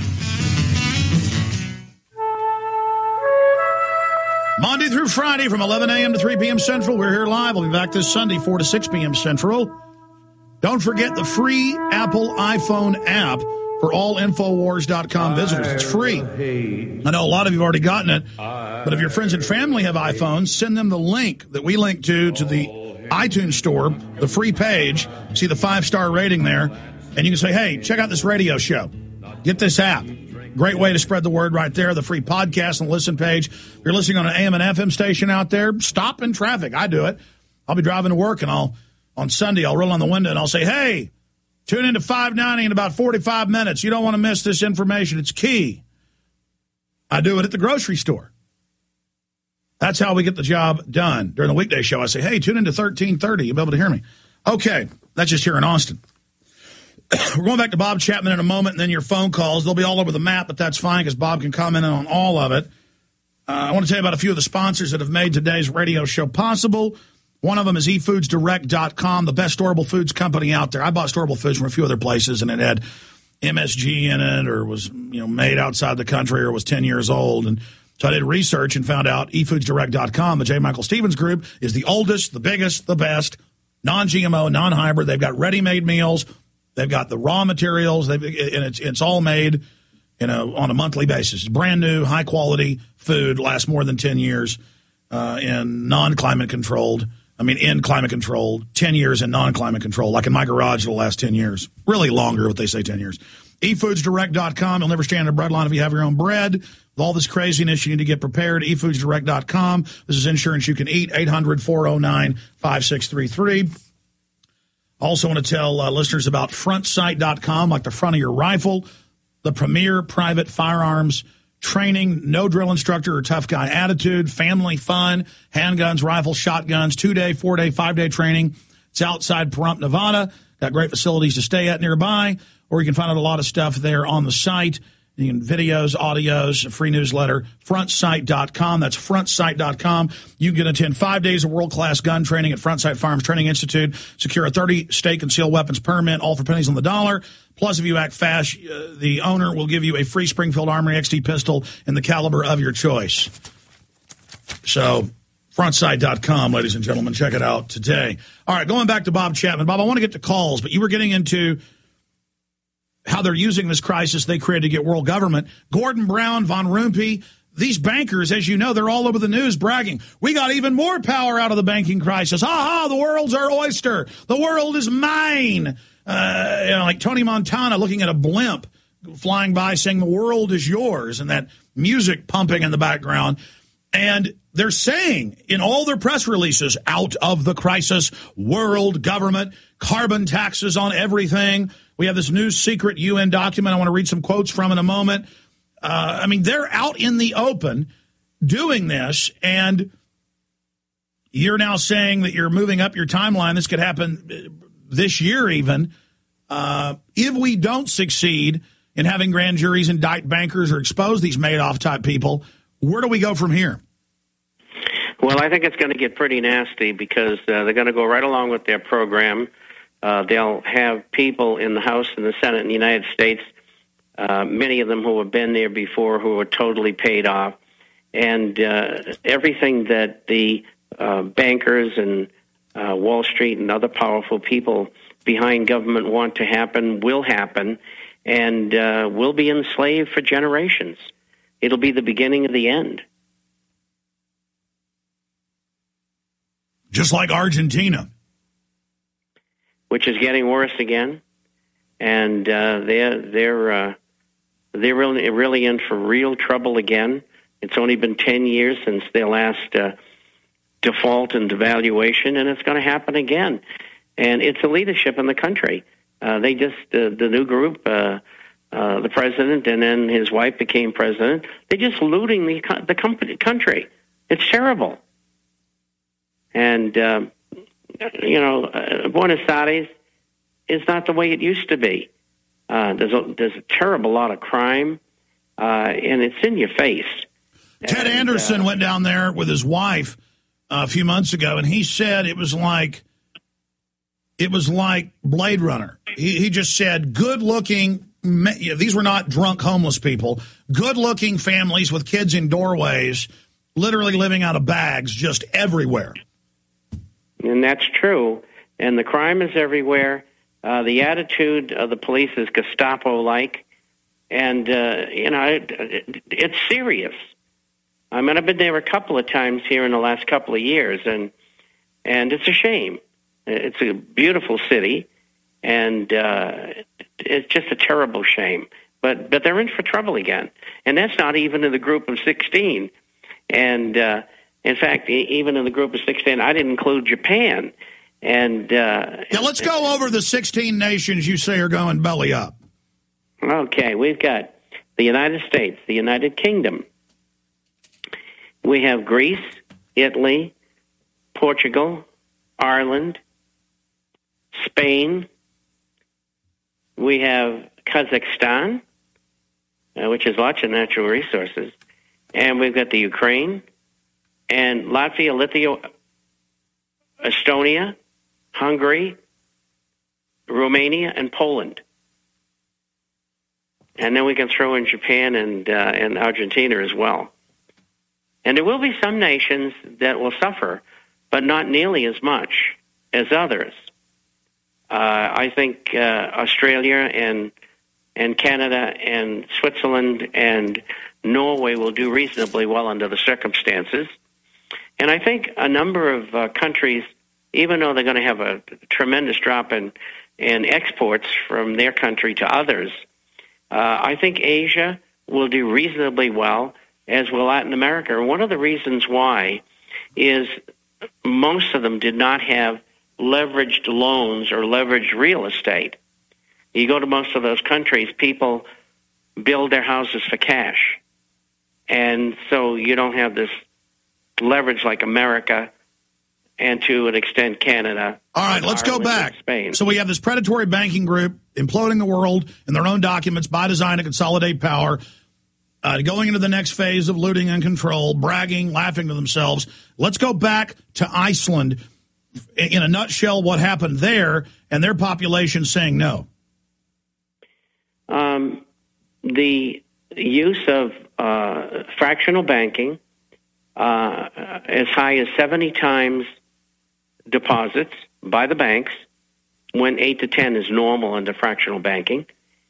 Speaker 2: Monday through Friday from 11 a.m. to 3 p.m. Central. We're here live. We'll be back this Sunday, 4 to 6 p.m. Central. Don't forget the free Apple iPhone app for all Infowars.com visitors. It's free. I know a lot of you have already gotten it, but if your friends and family have iPhones, send them the link that we link to the iTunes store, the free page. See the 5-star rating there, and you can say, hey, check out this radio show. Get this app. Great way to spread the word right there, the free podcast and listen page. If you're listening on an AM and FM station out there, stop in traffic. I do it. I'll be driving to work, and on Sunday, I'll roll on the window, and I'll say, hey, Tune into 590 in about 45 minutes. You don't want to miss this information. It's key. I do it at the grocery store. That's how we get the job done. During the weekday show, I say, hey, tune into 1330. You'll be able to hear me. Okay, that's just here in Austin. We're going back to Bob Chapman in a moment, and then your phone calls. They'll be all over the map, but that's fine because Bob can comment on all of it. I want to tell you about a few of the sponsors that have made today's radio show possible. One of them is eFoodsDirect.com, the best storable foods company out there. I bought storable foods from a few other places, and it had MSG in it or was made outside the country or was 10 years old. And so I did research and found out eFoodsDirect.com, the J. Michael Stevens Group, is the oldest, the biggest, the best, non-GMO, non-hybrid. They've got ready-made meals. They've got the raw materials, and it's all made on a monthly basis. It's brand new, high-quality food, lasts more than 10 years in non-climate controlled. In climate controlled, 10 years in non-climate controlled, like in my garage the last 10 years. Really longer, what they say 10 years. eFoodsDirect.com. You'll never stand in a bread line if you have your own bread. With all this craziness, you need to get prepared. eFoodsDirect.com. This is insurance you can eat. 800-409-5633. Also want to tell listeners about FrontSight.com, like the front of your rifle, the premier private firearms training, no drill instructor or tough guy attitude, family fun, handguns, rifles, shotguns, 2-day, 4-day, 5-day training. It's outside Pahrump, Nevada. Got great facilities to stay at nearby, or you can find out a lot of stuff there on the site. You can videos, audios, a free newsletter, FrontSight.com. That's FrontSight.com. You can attend 5 days of world-class gun training at FrontSight Firearms Training Institute. Secure a 30-state concealed weapons permit, all for pennies on the dollar. Plus, if you act fast, the owner will give you a free Springfield Armory XT pistol in the caliber of your choice. So, FrontSight.com, ladies and gentlemen. Check it out today. All right, going back to Bob Chapman. Bob, I want to get to calls, but you were getting into how they're using this crisis they created to get world government. Gordon Brown, Von Rumpe, these bankers, as you know, they're all over the news bragging, we got even more power out of the banking crisis. Ha, the world's our oyster. The world is mine. Like Tony Montana looking at a blimp flying by saying the world is yours, and that music pumping in the background. And they're saying in all their press releases, out of the crisis, world government, carbon taxes on everything. We have this new secret UN document I want to read some quotes from in a moment. They're out in the open doing this, and you're now saying that you're moving up your timeline. This could happen this year even. If we don't succeed in having grand juries indict bankers or expose these Madoff-type people, where do we go from here?
Speaker 17: Well, I think it's going to get pretty nasty because they're going to go right along with their program. They'll have people in the House and the Senate in the United States, many of them who have been there before, who are totally paid off. And everything that the bankers and Wall Street and other powerful people behind government want to happen will happen, and we'll be enslaved for generations. It'll be the beginning of the end.
Speaker 2: Just like Argentina.
Speaker 17: Which is getting worse again, and they're really in for real trouble again. It's only been 10 years since their last default and devaluation, and it's going to happen again. And it's the leadership in the country. They just the new group, the president, and then his wife became president. They're just looting the country. It's terrible. And Buenos Aires is not the way it used to be. There's a terrible lot of crime, and it's in your face.
Speaker 2: Ted Anderson went down there with his wife a few months ago, and he said it was like Blade Runner. He just said good-looking, these were not drunk homeless people, good-looking families with kids in doorways, literally living out of bags just everywhere.
Speaker 17: And that's true. And the crime is everywhere. The attitude of the police is Gestapo-like. And, it's serious. I've been there a couple of times here in the last couple of years, and it's a shame. It's a beautiful city, and it's just a terrible shame. But they're in for trouble again. And that's not even in the group of 16. And in fact, even in the group of 16, I didn't include Japan. And
Speaker 2: let's go over the 16 nations you say are going belly up.
Speaker 17: Okay, we've got the United States, the United Kingdom. We have Greece, Italy, Portugal, Ireland, Spain. We have Kazakhstan, which has lots of natural resources. And we've got the Ukraine, and Latvia, Lithuania, Estonia, Hungary, Romania, and Poland. And then we can throw in Japan and Argentina as well. And there will be some nations that will suffer, but not nearly as much as others. I think Australia and Canada and Switzerland and Norway will do reasonably well under the circumstances. And I think a number of countries, even though they're going to have a tremendous drop in exports from their country to others, I think Asia will do reasonably well, as will Latin America. And one of the reasons why is most of them did not have leveraged loans or leveraged real estate. You go to most of those countries, people build their houses for cash. And so you don't have this leverage like America and to an extent Canada.
Speaker 2: All right, let's go back.
Speaker 17: Spain.
Speaker 2: So we have this predatory banking group imploding the world in their own documents by design to consolidate power, going into the next phase of looting and control, bragging, laughing to themselves. Let's go back to Iceland. In a nutshell, what happened there and their population saying no?
Speaker 17: The use of fractional banking, as high as 70 times deposits by the banks, when 8 to 10 is normal under fractional banking,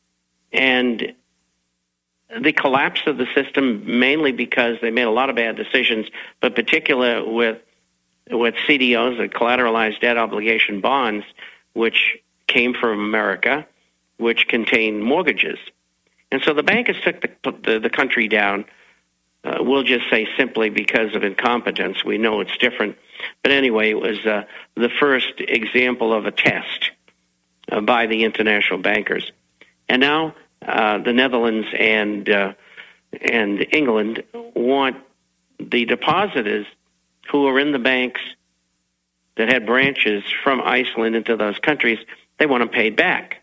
Speaker 17: and the collapse of the system mainly because they made a lot of bad decisions, but particular with CDOs, the collateralized debt obligation bonds, which came from America, which contained mortgages. And so the bankers took the country down, we'll just say simply because of incompetence. We know it's different. But anyway, it was the first example of a test by the international bankers. And now the Netherlands and England want the depositors who are in the banks that had branches from Iceland into those countries, they want them paid back.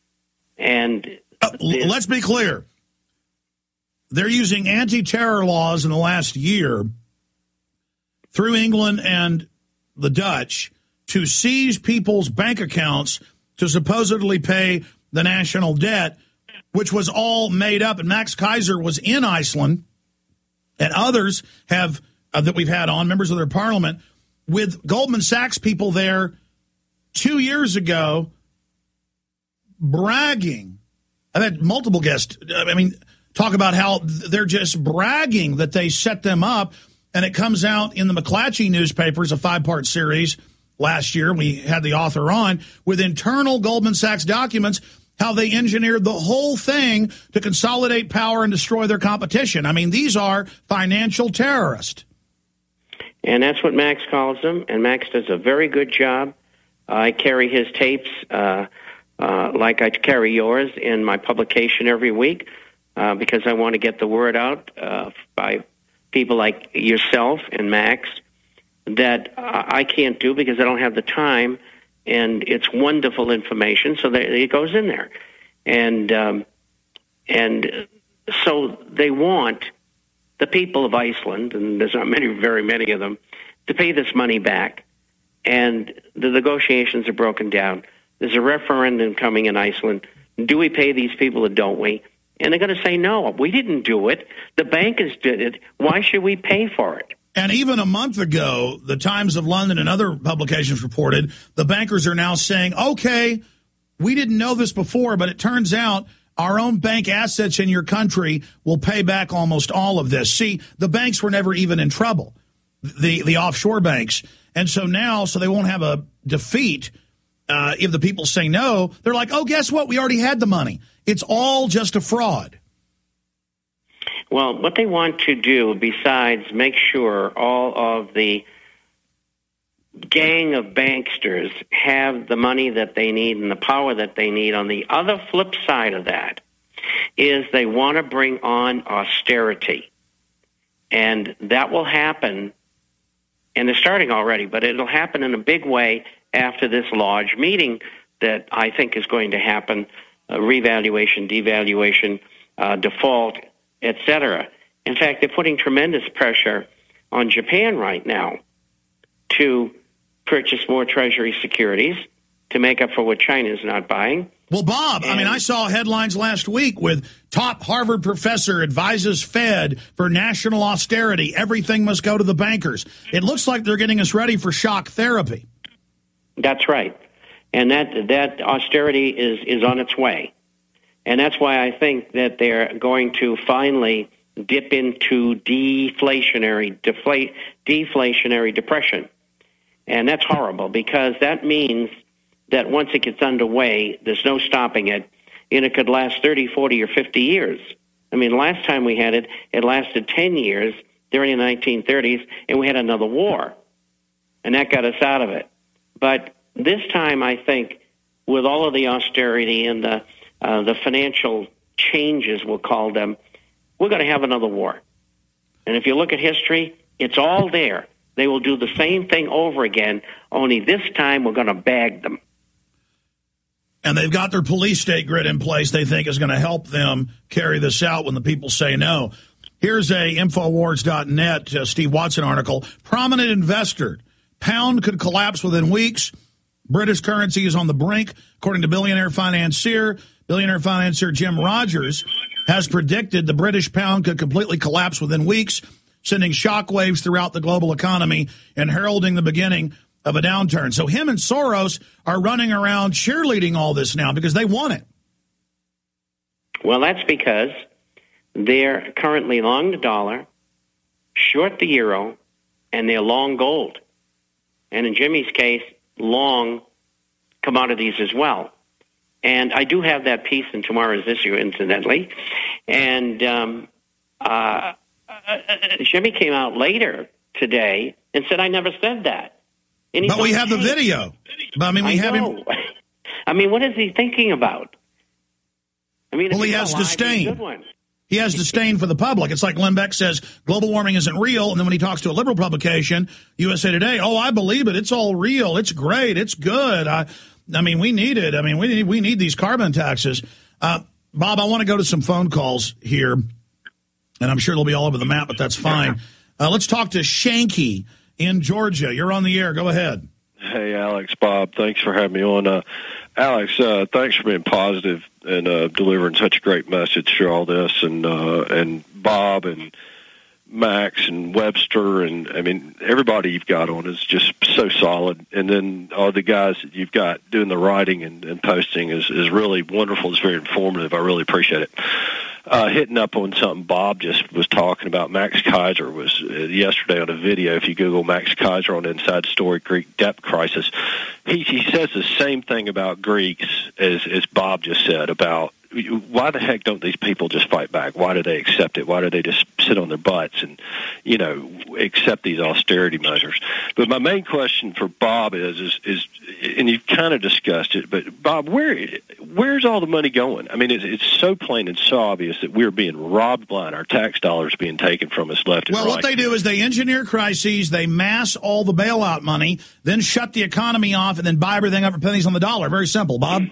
Speaker 17: And
Speaker 2: let's be clear. They're using anti-terror laws in the last year through England and the Dutch to seize people's bank accounts to supposedly pay the national debt, which was all made up. And Max Kaiser was in Iceland, and others have that we've had on, members of their parliament, with Goldman Sachs people there 2 years ago bragging. I've had multiple guests, talk about how they're just bragging that they set them up, and it comes out in the McClatchy newspapers, a 5-part series last year. We had the author on with internal Goldman Sachs documents, how they engineered the whole thing to consolidate power and destroy their competition. These are financial terrorists.
Speaker 17: And that's what Max calls them, and Max does a very good job. I carry his tapes like I carry yours in my publication every week because I want to get the word out by people like yourself and Max that I can't do because I don't have the time, and it's wonderful information, so it goes in there. And so they want the people of Iceland, and there's not very many of them, to pay this money back. And the negotiations are broken down. There's a referendum coming in Iceland. Do we pay these people or don't we? And they're going to say, no, we didn't do it. The bankers did it. Why should we pay for it?
Speaker 2: And even a month ago, the Times of London and other publications reported the bankers are now saying, okay, we didn't know this before, but it turns out our own bank assets in your country will pay back almost all of this. See, the banks were never even in trouble, the offshore banks. And so now, so they won't have a defeat if the people say no. They're like, oh, guess what? We already had the money. It's all just a fraud.
Speaker 17: Well, what they want to do, besides make sure all of the gang of banksters have the money that they need and the power that they need. On the other flip side of that is they want to bring on austerity. And that will happen, and they're starting already, but it'll happen in a big way after this large meeting that I think is going to happen, revaluation, devaluation, default, etc. In fact, they're putting tremendous pressure on Japan right now to purchase more Treasury securities to make up for what China's not buying.
Speaker 2: Well, Bob, I saw headlines last week with top Harvard professor advises Fed for national austerity. Everything must go to the bankers. It looks like they're getting us ready for shock therapy.
Speaker 17: That's right. And that austerity is on its way. And that's why I think that they're going to finally dip into deflationary depression. And that's horrible, because that means that once it gets underway, there's no stopping it, and it could last 30, 40, or 50 years. I mean, last time we had it, it lasted 10 years during the 1930s, and we had another war, and that got us out of it. But this time, I think, with all of the austerity and the financial changes, we'll call them, we're going to have another war. And if you look at history, it's all there. They will do the same thing over again, only this time we're going to bag them.
Speaker 2: And they've got their police state grid in place they think is going to help them carry this out when the people say no. Here's a Infowars.net Steve Watson article. Prominent investor. Pound could collapse within weeks. British currency is on the brink, according to billionaire financier Jim Rogers has predicted the British pound could completely collapse within weeks, sending shockwaves throughout the global economy and heralding the beginning of a downturn. So him and Soros are running around cheerleading all this now because they want it.
Speaker 17: Well, that's because they're currently long the dollar, short the euro, and they're long gold. And in Jimmy's case, long commodities as well. And I do have that piece in tomorrow's issue, incidentally. And Jimmy came out later today and said, I never said that.
Speaker 2: But we have the video. But, we have him.
Speaker 17: What is he thinking about?
Speaker 2: Well, he has disdain. He has disdain for the public. It's like Glenn Beck says, global warming isn't real. And then when he talks to a liberal publication, USA Today, I believe it. It's all real. It's great. It's good. We need it. We need these carbon taxes. Bob, I want to go to some phone calls here, and I'm sure they'll be all over the map, but that's fine. Let's talk to Shanky in Georgia. You're on the air. Go ahead.
Speaker 19: Hey, Alex, Bob, thanks for having me on. Alex, thanks for being positive and delivering such a great message through all this. And Bob and Max and Webster and, everybody you've got on is just so solid. And then all the guys that you've got doing the writing and posting is really wonderful. It's very informative. I really appreciate it. Hitting up on something Bob just was talking about. Max Kaiser was yesterday on a video. If you Google Max Kaiser on Inside Story, Greek debt crisis, he says the same thing about Greeks as Bob just said about why the heck don't these people just fight back? Why do they accept it? Why do they just sit on their butts and, accept these austerity measures? But my main question for Bob is and you've kind of discussed it, but Bob, where's all the money going? It's so plain and so obvious that we're being robbed blind. Our tax dollars being taken from us left and right.
Speaker 2: Well, what they do is they engineer crises, they mass all the bailout money, then shut the economy off, and then buy everything up for pennies on the dollar. Very simple, Bob.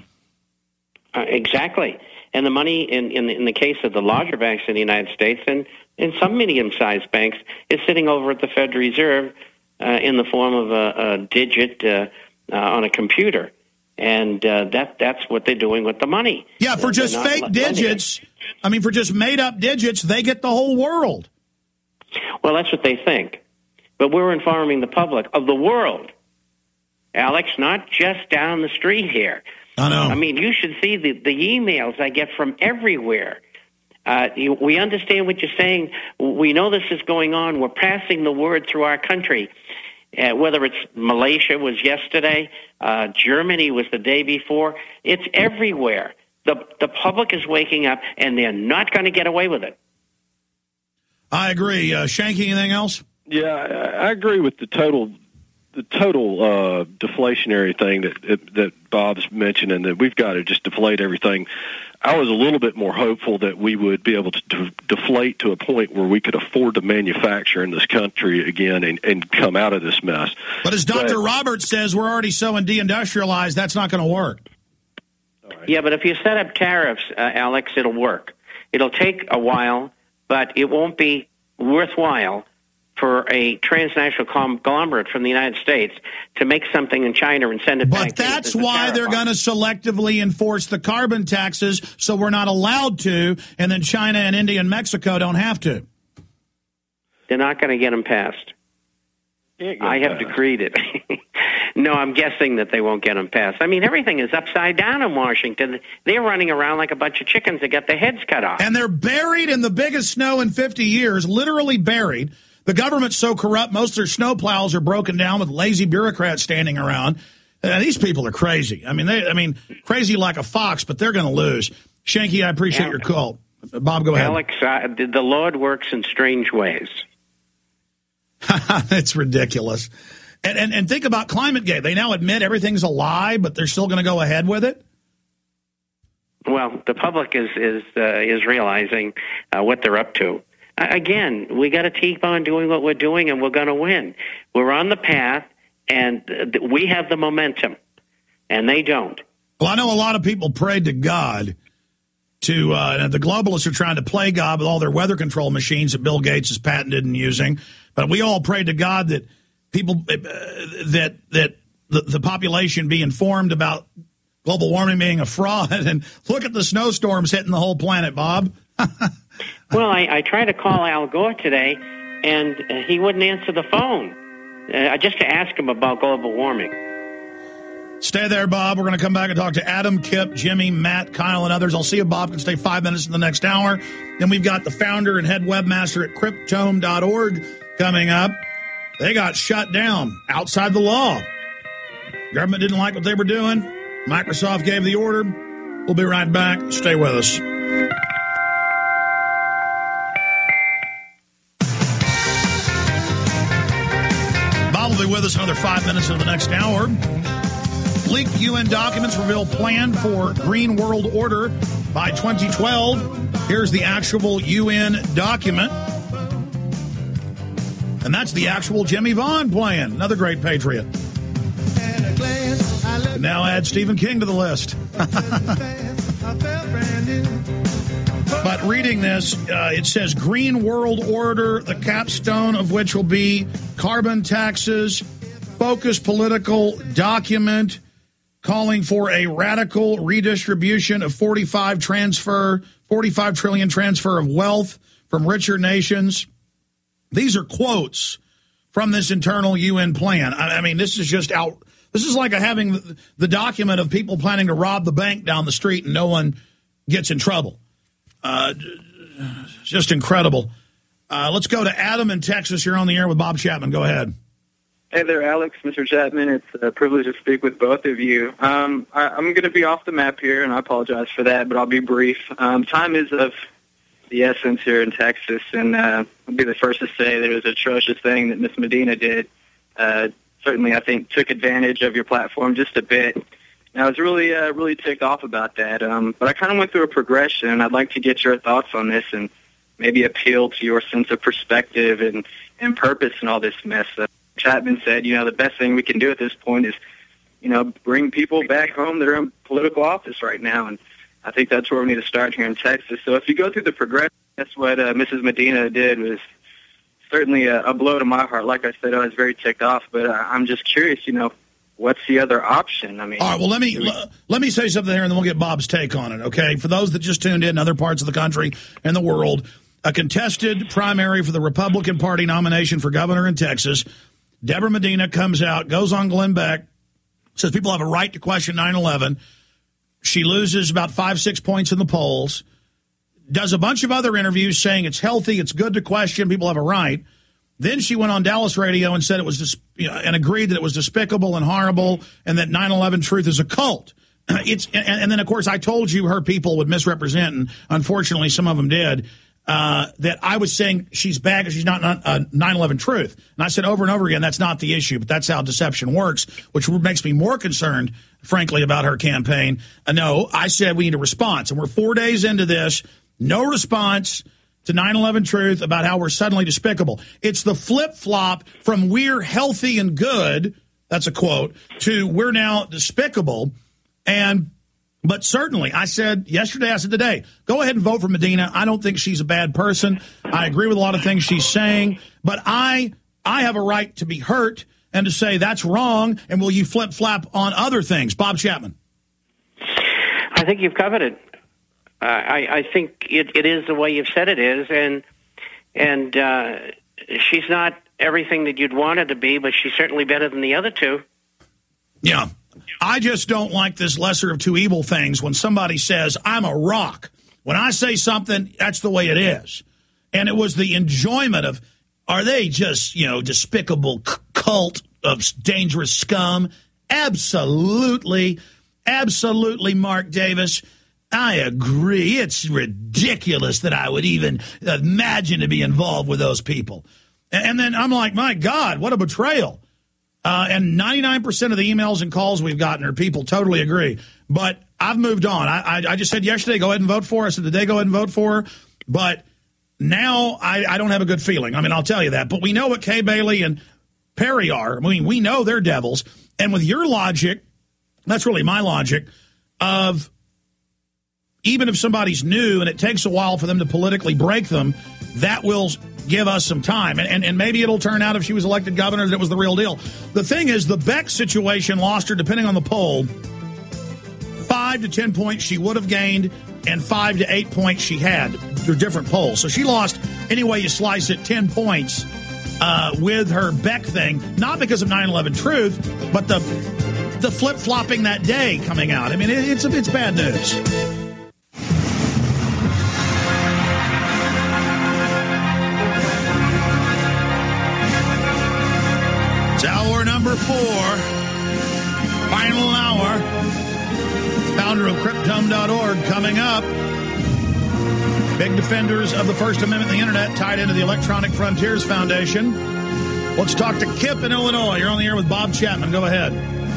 Speaker 17: Exactly. And the money, in the case of the larger banks in the United States and in some medium-sized banks, is sitting over at the Federal Reserve in the form of a digit on a computer. And that's what they're doing with the money.
Speaker 2: Yeah, for just fake digits, for just made-up digits, they get the whole world.
Speaker 17: Well, that's what they think. But we're informing the public of the world, Alex, not just down the street here.
Speaker 2: I know.
Speaker 17: You should see the emails I get from everywhere. We understand what you're saying. We know this is going on. We're passing the word through our country. Whether it's Malaysia was yesterday, Germany was the day before. It's everywhere. The public is waking up, and they're not going to get away with it.
Speaker 2: I agree. Shanky, anything else?
Speaker 19: Yeah, I agree with the total the total deflationary thing that Bob's mentioning, that we've got to just deflate everything. I was a little bit more hopeful that we would be able to deflate to a point where we could afford to manufacture in this country again and come out of this mess.
Speaker 2: But as Dr. Roberts says, we're already so deindustrialized, that's not going to work.
Speaker 17: Right. Yeah, but if you set up tariffs, Alex, it'll work. It'll take a while, but it won't be worthwhile for a transnational conglomerate from the United States to make something in China and send it back.
Speaker 2: But that's why they're going to selectively enforce the carbon taxes, so we're not allowed to, and then China and India and Mexico don't have to.
Speaker 17: They're not going to get them passed. I have decreed it. No, I'm guessing that they won't get them passed. I mean, everything is upside down in Washington. They're running around like a bunch of chickens that got their heads cut off.
Speaker 2: And they're buried in the biggest snow in 50 years, literally buried. The government's so corrupt, most of their snow plows are broken down with lazy bureaucrats standing around. These people are crazy. I mean, crazy like a fox, but they're going to lose. Shanky, I appreciate your call. Bob, go ahead.
Speaker 17: Alex, the Lord works in strange ways.
Speaker 2: It's ridiculous. And think about ClimateGate. They now admit everything's a lie, but they're still going to go ahead with it?
Speaker 17: Well, the public is realizing what they're up to. Again, we got to keep on doing what we're doing, and we're going to win. We're on the path, and we have the momentum, and they don't.
Speaker 2: Well, I know a lot of people prayed to God to the globalists are trying to play God with all their weather control machines that Bill Gates has patented and using. But we all prayed to God that people that the population be informed about global warming being a fraud. And look at the snowstorms hitting the whole planet, Bob.
Speaker 17: Well, I tried to call Al Gore today, and he wouldn't answer the phone just to ask him about global warming.
Speaker 2: Stay there, Bob. We're going to come back and talk to Adam, Kip, Jimmy, Matt, Kyle, and others. I'll see if Bob can stay 5 minutes in the next hour. Then we've got the founder and head webmaster at Cryptome.org coming up. They got shut down outside the law. Government didn't like what they were doing. Microsoft gave the order. We'll be right back. Stay with us. Bob will be with us another 5 minutes in the next hour. Leaked UN documents reveal plan for Green World Order by 2012. Here's the actual UN document. And that's the actual Jimmy Vaughn playing. Another great patriot. And now add Stephen King to the list. But reading this, it says Green World Order, the capstone of which will be carbon taxes, focused political document calling for a radical redistribution of 45 trillion transfer of wealth from richer nations. These are quotes from this internal UN plan. I mean, this is just out. This is like having the document of people planning to rob the bank down the street and no one gets in trouble. Just incredible. Let's go to Adam in Texas. You're on the air with Bob Chapman. Go ahead.
Speaker 20: Hey there, Alex, Mr. Chapman. It's a privilege to speak with both of you. I'm going to be off the map here, and I apologize for that, but I'll be brief. Time is of the essence here in Texas, and I'll be the first to say that it was an atrocious thing that Ms. Medina did. Certainly, I think, took advantage of your platform just a bit. And I was really ticked off about that. But I kind of went through a progression, and I'd like to get your thoughts on this and maybe appeal to your sense of perspective and purpose in all this mess. Chapman said, the best thing we can do at this point is, bring people back home that are in political office right now. And I think that's where we need to start here in Texas. So if you go through the progression, that's what Mrs. Medina did was certainly a blow to my heart. Like I said, I was very ticked off, but I'm just curious, what's the other option? I mean,
Speaker 2: all right, well, let me say something here, and then we'll get Bob's take on it, okay? For those that just tuned in other parts of the country and the world, a contested primary for the Republican Party nomination for governor in Texas. Deborah Medina comes out, goes on Glenn Beck, says people have a right to question 9/11. She loses about 5-6 points in the polls, does a bunch of other interviews saying it's healthy, it's good to question, people have a right. Then she went on Dallas radio and said it was and agreed that it was despicable and horrible and that 9/11 truth is a cult. And then, of course, I told you her people would misrepresent, and unfortunately some of them did. that I was saying she's bad because she's not 9/11 truth. And I said over and over again, that's not the issue, but that's how deception works, which makes me more concerned, frankly, about her campaign. No, I said we need a response. And we're 4 days into this, no response to 9/11 truth about how we're suddenly despicable. It's the flip-flop from we're healthy and good, that's a quote, to we're now despicable. But certainly, I said yesterday, I said today, go ahead and vote for Medina. I don't think she's a bad person. I agree with a lot of things she's saying, but I have a right to be hurt and to say that's wrong, and will you flip-flop on other things? Bob Chapman.
Speaker 17: I think you've covered it. I think it is the way you've said it is, and she's not everything that you'd want her to be, but she's certainly better than the other two.
Speaker 2: Yeah. I just don't like this lesser of two evil things when somebody says, I'm a rock. When I say something, that's the way it is. And it was the enjoyment of, are they just, despicable cult of dangerous scum? Absolutely. Absolutely, Mark Davis. I agree. It's ridiculous that I would even imagine to be involved with those people. And then I'm like, my God, what a betrayal. And 99% of the emails and calls we've gotten are people totally agree. But I've moved on. I just said yesterday, go ahead and vote for her. I said today, go ahead and vote for her. But now I don't have a good feeling. I mean, I'll tell you that. But we know what Kay Bailey and Perry are. I mean, we know they're devils. And with your logic, that's really my logic, of even if somebody's new and it takes a while for them to politically break them, that will give us some time. And maybe it'll turn out if she was elected governor that it was the real deal. The thing is, the Beck situation lost her, depending on the poll, 5 to 10 points she would have gained and 5 to 8 points she had through different polls. So she lost, any way you slice it, 10 points with her Beck thing, not because of 9/11 truth, but the flip-flopping that day coming out. I mean, it's bad news. It's hour number 4, final hour. Founder of Cryptome.org coming up. Big defenders of the First Amendment and the Internet tied into the Electronic Frontiers Foundation. Let's talk to Kip in Illinois. You're on the air with Bob Chapman. Go ahead.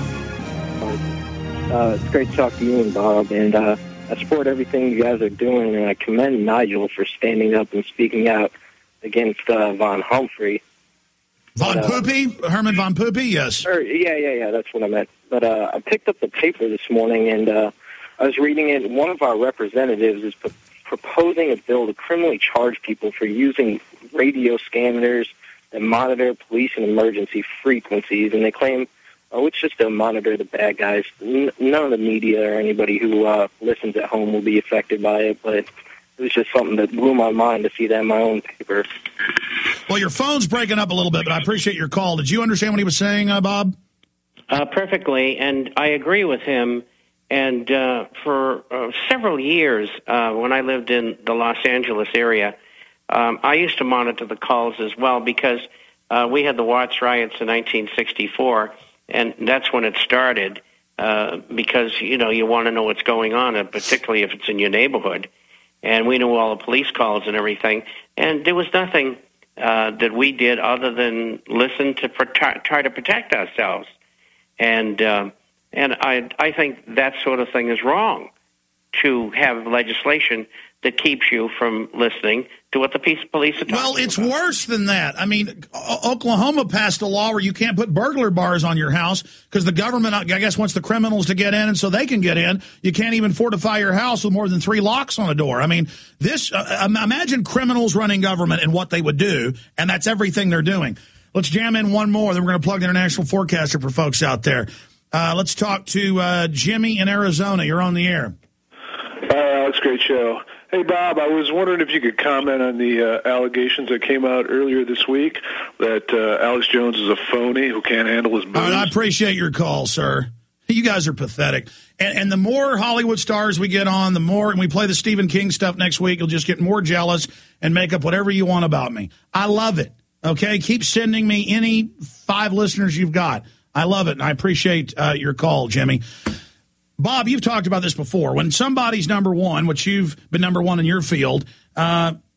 Speaker 21: It's great to talk to you and Bob, and I support everything you guys are doing, and I commend Nigel for standing up and speaking out against Von Humphrey.
Speaker 2: Von Poopy? Herman Von Poopy? Yes.
Speaker 21: Yeah, that's what I meant. But I picked up the paper this morning, and I was reading it. One of our representatives is proposing a bill to criminally charge people for using radio scanners that monitor police and emergency frequencies, and they claim, it's just to monitor the bad guys. None of the media or anybody who listens at home will be affected by it, but it was just something that blew my mind to see that in my own paper.
Speaker 2: Well, your phone's breaking up a little bit, but I appreciate your call. Did you understand what he was saying, Bob?
Speaker 17: Perfectly, and I agree with him. And for several years, when I lived in the Los Angeles area, I used to monitor the calls as well because we had the Watts riots in 1964, and that's when it started because, you want to know what's going on, particularly if it's in your neighborhood. And we knew all the police calls and everything. And there was nothing that we did other than listen to try to protect ourselves. And I think that sort of thing is wrong, to have legislation that keeps you from listening to what the police are talking about.
Speaker 2: Well, it's worse than that. I mean, Oklahoma passed a law where you can't put burglar bars on your house because the government, I guess, wants the criminals to get in, and so they can get in. You can't even fortify your house with more than 3 locks on a door. I mean, this imagine criminals running government and what they would do, and that's everything they're doing. Let's jam in one more, then we're going to plug the international forecaster for folks out there. Let's talk to Jimmy in Arizona. You're on the air.
Speaker 3: Alex, great show. Hey, Bob, I was wondering if you could comment on the allegations that came out earlier this week that Alex Jones is a phony who can't handle his business.
Speaker 2: I appreciate your call, sir. You guys are pathetic. And the more Hollywood stars we get on, the more, and we play the Stephen King stuff next week, you'll just get more jealous and make up whatever you want about me. I love it. Okay? Keep sending me any 5 listeners you've got. I love it, and I appreciate your call, Jimmy. Bob, you've talked about this before. When somebody's number one, which you've been number one in your field,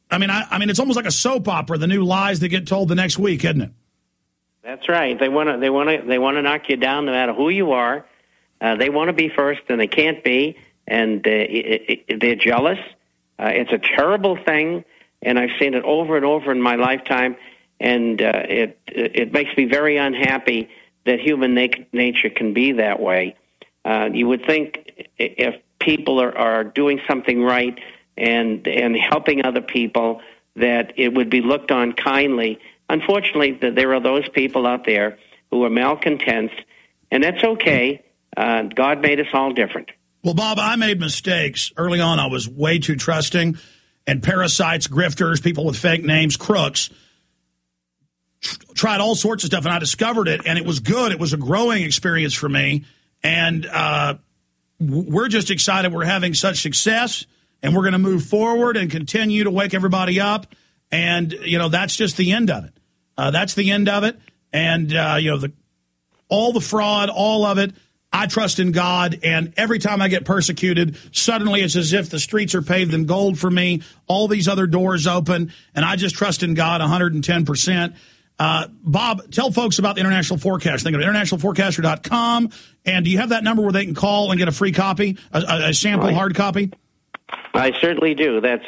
Speaker 2: I mean, it's almost like a soap opera, the new lies that get told the next week, isn't it?
Speaker 17: That's right. They want to knock you down no matter who you are. They want to be first, and they can't be, and they're jealous. It's a terrible thing, and I've seen it over and over in my lifetime, and it makes me very unhappy that human nature can be that way. You would think if people are doing something right and helping other people, that it would be looked on kindly. Unfortunately, there are those people out there who are malcontents, and that's okay. God made us all different.
Speaker 2: Well, Bob, I made mistakes. Early on, I was way too trusting, and parasites, grifters, people with fake names, crooks, tried all sorts of stuff, and I discovered it, and it was good. It was a growing experience for me, and we're just excited we're having such success, and we're going to move forward and continue to wake everybody up, and, that's just the end of it. That's the end of it, and, all the fraud, all of it, I trust in God, and every time I get persecuted, suddenly it's as if the streets are paved in gold for me, all these other doors open, and I just trust in God 110%. Bob, tell folks about the International Forecast. They go to internationalforecaster.com, and do you have that number where they can call and get a free copy, a sample hard copy?
Speaker 17: I certainly do. That's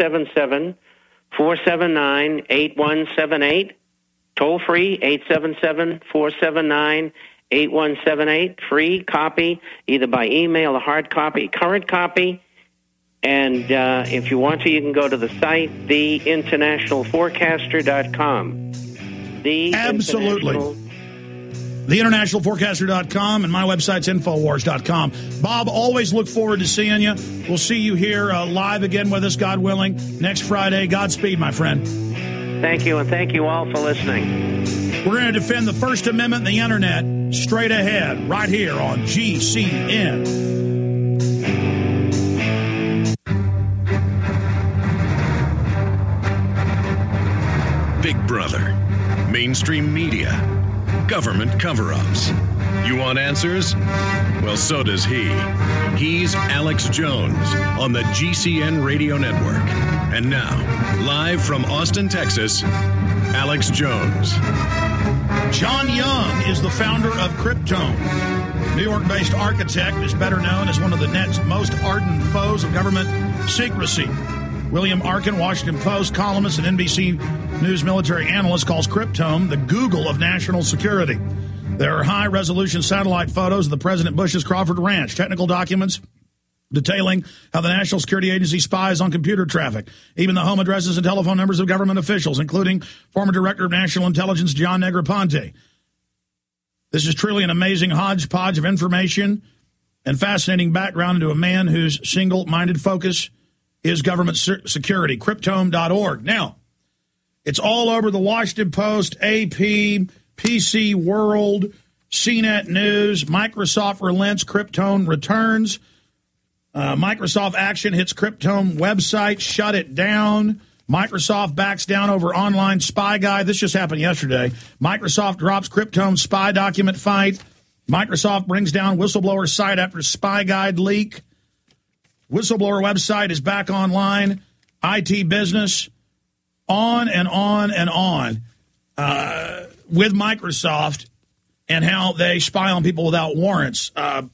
Speaker 17: 877-479-8178. Toll free, 877-479-8178. Free copy, either by email, a hard copy, current copy. And if you want to, you can go to the site, theinternationalforecaster.com.
Speaker 2: Absolutely. Theinternationalforecaster.com, and my website's Infowars.com. Bob, always look forward to seeing you. We'll see you here live again with us, God willing, next Friday. Godspeed, my friend.
Speaker 17: Thank you, and thank you all for listening.
Speaker 2: We're going to defend the First Amendment and the Internet straight ahead, right here on GCN.
Speaker 1: Big Brother, mainstream media, government cover-ups. You want answers? Well, so does he. He's Alex Jones on the GCN Radio Network. And now, live from Austin, Texas, Alex Jones.
Speaker 2: John Young is the founder of Cryptome. New York-based architect is better known as one of the net's most ardent foes of government secrecy. William Arkin, Washington Post columnist and NBC News military analyst, calls Cryptome the Google of national security. There are high-resolution satellite photos of the President Bush's Crawford Ranch, technical documents detailing how the National Security Agency spies on computer traffic, even the home addresses and telephone numbers of government officials, including former Director of National Intelligence John Negroponte. This is truly an amazing hodgepodge of information and fascinating background into a man whose single-minded focus is government security. Cryptome.org. Now, it's all over the Washington Post, AP, PC World, CNET News. Microsoft relents, Cryptome returns. Microsoft action hits Cryptome website, shut it down. Microsoft backs down over online spy guide. This just happened yesterday. Microsoft drops Cryptome spy document fight. Microsoft brings down whistleblower site after spy guide leak. Whistleblower website is back online. IT business, on and on and on. With Microsoft and how they spy on people without warrants.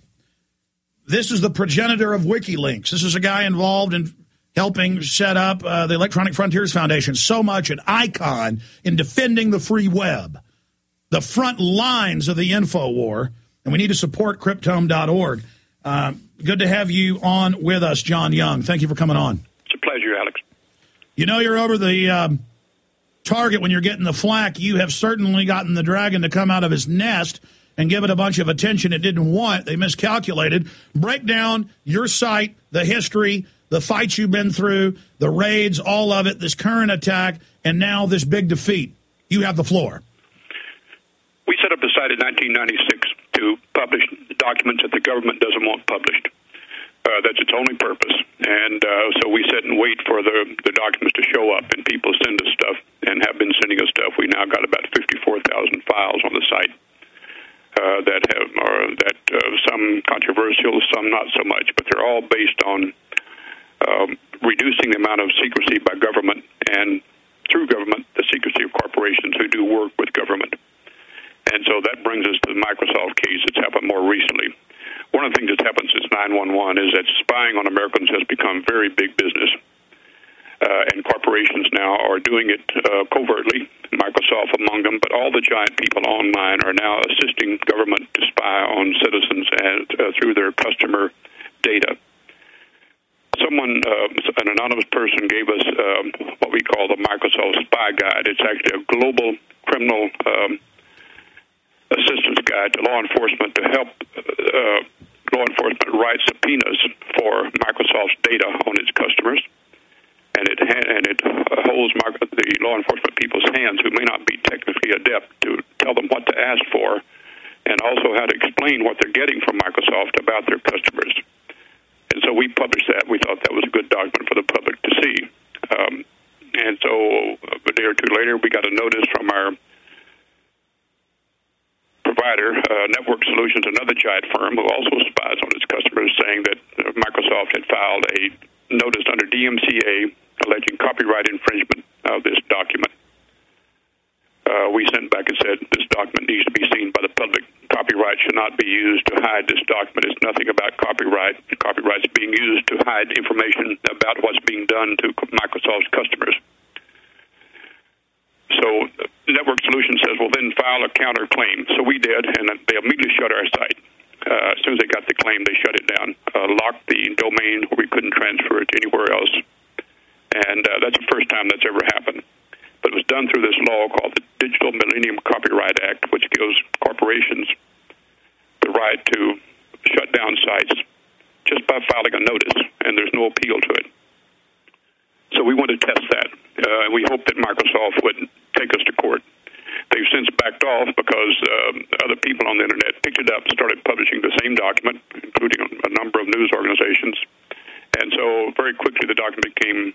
Speaker 2: This is the progenitor of WikiLeaks. This is a guy involved in helping set up the Electronic Frontiers Foundation, so much an icon in defending the free web, the front lines of the info war, and we need to support Cryptome.org. Good to have you on with us, John Young. Thank you for coming on.
Speaker 6: It's a pleasure, Alex.
Speaker 2: You know you're over the target when you're getting the flack. You have certainly gotten the dragon to come out of his nest and give it a bunch of attention it didn't want. They miscalculated. Break down your site, the history, the fights you've been through, the raids, all of it, this current attack, and now this big defeat. You have the floor.
Speaker 6: We set up a site in 1996 to publish documents that the government doesn't want published. That's its only purpose. And so we sit and wait for the documents to show up, and people send us stuff and have been sending us stuff. We now got about 54,000 files on the site. That some controversial, some not so much, but they're all based on reducing the amount of secrecy by government and through government, the secrecy of corporations who do work with government. And so that brings us to the Microsoft case that's happened more recently. One of the things that's happened since 9/11 is that spying on Americans has become very big business. And corporations now are doing it covertly, Microsoft among them, but all the giant people online are now assisting government to spy on citizens and through their customer data. Someone, an anonymous person, gave us what we call the Microsoft Spy Guide. It's actually a global criminal assistance guide to law enforcement to help law enforcement write subpoenas for Microsoft's data on its customers. And it holds the law enforcement people's hands who may not be technically adept to tell them what to ask for and also how to explain what they're getting from Microsoft about their customers. And so we published that. We thought that was a good document for the public to see. And so a day or two later, we got a notice from our provider, Network Solutions, another giant firm who also spies on its customers, saying that Microsoft had filed a notice under DMCA alleging copyright infringement of this document. We sent back and said this document needs to be seen by the public. Copyright should not be used to hide this document. It's nothing about copyright. Copyright is being used to hide information about what's being done to Microsoft's customers. So Network Solutions says, well, then file a counterclaim. So we did, and they immediately shut our site. As soon as they got the claim, they shut it down, locked the domain where we couldn't transfer it anywhere else. And that's the first time that's ever happened. But it was done through this law called the Digital Millennium Copyright Act, which gives corporations the right to shut down sites just by filing a notice, and there's no appeal to it. So we want to test that. We hope that Microsoft would take us to court. They've since backed off because other people on the Internet picked it up and started publishing the same document, including a number of news organizations. And so very quickly the document became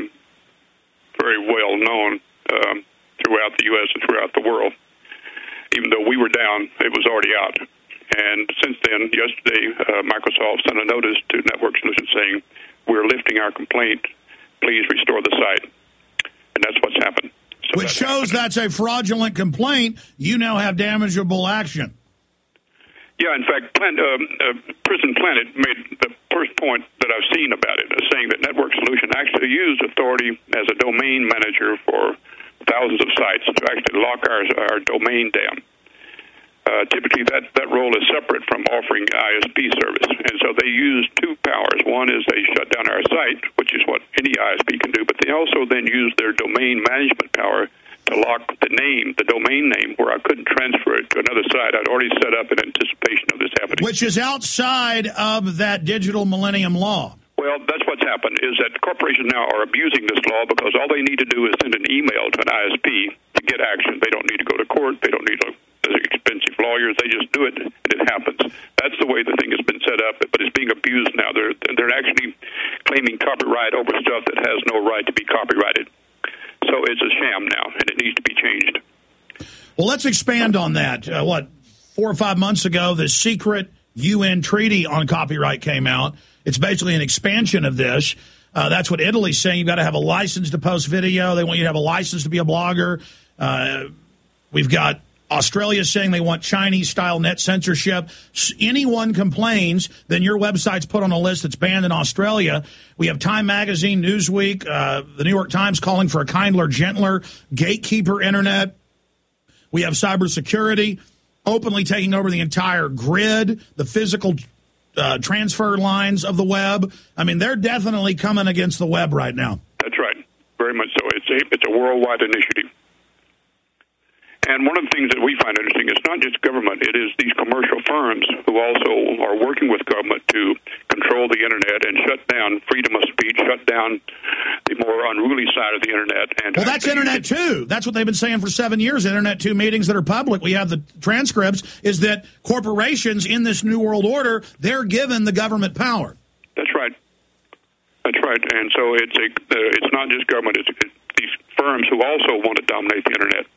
Speaker 6: very well known throughout the U.S. and throughout the world. Even though we were down, it was already out. And since then, yesterday, Microsoft sent a notice to Network Solutions saying, we're lifting our complaint. Please restore the site. And that's what's happened. So
Speaker 2: which shows that's a fraudulent complaint. You now have damageable action.
Speaker 6: Yeah, in fact, Prison Planet made the first point that I've seen about it, saying that Network Solution actually used authority as a domain manager for thousands of sites to actually lock our domain down. Typically, that role is separate from offering ISP service, and so they use two powers. One is they shut down our site, which is what any ISP can do, but they also then use their domain management power to lock the domain name, where I couldn't transfer it to another site I'd already set up in anticipation of this happening.
Speaker 2: Which is outside of that Digital Millennium Law.
Speaker 6: Well, that's what's happened, is that corporations now are abusing this law because all they need to do is send an email to an ISP to get action. They don't need to go to court. They don't need expensive lawyers. They just do it, and it happens. That's the way the thing has been set up, but it's being abused now. They're actually claiming copyright over stuff that has no right to be copyrighted. So it's a sham now, and it needs to be changed.
Speaker 2: Well, let's expand on that. 4 or 5 months ago, the secret UN treaty on copyright came out. It's basically an expansion of this. That's what Italy's saying. You've got to have a license to post video. They want you to have a license to be a blogger. We've got Australia saying they want Chinese-style net censorship. Anyone complains, then your website's put on a list that's banned in Australia. We have Time Magazine, Newsweek, the New York Times calling for a kindler, gentler, gatekeeper internet. We have cybersecurity openly taking over the entire grid, the physical transfer lines of the web. I mean, they're definitely coming against the web right now.
Speaker 6: That's right. Very much so. It's a worldwide initiative. And one of the things that we find interesting is not just government, it is these commercial firms who also are working with government to control the Internet and shut down freedom of speech, shut down the more unruly side of the Internet. And
Speaker 2: well, that's Internet 2. That's what they've been saying for 7 years, Internet 2 meetings that are public. We have the transcripts, is that corporations in this New World Order, they're given the government power.
Speaker 6: That's right. That's right. And so it's not just government, it's these firms who also want to dominate the Internet.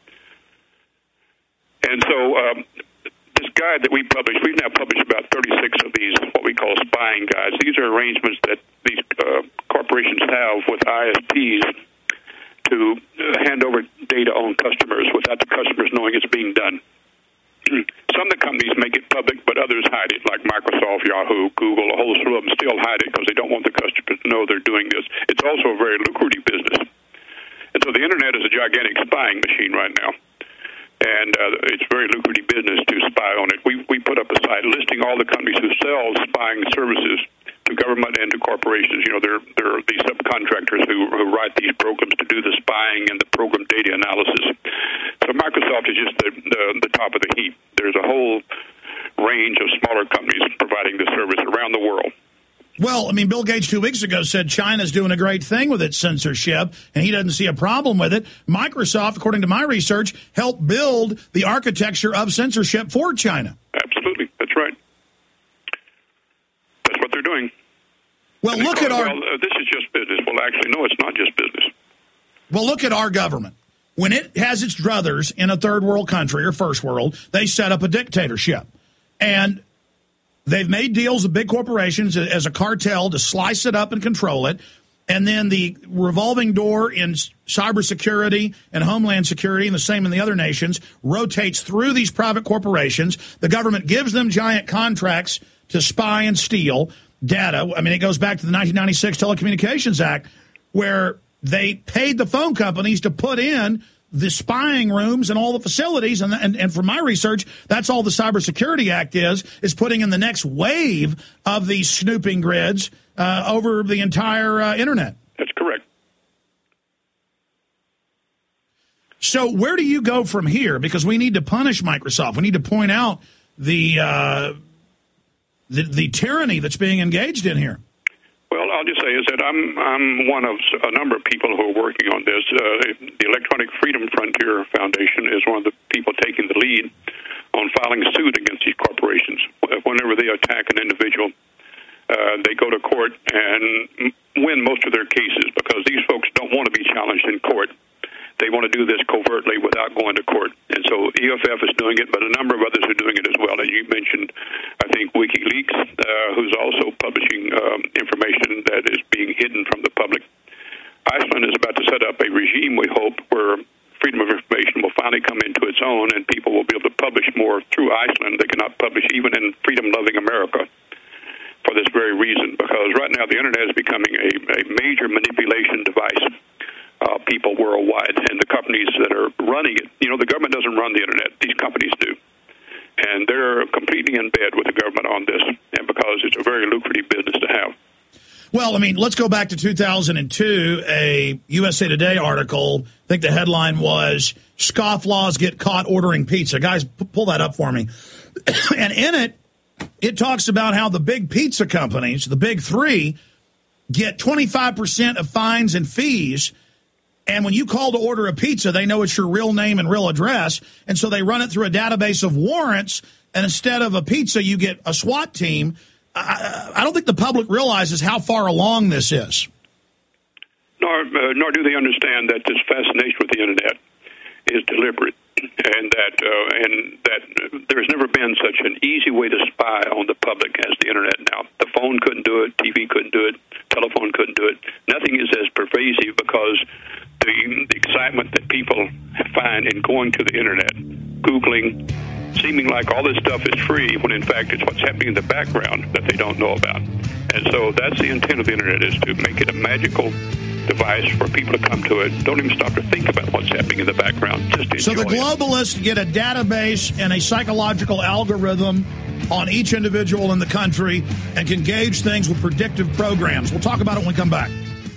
Speaker 6: And so this guide that we published, we've now published about 36 of these, what we call spying guides. These are arrangements that these corporations have with ISPs to hand over data on customers without the customers knowing it's being done. Some of the companies make it public, but others hide it, like Microsoft, Yahoo, Google, a whole slew of them still hide it because they don't want the customers to know they're doing this. It's also a very lucrative business. And so the Internet is a gigantic spying machine right now. And it's very lucrative business to spy on it. We put up a site listing all the companies who sell spying services to government and to corporations. You know, there are these subcontractors who write these programs to do the spying and the program data analysis. So Microsoft is just the top of the heap. There's a whole range of smaller companies providing this service around the world.
Speaker 2: Well, I mean, Bill Gates 2 weeks ago said China's doing a great thing with its censorship, and he doesn't see a problem with it. Microsoft, according to my research, helped build the architecture of censorship for China.
Speaker 6: Absolutely. That's right. That's what they're doing.
Speaker 2: Well, look at our...
Speaker 6: Well, this is just business. Well, actually, no, it's not just business.
Speaker 2: Well, look at our government. When it has its druthers in a third world country or first world, they set up a dictatorship. And they've made deals with big corporations as a cartel to slice it up and control it. And then the revolving door in cybersecurity and homeland security, and the same in the other nations, rotates through these private corporations. The government gives them giant contracts to spy and steal data. I mean, it goes back to the 1996 Telecommunications Act, where they paid the phone companies to put in the spying rooms and all the facilities. And from my research, that's all the Cybersecurity Act is putting in the next wave of these snooping grids over the entire Internet.
Speaker 6: That's correct.
Speaker 2: So where do you go from here? Because we need to punish Microsoft. We need to point out the tyranny that's being engaged in here.
Speaker 6: Well, I'll just say is that I'm one of a number of people who are working on this. The Electronic Freedom Frontier Foundation is one of the people taking the lead on filing suit against these corporations. Whenever they attack an individual, they go to court and win most of their cases because these folks don't want to be challenged in court. They want to do this covertly without going to court. And so EFF is doing it, but a number of others are doing it as well. As you mentioned, I think WikiLeaks, who's also publishing information that is being hidden from the public. Iceland is about to set up a regime, we hope, where freedom of information will finally come into its own and people will be able to publish more through Iceland. They cannot publish even in freedom-loving America for this very reason, because right now the Internet is becoming a major manipulation device. People worldwide, and the companies that are running it. You know, the government doesn't run the Internet. These companies do. And they're completely in bed with the government on this, and because it's a very lucrative business to have.
Speaker 2: Well, I mean, let's go back to 2002, a USA Today article. I think the headline was, "Scofflaws Get Caught Ordering Pizza." Guys, pull that up for me. And in it talks about how the big pizza companies, the big three, get 25% of fines and fees. And when you call to order a pizza, they know it's your real name and real address. And so they run it through a database of warrants. And instead of a pizza, you get a SWAT team. I don't think the public realizes how far along this is.
Speaker 6: Nor do they understand that this fascination with the Internet is deliberate. And that there's never been such an easy way to spy on the public as the Internet now. The phone couldn't do it. TV couldn't do it. Telephone couldn't do it. Nothing is as pervasive because the excitement that people find in going to the Internet, Googling, seeming like all this stuff is free when in fact it's what's happening in the background that they don't know about. And so that's the intent of the Internet, is to make it a magical device for people to come to it. Don't even stop to think about what's happening in the background. Just enjoy
Speaker 2: So the globalists get a database and a psychological algorithm on each individual in the country and can gauge things with predictive programs. We'll talk about it when we come back.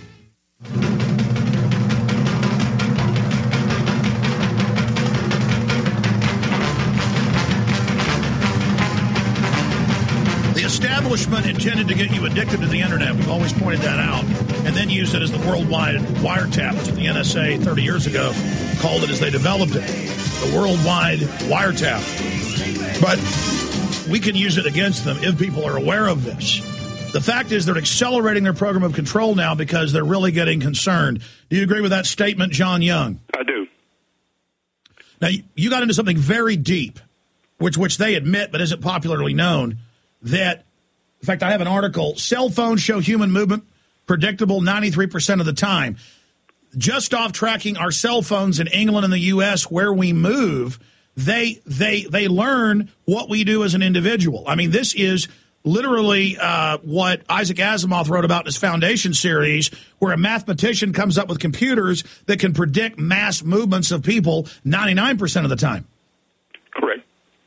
Speaker 2: The establishment intended to get you addicted to the Internet. We've always pointed that out. And then used it as the worldwide wiretap. That's what the NSA 30 years ago called it as they developed it. The worldwide wiretap. But we can use it against them if people are aware of this. The fact is they're accelerating their program of control now because they're really getting concerned. Do you agree with that statement, John Young?
Speaker 6: I do.
Speaker 2: Now, you got into something very deep, which they admit but isn't popularly known, that, in fact, I have an article, cell phones show human movement predictable 93% of the time. just off tracking our cell phones in England and the U.S. where we move, they learn what we do as an individual. I mean, this is literally what Isaac Asimov wrote about in his Foundation series, where a mathematician comes up with computers that can predict mass movements of people 99% of the time.
Speaker 6: Correct.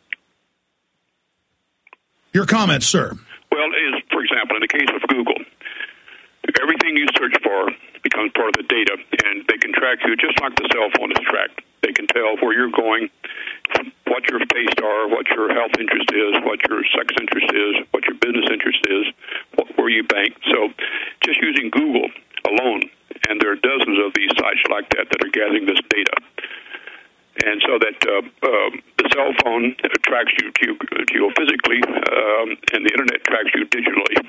Speaker 2: Your comments, sir.
Speaker 6: Well, for example, in the case of Google, everything you search for becomes part of the data, and they can track you just like the cell phone is tracked. They can tell where you're going, what your tastes are, what your health interest is, what your sex interest is, what your business interest is, where you bank. So just using Google alone, and there are dozens of these sites like that that are gathering this data. And so that the cell phone tracks you geophysically, and the Internet tracks you digitally.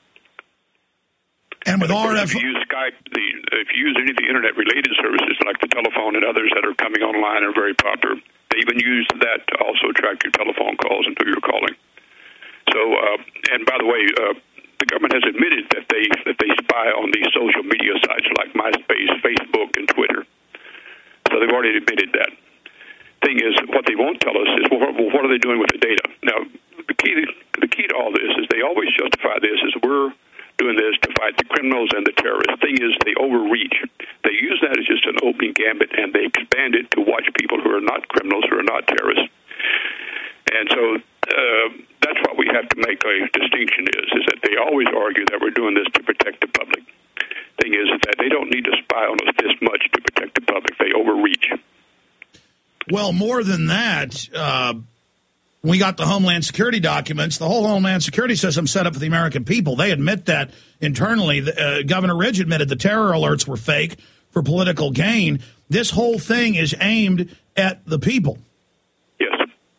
Speaker 2: And with RF,
Speaker 6: if you use Skype, if you use any of the Internet-related services like the telephone and others that are coming online are very popular, they even use that to also track your telephone calls and who you're calling. So, and by the way, the government has admitted that they spy on these social media sites like MySpace, Facebook, and Twitter. So they've already admitted that. Thing is, what they won't tell us is, well, what are they doing with the data? Now, the key to all this is they always justify this as we're doing this to fight the criminals and the terrorists. Thing is, they overreach. They use that as just an opening gambit, and they expand it to watch people who are not criminals, who are not terrorists. And so that's what we have to make a distinction is that they always argue that we're doing this to protect the public. Thing is that they don't need to spy on us this much to protect the public. They overreach.
Speaker 2: Well, more than that, we got the Homeland Security documents. The whole Homeland Security system set up for the American people. They admit that internally. Governor Ridge admitted the terror alerts were fake for political gain. This whole thing is aimed at the people.
Speaker 6: Yes.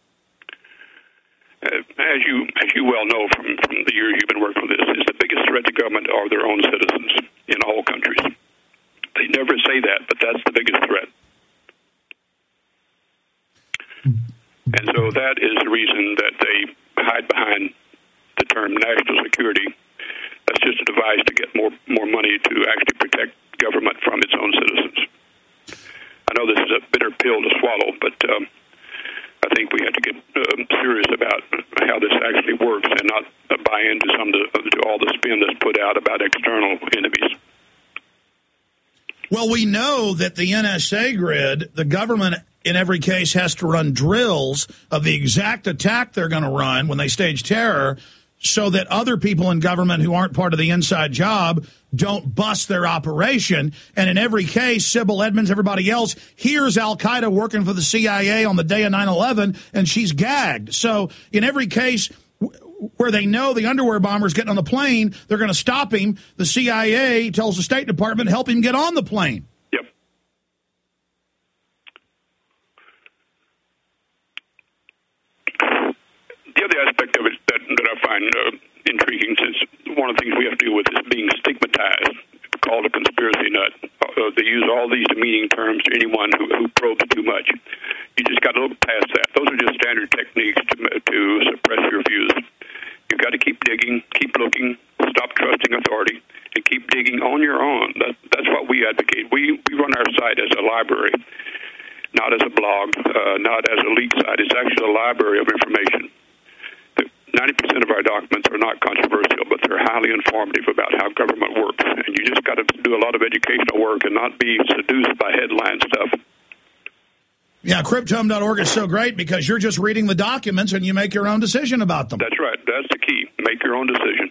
Speaker 6: As you well know from the years you've been working on this, is the biggest threat to government are their own citizens in all countries. They never say that, but that's the biggest threat. And so that is the reason that they hide behind the term national security. That's just a device to get more money to actually protect government from its own citizens. I know this is a bitter pill to swallow, but I think we have to get serious about how this actually works and not buy into to all the spin that's put out about external enemies.
Speaker 2: Well, we know that the NSA grid, the government in every case has to run drills of the exact attack they're going to run when they stage terror so that other people in government who aren't part of the inside job don't bust their operation. And in every case, Sybil Edmonds, everybody else, hears al-Qaeda working for the CIA on the day of 9/11, and she's gagged. So in every case where they know the underwear bomber's getting on the plane, they're going to stop him. The CIA tells the State Department, help him get on the plane.
Speaker 6: Yep. The other aspect of it that I find intriguing, since one of the things we have to deal with is being stigmatized, called a conspiracy nut. They use all these demeaning terms to anyone who probes too much. You just got to look past that. Those are just standard techniques to suppress your views. You've got to keep digging, keep looking, stop trusting authority, and keep digging on your own. That's what we advocate. We run our site as a library, not as a blog, not as a leak site. It's actually a library of information. 90% of our documents are not controversial, but they're highly informative about how government works. And you just got to do a lot of educational work and not be seduced by headline stuff.
Speaker 2: Yeah, Cryptome.org is so great because you're just reading the documents and you make your own decision about them.
Speaker 6: That's right. That's the key. Make your own decision.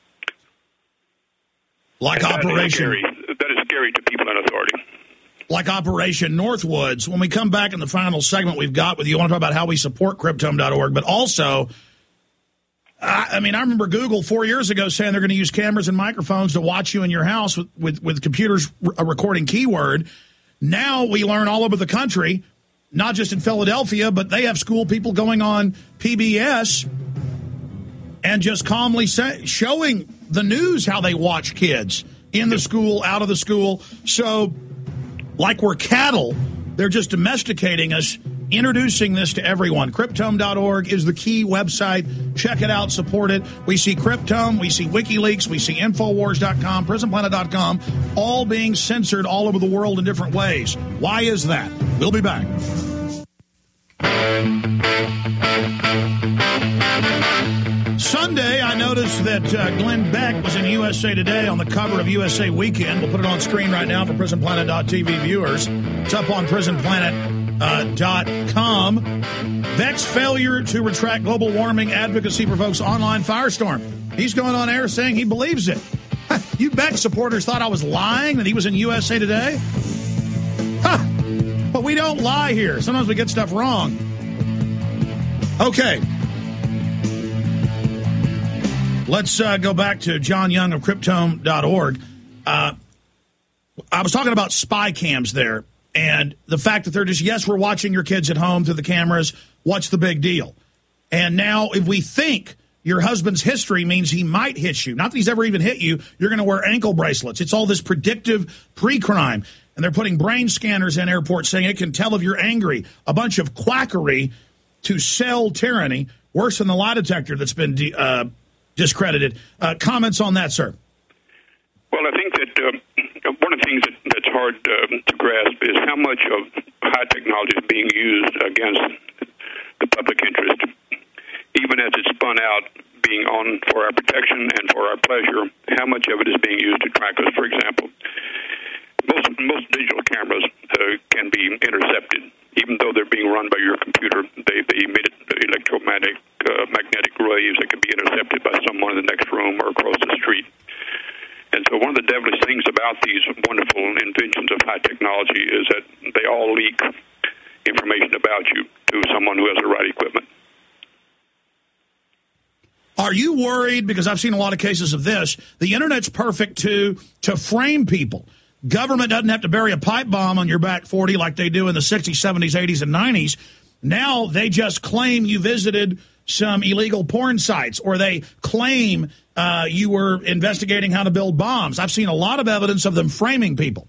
Speaker 2: Like Operation...
Speaker 6: That is scary to people in authority.
Speaker 2: Like Operation Northwoods. When we come back in the final segment we've got with you, I want to talk about how we support Cryptome.org, but also... I remember Google 4 years ago saying they're going to use cameras and microphones to watch you in your house with computers recording keyword. Now we learn all over the country, not just in Philadelphia, but they have school people going on PBS and just calmly showing the news how they watch kids in the school, out of the school. So like we're cattle, they're just domesticating us introducing this to everyone. Cryptome.org is the key website. Check it out, support it. We see Cryptome, we see WikiLeaks, we see Infowars.com, PrisonPlanet.com, all being censored all over the world in different ways. Why is that? We'll be back. Sunday, I noticed that Glenn Beck was in USA Today on the cover of USA Weekend. We'll put it on screen right now for PrisonPlanet.tv viewers. It's up on PrisonPlanet.com. Beck's failure to retract global warming advocacy provokes online firestorm. He's going on air saying he believes it. You Beck supporters thought I was lying that he was in USA Today? But we don't lie here. Sometimes we get stuff wrong. Okay. Let's go back to John Young of Cryptome.org. I was talking about spy cams there, and the fact that they're just, yes, we're watching your kids at home through the cameras. What's the big deal? And now if we think your husband's history means he might hit you, not that he's ever even hit you, you're going to wear ankle bracelets. It's all this predictive pre-crime. And they're putting brain scanners in airports saying it can tell if you're angry. A bunch of quackery to sell tyranny, worse than the lie detector that's been discredited. Comments on that, sir?
Speaker 6: Well, I think that one of the things that's hard to grasp is how much of high technology is being used against the public interest, even as it's spun out being on for our protection and for our pleasure. How much of it is being used to track us? For example, most digital cameras can be intercepted, even though they're being run by your computer. They emit electromagnetic waves that can be intercepted by someone in the next room or across the street. And so one of the devilish things about these wonderful inventions of high technology is that they all leak information about you to someone who has the right equipment.
Speaker 2: Are you worried, because I've seen a lot of cases of this, the Internet's perfect to frame people. Government doesn't have to bury a pipe bomb on your back 40 like they do in the 60s, 70s, 80s, and 90s. Now they just claim you visited some illegal porn sites, or they claim you were investigating how to build bombs. I've seen a lot of evidence of them framing people.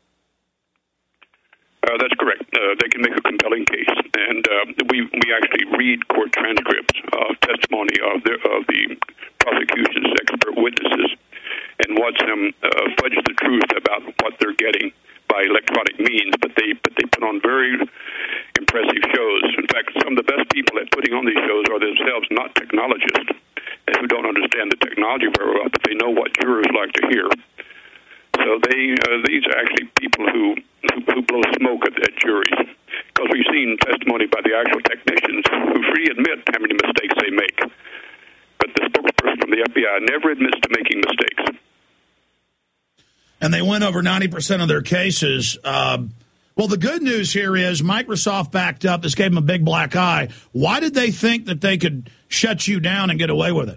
Speaker 6: That's correct. They can make a compelling case, and we actually read court transcripts of testimony of the prosecution's expert witnesses and watch them fudge the truth about what they're getting by electronic means. But they put on very impressive shows. In fact, some of the best people at putting on these shows are themselves not technologists, who don't understand the technology very well, but they know what jurors like to hear. So these are actually people who blow smoke at juries, because we've seen testimony by the actual technicians who freely admit how many mistakes they make. But the spokesperson from the FBI never admits to making mistakes.
Speaker 2: And they win over 90% of their cases. Well, the good news here is Microsoft backed up. This gave them a big black eye. Why did they think that they could shut you down and get away with it?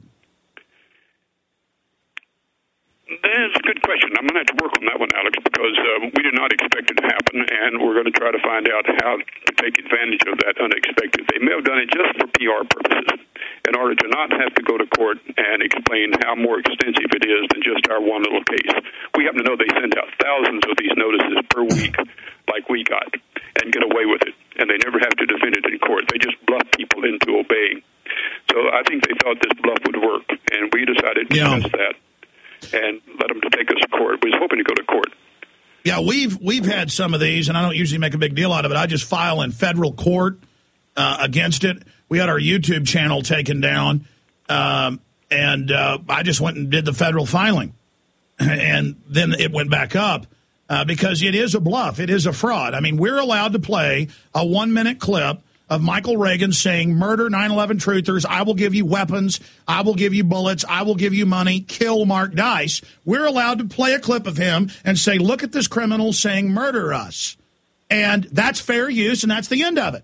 Speaker 6: That's a good question. I'm going to have to work on that one, Alex, because we did not expect it to happen, and we're going to try to find out how to take advantage of that unexpected. They may have done it just for PR purposes, in order to not have to go to court and explain how more extensive it is than just our one little case. We happen to know they send out thousands of these notices per week, like we got, and get away with it, and they never have to defend it in court. They just bluff people into obeying. So I think they thought this bluff would work, and we decided to test that and let them to take us to court. We was hoping to go to court.
Speaker 2: Yeah, we've had some of these, and I don't usually make a big deal out of it. I just file in federal court against it. We had our YouTube channel taken down, and I just went and did the federal filing. And then it went back up because it is a bluff. It is a fraud. I mean, we're allowed to play a 1-minute clip of Michael Reagan saying, murder 9/11 truthers, I will give you weapons, I will give you bullets, I will give you money, kill Mark Dice. We're allowed to play a clip of him and say, look at this criminal saying murder us. And that's fair use, and that's the end of it.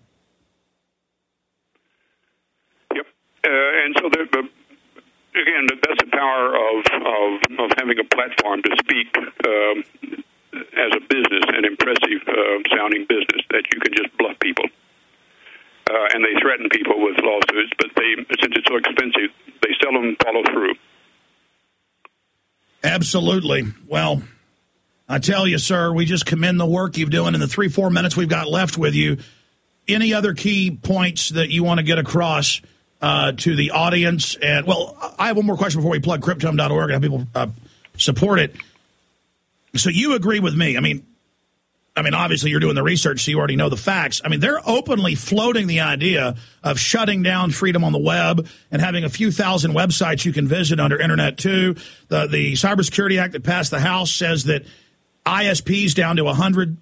Speaker 6: Yep. And so, again, that's the power of having a platform to speak as a business, an impressive sounding business, that you can just bluff people. And they threaten people with lawsuits, but since it's so expensive, they seldom follow through.
Speaker 2: Absolutely. Well, I tell you, sir, we just commend the work you're doing in the 3-4 minutes we've got left with you. any other key points that you want to get across to the audience? And, well, I have one more question before we plug Cryptome.org and have people support it. So you agree with me. I mean, obviously you're doing the research, so you already know the facts. I mean, they're openly floating the idea of shutting down freedom on the web and having a few thousand websites you can visit under Internet 2. The Cybersecurity Act that passed the House says that ISPs down to 100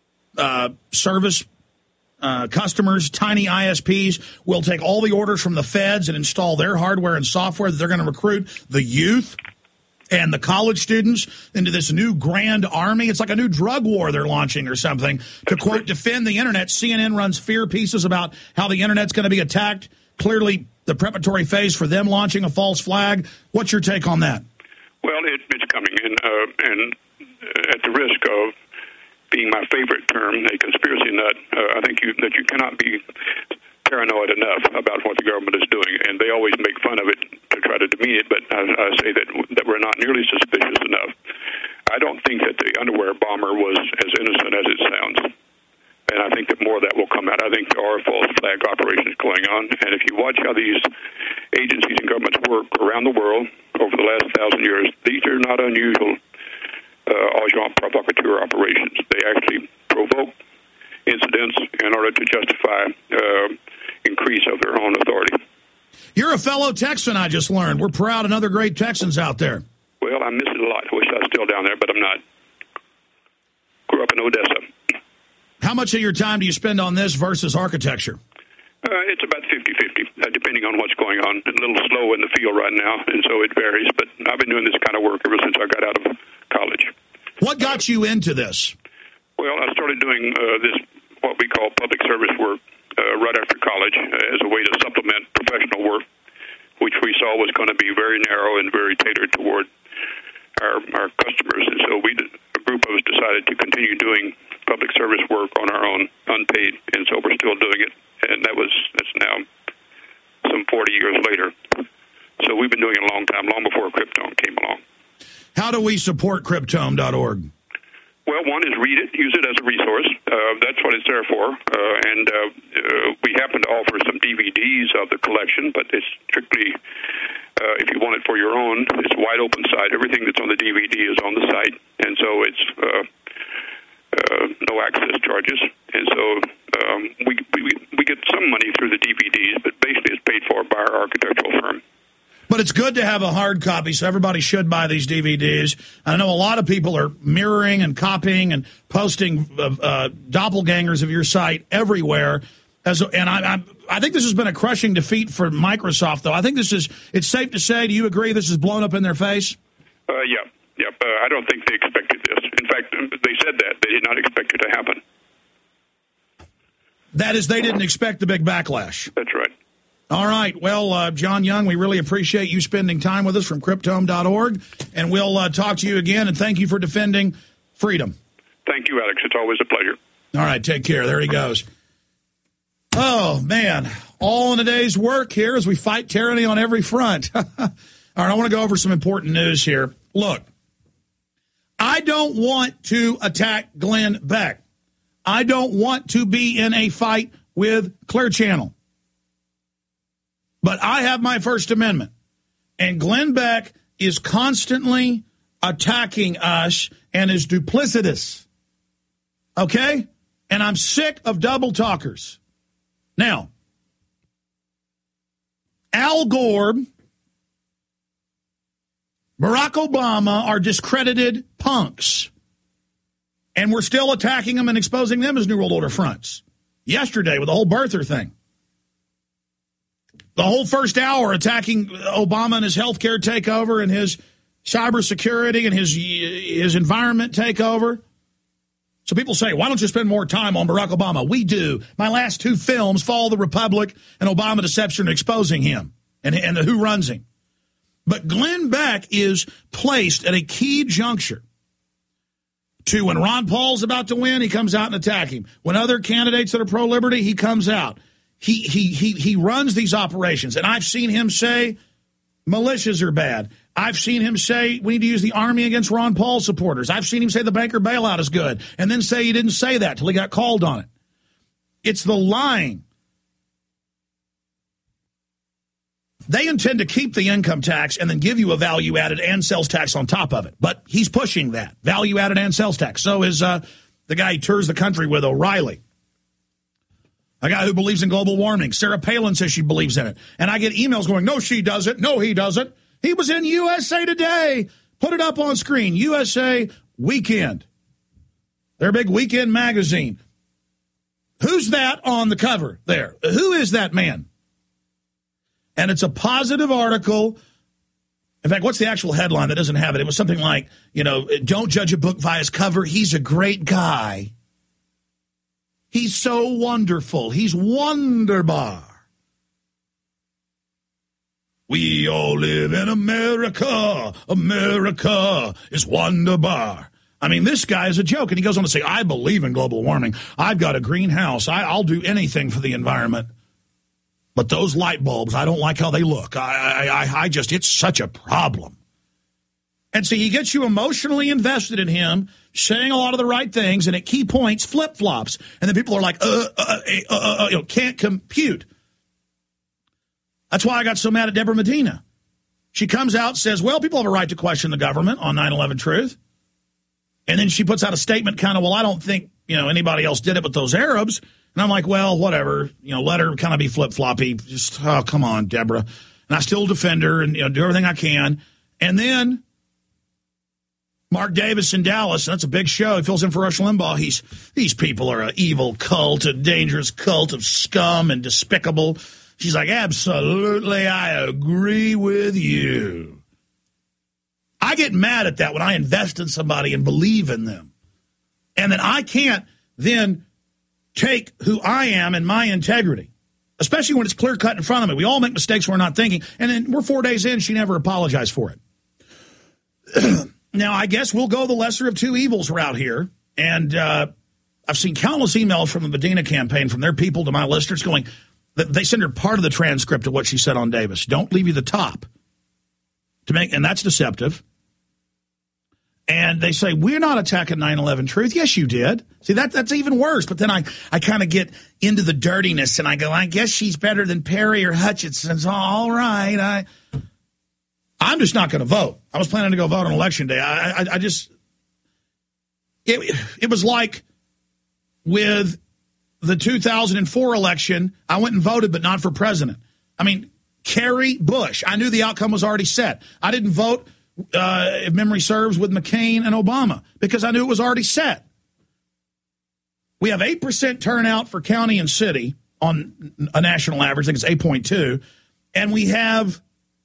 Speaker 2: service customers, tiny ISPs, will take all the orders from the feds and install their hardware and software that they're going to recruit the youth and the college students into this new grand army. It's like a new drug war they're launching or something to, quote, defend the Internet. CNN runs fear pieces about how the Internet's going to be attacked. Clearly the preparatory phase for them launching a false flag. What's your take on that?
Speaker 6: Well, it's coming, and at the risk of being my favorite term, a conspiracy nut, I think that you cannot be paranoid enough about what the government is doing, and they always make fun of it to try to demean it, but I say that we're not nearly suspicious enough. I don't think that the underwear bomber was as innocent as it sounds, and I think that more of that will come out. I think there are false flag operations going on, and if you watch how these agencies and governments work around the world over the last 1,000 years, these are not unusual agent provocateur operations. They actually provoke incidents in order to justify increase of their own authority.
Speaker 2: You're a fellow Texan, I just learned. We're proud and other great Texans out there.
Speaker 6: Well, I miss it a lot. I wish I was still down there, but I'm not. Grew up in Odessa.
Speaker 2: How much of your time do you spend on this versus architecture?
Speaker 6: It's about 50-50, depending on what's going on. A little slow in the field right now, and so it varies. But I've been doing this kind of work ever since I got out of college.
Speaker 2: What got you into this?
Speaker 6: Well, I started doing this, what we call public service work, right after college as a way to supplement professional work, which we saw was going to be very narrow and very tailored toward our customers. And so a group of us decided to continue doing public service work on our own, unpaid, and so we're still doing it. And that's now some 40 years later. So we've been doing it a long time, long before Cryptome came along.
Speaker 2: How do we support Cryptome.org?
Speaker 6: Well, one is read it, use it as a resource. That's what it's there for. And we happen to offer some DVDs of the collection, but it's strictly, if you want it for your own, it's a wide open site. Everything that's on the DVD is on the site, and so it's no access charges. And so we get some money through the DVDs, but basically it's paid for by our architectural firm.
Speaker 2: But it's good to have a hard copy, so everybody should buy these DVDs. I know a lot of people are mirroring and copying and posting doppelgangers of your site everywhere. And I think this has been a crushing defeat for Microsoft, though. I think it's safe to say, do you agree this is blown up in their face?
Speaker 6: Yeah. I don't think they expected this. In fact, they said that. They did not expect it to happen.
Speaker 2: That is, they didn't expect the big backlash.
Speaker 6: That's right.
Speaker 2: All right. Well, John Young, we really appreciate you spending time with us from Cryptome.org, and we'll talk to you again, and thank you for defending freedom.
Speaker 6: Thank you, Alex. It's always a pleasure.
Speaker 2: All right. Take care. There he goes. Oh, man. All in a day's work here as we fight tyranny on every front. All right. I want to go over some important news here. Look, I don't want to attack Glenn Beck. I don't want to be in a fight with Clear Channel. But I have my First Amendment, and Glenn Beck is constantly attacking us and is duplicitous. Okay? And I'm sick of double talkers. Now, Al Gore, Barack Obama are discredited punks. And we're still attacking them and exposing them as New World Order fronts. Yesterday with the whole birther thing. The whole first hour attacking Obama and his health care takeover and his cybersecurity and his environment takeover. So people say, why don't you spend more time on Barack Obama? We do. My last two films, Fall of the Republic and Obama Deception, exposing him and who runs him. But Glenn Beck is placed at a key juncture to when Ron Paul's about to win, he comes out and attack him. When other candidates that are pro-liberty, he comes out. He runs these operations, and I've seen him say militias are bad. I've seen him say we need to use the army against Ron Paul supporters. I've seen him say the banker bailout is good, and then say he didn't say that till he got called on it. It's the lying. They intend to keep the income tax and then give you a value-added and sales tax on top of it. But he's pushing that, value-added and sales tax. So is the guy he tours the country with, O'Reilly. A guy who believes in global warming. Sarah Palin says she believes in it. And I get emails going, no, she doesn't. No, he doesn't. He was in USA Today. Put it up on screen. USA Weekend. Their big weekend magazine. Who's that on the cover there? Who is that man? And it's a positive article. In fact, what's the actual headline that doesn't have it? It was something like, don't judge a book by its cover. He's a great guy. He's so wonderful. He's wonderbar. We all live in America. America is wonderbar. I mean, this guy is a joke. And he goes on to say, I believe in global warming. I've got a greenhouse. I'll do anything for the environment. But those light bulbs, I don't like how they look. I just, it's such a problem. And so he gets you emotionally invested in him, saying a lot of the right things, and at key points, flip-flops. And then people are like, can't compute. That's why I got so mad at Deborah Medina. She comes out and says, well, people have a right to question the government on 9/11 Truth. And then she puts out a statement kind of, well, I don't think, anybody else did it but those Arabs. And I'm like, well, whatever, let her kind of be flip-floppy. Just, oh, come on, Deborah. And I still defend her and do everything I can. And then Mark Davis in Dallas, and that's a big show. He fills in for Rush Limbaugh. These people are an evil cult, a dangerous cult of scum and despicable. She's like, absolutely, I agree with you. I get mad at that when I invest in somebody and believe in them. And then I can't then take who I am and my integrity, especially when it's clear-cut in front of me. We all make mistakes we're not thinking. And then we're 4 days in, she never apologized for it. Now, I guess we'll go the lesser of two evils route here. And I've seen countless emails from the Medina campaign, from their people to my listeners going, they send her part of the transcript of what she said on Davis. Don't leave you the top. And that's deceptive. And they say, we're not attacking 9/11 Truth. Yes, you did. See, that's even worse. But then I kind of get into the dirtiness, and I go, I guess she's better than Perry or Hutchinson. So, all right. I'm just not going to vote. I was planning to go vote on Election Day. It was like with the 2004 election, I went and voted, but not for president. I mean, Kerry Bush, I knew the outcome was already set. I didn't vote, if memory serves, with McCain and Obama because I knew it was already set. We have 8% turnout for county and city on a national average. I think it's 8.2. And we have,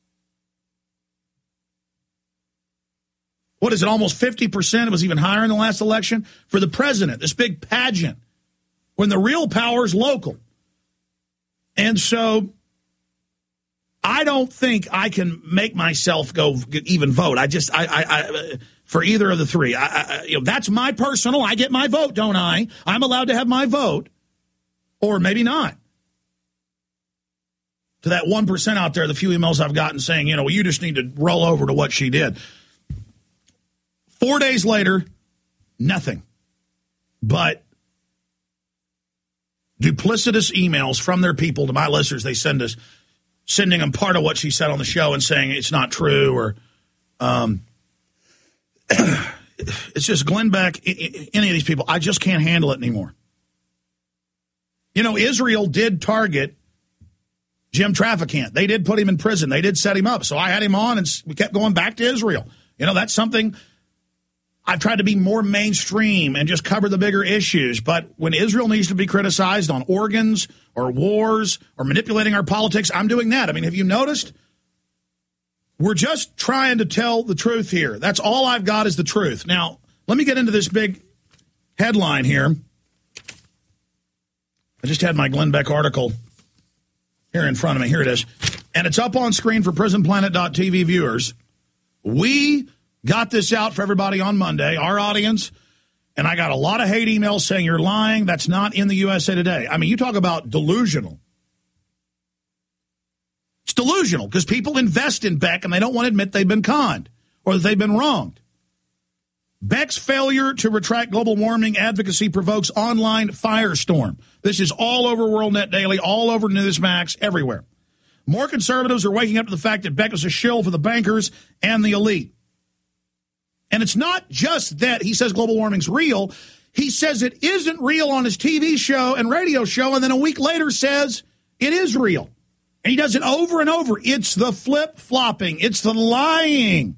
Speaker 2: what is it, almost 50%? It was even higher in the last election for the president, this big pageant, when the real power is local. And so I don't think I can make myself go even vote. I for either of the three. That's my personal. I get my vote, don't I? I'm allowed to have my vote, or maybe not. To that 1% out there, the few emails I've gotten saying, well, you just need to roll over to what she did. 4 days later, nothing but duplicitous emails from their people to my listeners. They send us, sending them part of what she said on the show and saying it's not true, or it's just Glenn Beck, any of these people. I just can't handle it anymore. Israel did target Jim Traficant. They did put him in prison. They did set him up. So I had him on, and we kept going back to Israel. That's something I've tried to be more mainstream and just cover the bigger issues. But when Israel needs to be criticized on organs or wars or manipulating our politics, I'm doing that. I mean, have you noticed? We're just trying to tell the truth here. That's all I've got is the truth. Now, let me get into this big headline here. I just had my Glenn Beck article here in front of me. Here it is. And it's up on screen for PrisonPlanet.tv viewers. We got this out for everybody on Monday, our audience, and I got a lot of hate emails saying you're lying. That's not in the USA Today. I mean, you talk about delusional. It's delusional because people invest in Beck and they don't want to admit they've been conned or that they've been wronged. Beck's failure to retract global warming advocacy provokes online firestorm. This is all over WorldNet Daily, all over Newsmax, everywhere. More conservatives are waking up to the fact that Beck is a shill for the bankers and the elite. And it's not just that he says global warming's real. He says it isn't real on his TV show and radio show, and then a week later says it is real. And he does it over and over. It's the flip-flopping. It's the lying.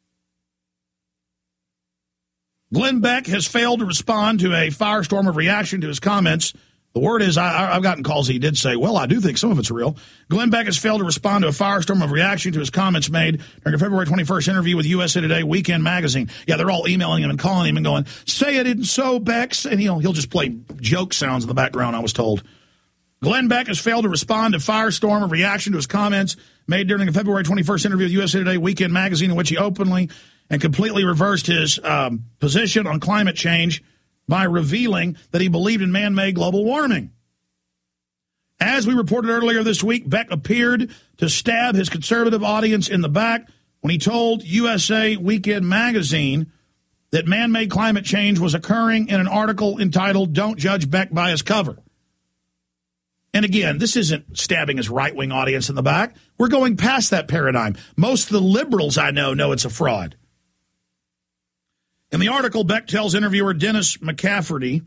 Speaker 2: Glenn Beck has failed to respond to a firestorm of reaction to his comments. The word is, I've gotten calls he did say, well, I do think some of it's real. Glenn Beck has failed to respond to a firestorm of reaction to his comments made during a February 21st interview with USA Today Weekend Magazine. Yeah, they're all emailing him and calling him and going, say it isn't so, Bex. And he'll just play joke sounds in the background, I was told. Glenn Beck has failed to respond to firestorm of reaction to his comments made during a February 21st interview with USA Today Weekend Magazine, in which he openly and completely reversed his position on climate change by revealing that he believed in man-made global warming. As we reported earlier this week, Beck appeared to stab his conservative audience in the back when he told USA Weekend Magazine that man-made climate change was occurring in an article entitled "Don't Judge Beck by His Cover." And again, this isn't stabbing his right-wing audience in the back. We're going past that paradigm. Most of the liberals I know it's a fraud. In the article, Beck tells interviewer Dennis McCafferty,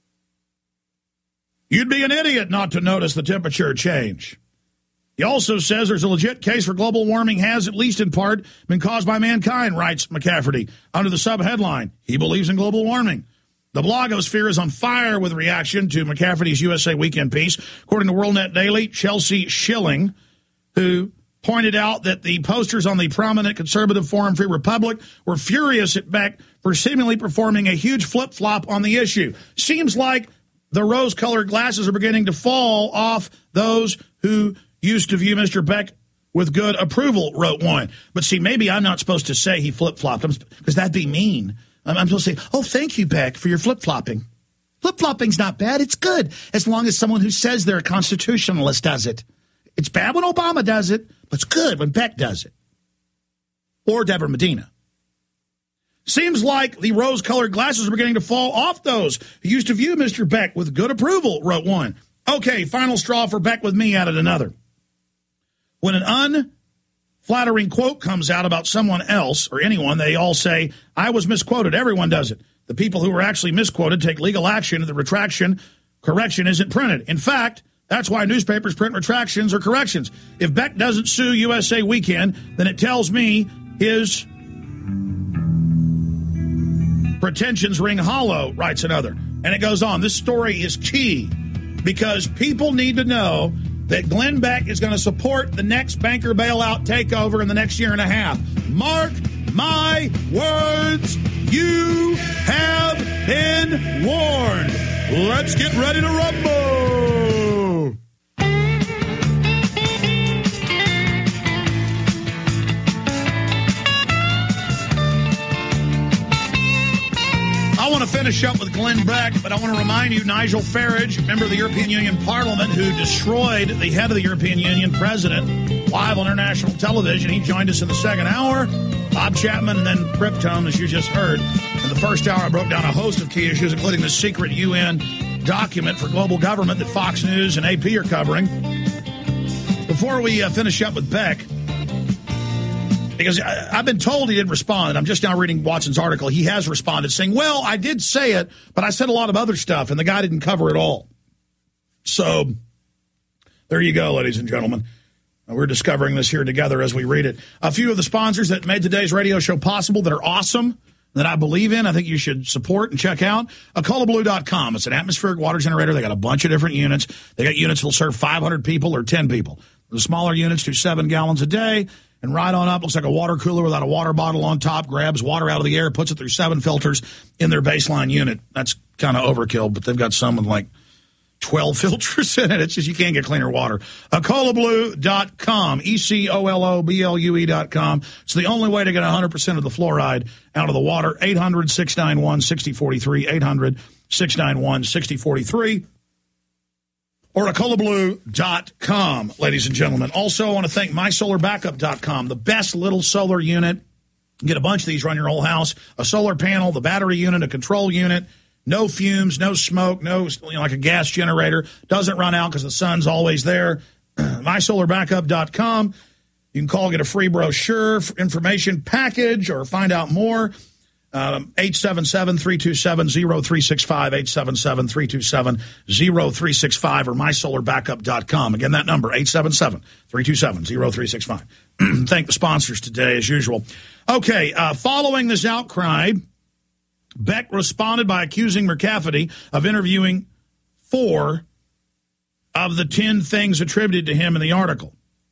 Speaker 2: "You'd be an idiot not to notice the temperature change." He also says there's a legit case for global warming has, at least in part, been caused by mankind, writes McCafferty, under the sub-headline, "He believes in global warming." The blogosphere is on fire with reaction to McCafferty's USA Weekend piece. According to WorldNet Daily, Chelsea Schilling, who pointed out that the posters on the prominent conservative forum Free Republic were furious at Beck for seemingly performing a huge flip-flop on the issue. Seems like the rose-colored glasses are beginning to fall off those who used to view Mr. Beck with good approval, wrote one. But see, maybe I'm not supposed to say he flip-flopped, because that'd be mean. I'm supposed to say, oh, thank you, Beck, for your flip-flopping. Flip-flopping's not bad. It's good, as long as someone who says they're a constitutionalist does it. It's bad when Obama does it, but it's good when Beck does it. Or Deborah Medina. Seems like the rose-colored glasses are beginning to fall off those who used to view Mr. Beck with good approval, wrote one. Okay, final straw for Beck with me, added another. When an unflattering quote comes out about someone else or anyone, they all say, I was misquoted. Everyone does it. The people who were actually misquoted take legal action if the retraction correction isn't printed. In fact, that's why newspapers print retractions or corrections. If Beck doesn't sue USA Weekend, then it tells me his pretensions ring hollow, writes another. And it goes on. This story is key because people need to know that Glenn Beck is going to support the next banker bailout takeover in the next year and a half. Mark my words, you have been warned. Let's get ready to rumble. I want to finish up with Glenn Beck, but I want to remind you, Nigel Farage, member of the European Union Parliament, who destroyed the head of the European Union president live on international television. He joined us in the second hour. Bob Chapman and then Krypton, as you just heard. In the first hour, I broke down a host of key issues, including the secret UN document for global government that Fox News and AP are covering. Before we finish up with Beck, because I've been told he didn't respond. I'm just now reading Watson's article. He has responded saying, well, I did say it, but I said a lot of other stuff, and the guy didn't cover it all. So there you go, ladies and gentlemen. We're discovering this here together as we read it. A few of the sponsors that made today's radio show possible that are awesome, that I believe in, I think you should support and check out. AcolaBlue.com. It's an atmospheric water generator. They got a bunch of different units. They got units that will serve 500 people or 10 people. The smaller units do 7 gallons a day. And right on up, looks like a water cooler without a water bottle on top, grabs water out of the air, puts it through 7 filters in their baseline unit. That's kind of overkill, but they've got some with like 12 filters in it. It's just you can't get cleaner water. EcolaBlue.com, EcoloBlue.com. It's the only way to get 100% of the fluoride out of the water. 800-691-6043, 800-691-6043. Or EcoloBlue.com, ladies and gentlemen. Also, I want to thank MySolarBackup.com, the best little solar unit Get a bunch of these, run your whole house, a solar panel, the battery unit, a control unit, no fumes, no smoke, no, like a gas generator. Doesn't run out because the sun's always there. MySolarBackup.com. You can call, get a free brochure, information package, or find out more. 877-327-0365, 877-327-0365, or MySolarBackup.com. Again, that number, 877-327-0365. Thank the sponsors today, as usual. Okay, following this outcry, Beck responded by accusing McCafferty of interviewing 4 of the 10 things attributed to him in the article.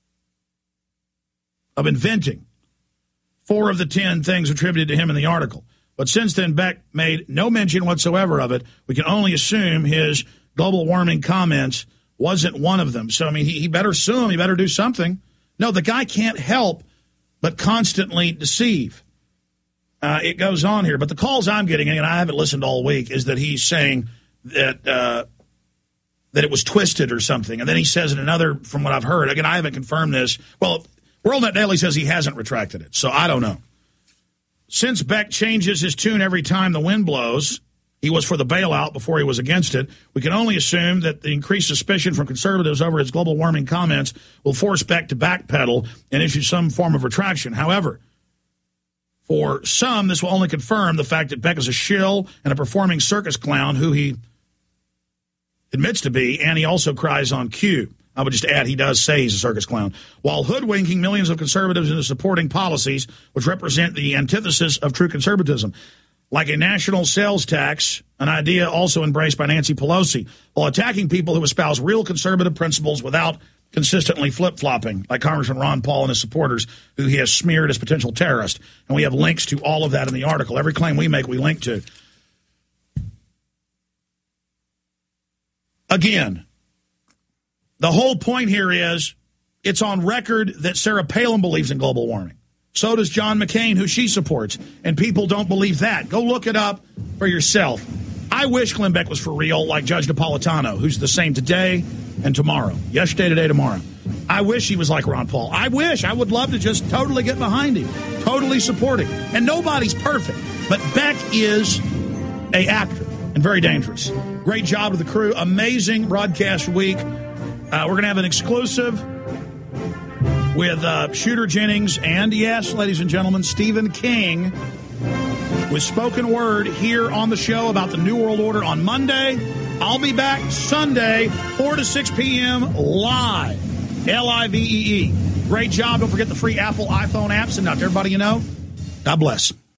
Speaker 2: Of inventing 4 of the 10 things attributed to him in the article. But since then, Beck made no mention whatsoever of it. We can only assume his global warming comments wasn't one of them. So, I mean, he better sue him. He better do something. No, the guy can't help but constantly deceive. It goes on here. But the calls I'm getting, and I haven't listened all week, is that he's saying that it was twisted or something. And then he says in another, from what I've heard, again, I haven't confirmed this. Well, WorldNet Daily says he hasn't retracted it, so I don't know. Since Beck changes his tune every time the wind blows, he was for the bailout before he was against it, we can only assume that the increased suspicion from conservatives over his global warming comments will force Beck to backpedal and issue some form of retraction. However, for some, this will only confirm the fact that Beck is a shill and a performing circus clown who he admits to be, and he also cries on cue. I would just add he does say he's a circus clown, while hoodwinking millions of conservatives into supporting policies which represent the antithesis of true conservatism, like a national sales tax, an idea also embraced by Nancy Pelosi, while attacking people who espouse real conservative principles without consistently flip-flopping, like Congressman Ron Paul and his supporters, who he has smeared as potential terrorists. And we have links to all of that in the article. Every claim we make, we link to. Again, the whole point here is it's on record that Sarah Palin believes in global warming. So does John McCain, who she supports, and people don't believe that. Go look it up for yourself. I wish Glenn Beck was for real, like Judge Napolitano, who's the same today and tomorrow. Yesterday, today, tomorrow. I wish he was like Ron Paul. I would love to just totally get behind him, totally support him. And nobody's perfect, but Beck is an actor and very dangerous. Great job to the crew. Amazing broadcast week. We're going to have an exclusive with Shooter Jennings and, yes, ladies and gentlemen, Stephen King with spoken word here on the show about the New World Order on Monday. I'll be back Sunday, 4 to 6 p.m. live. L-I-V-E-E. Great job. Don't forget the free Apple iPhone apps. And now to everybody you know, God bless.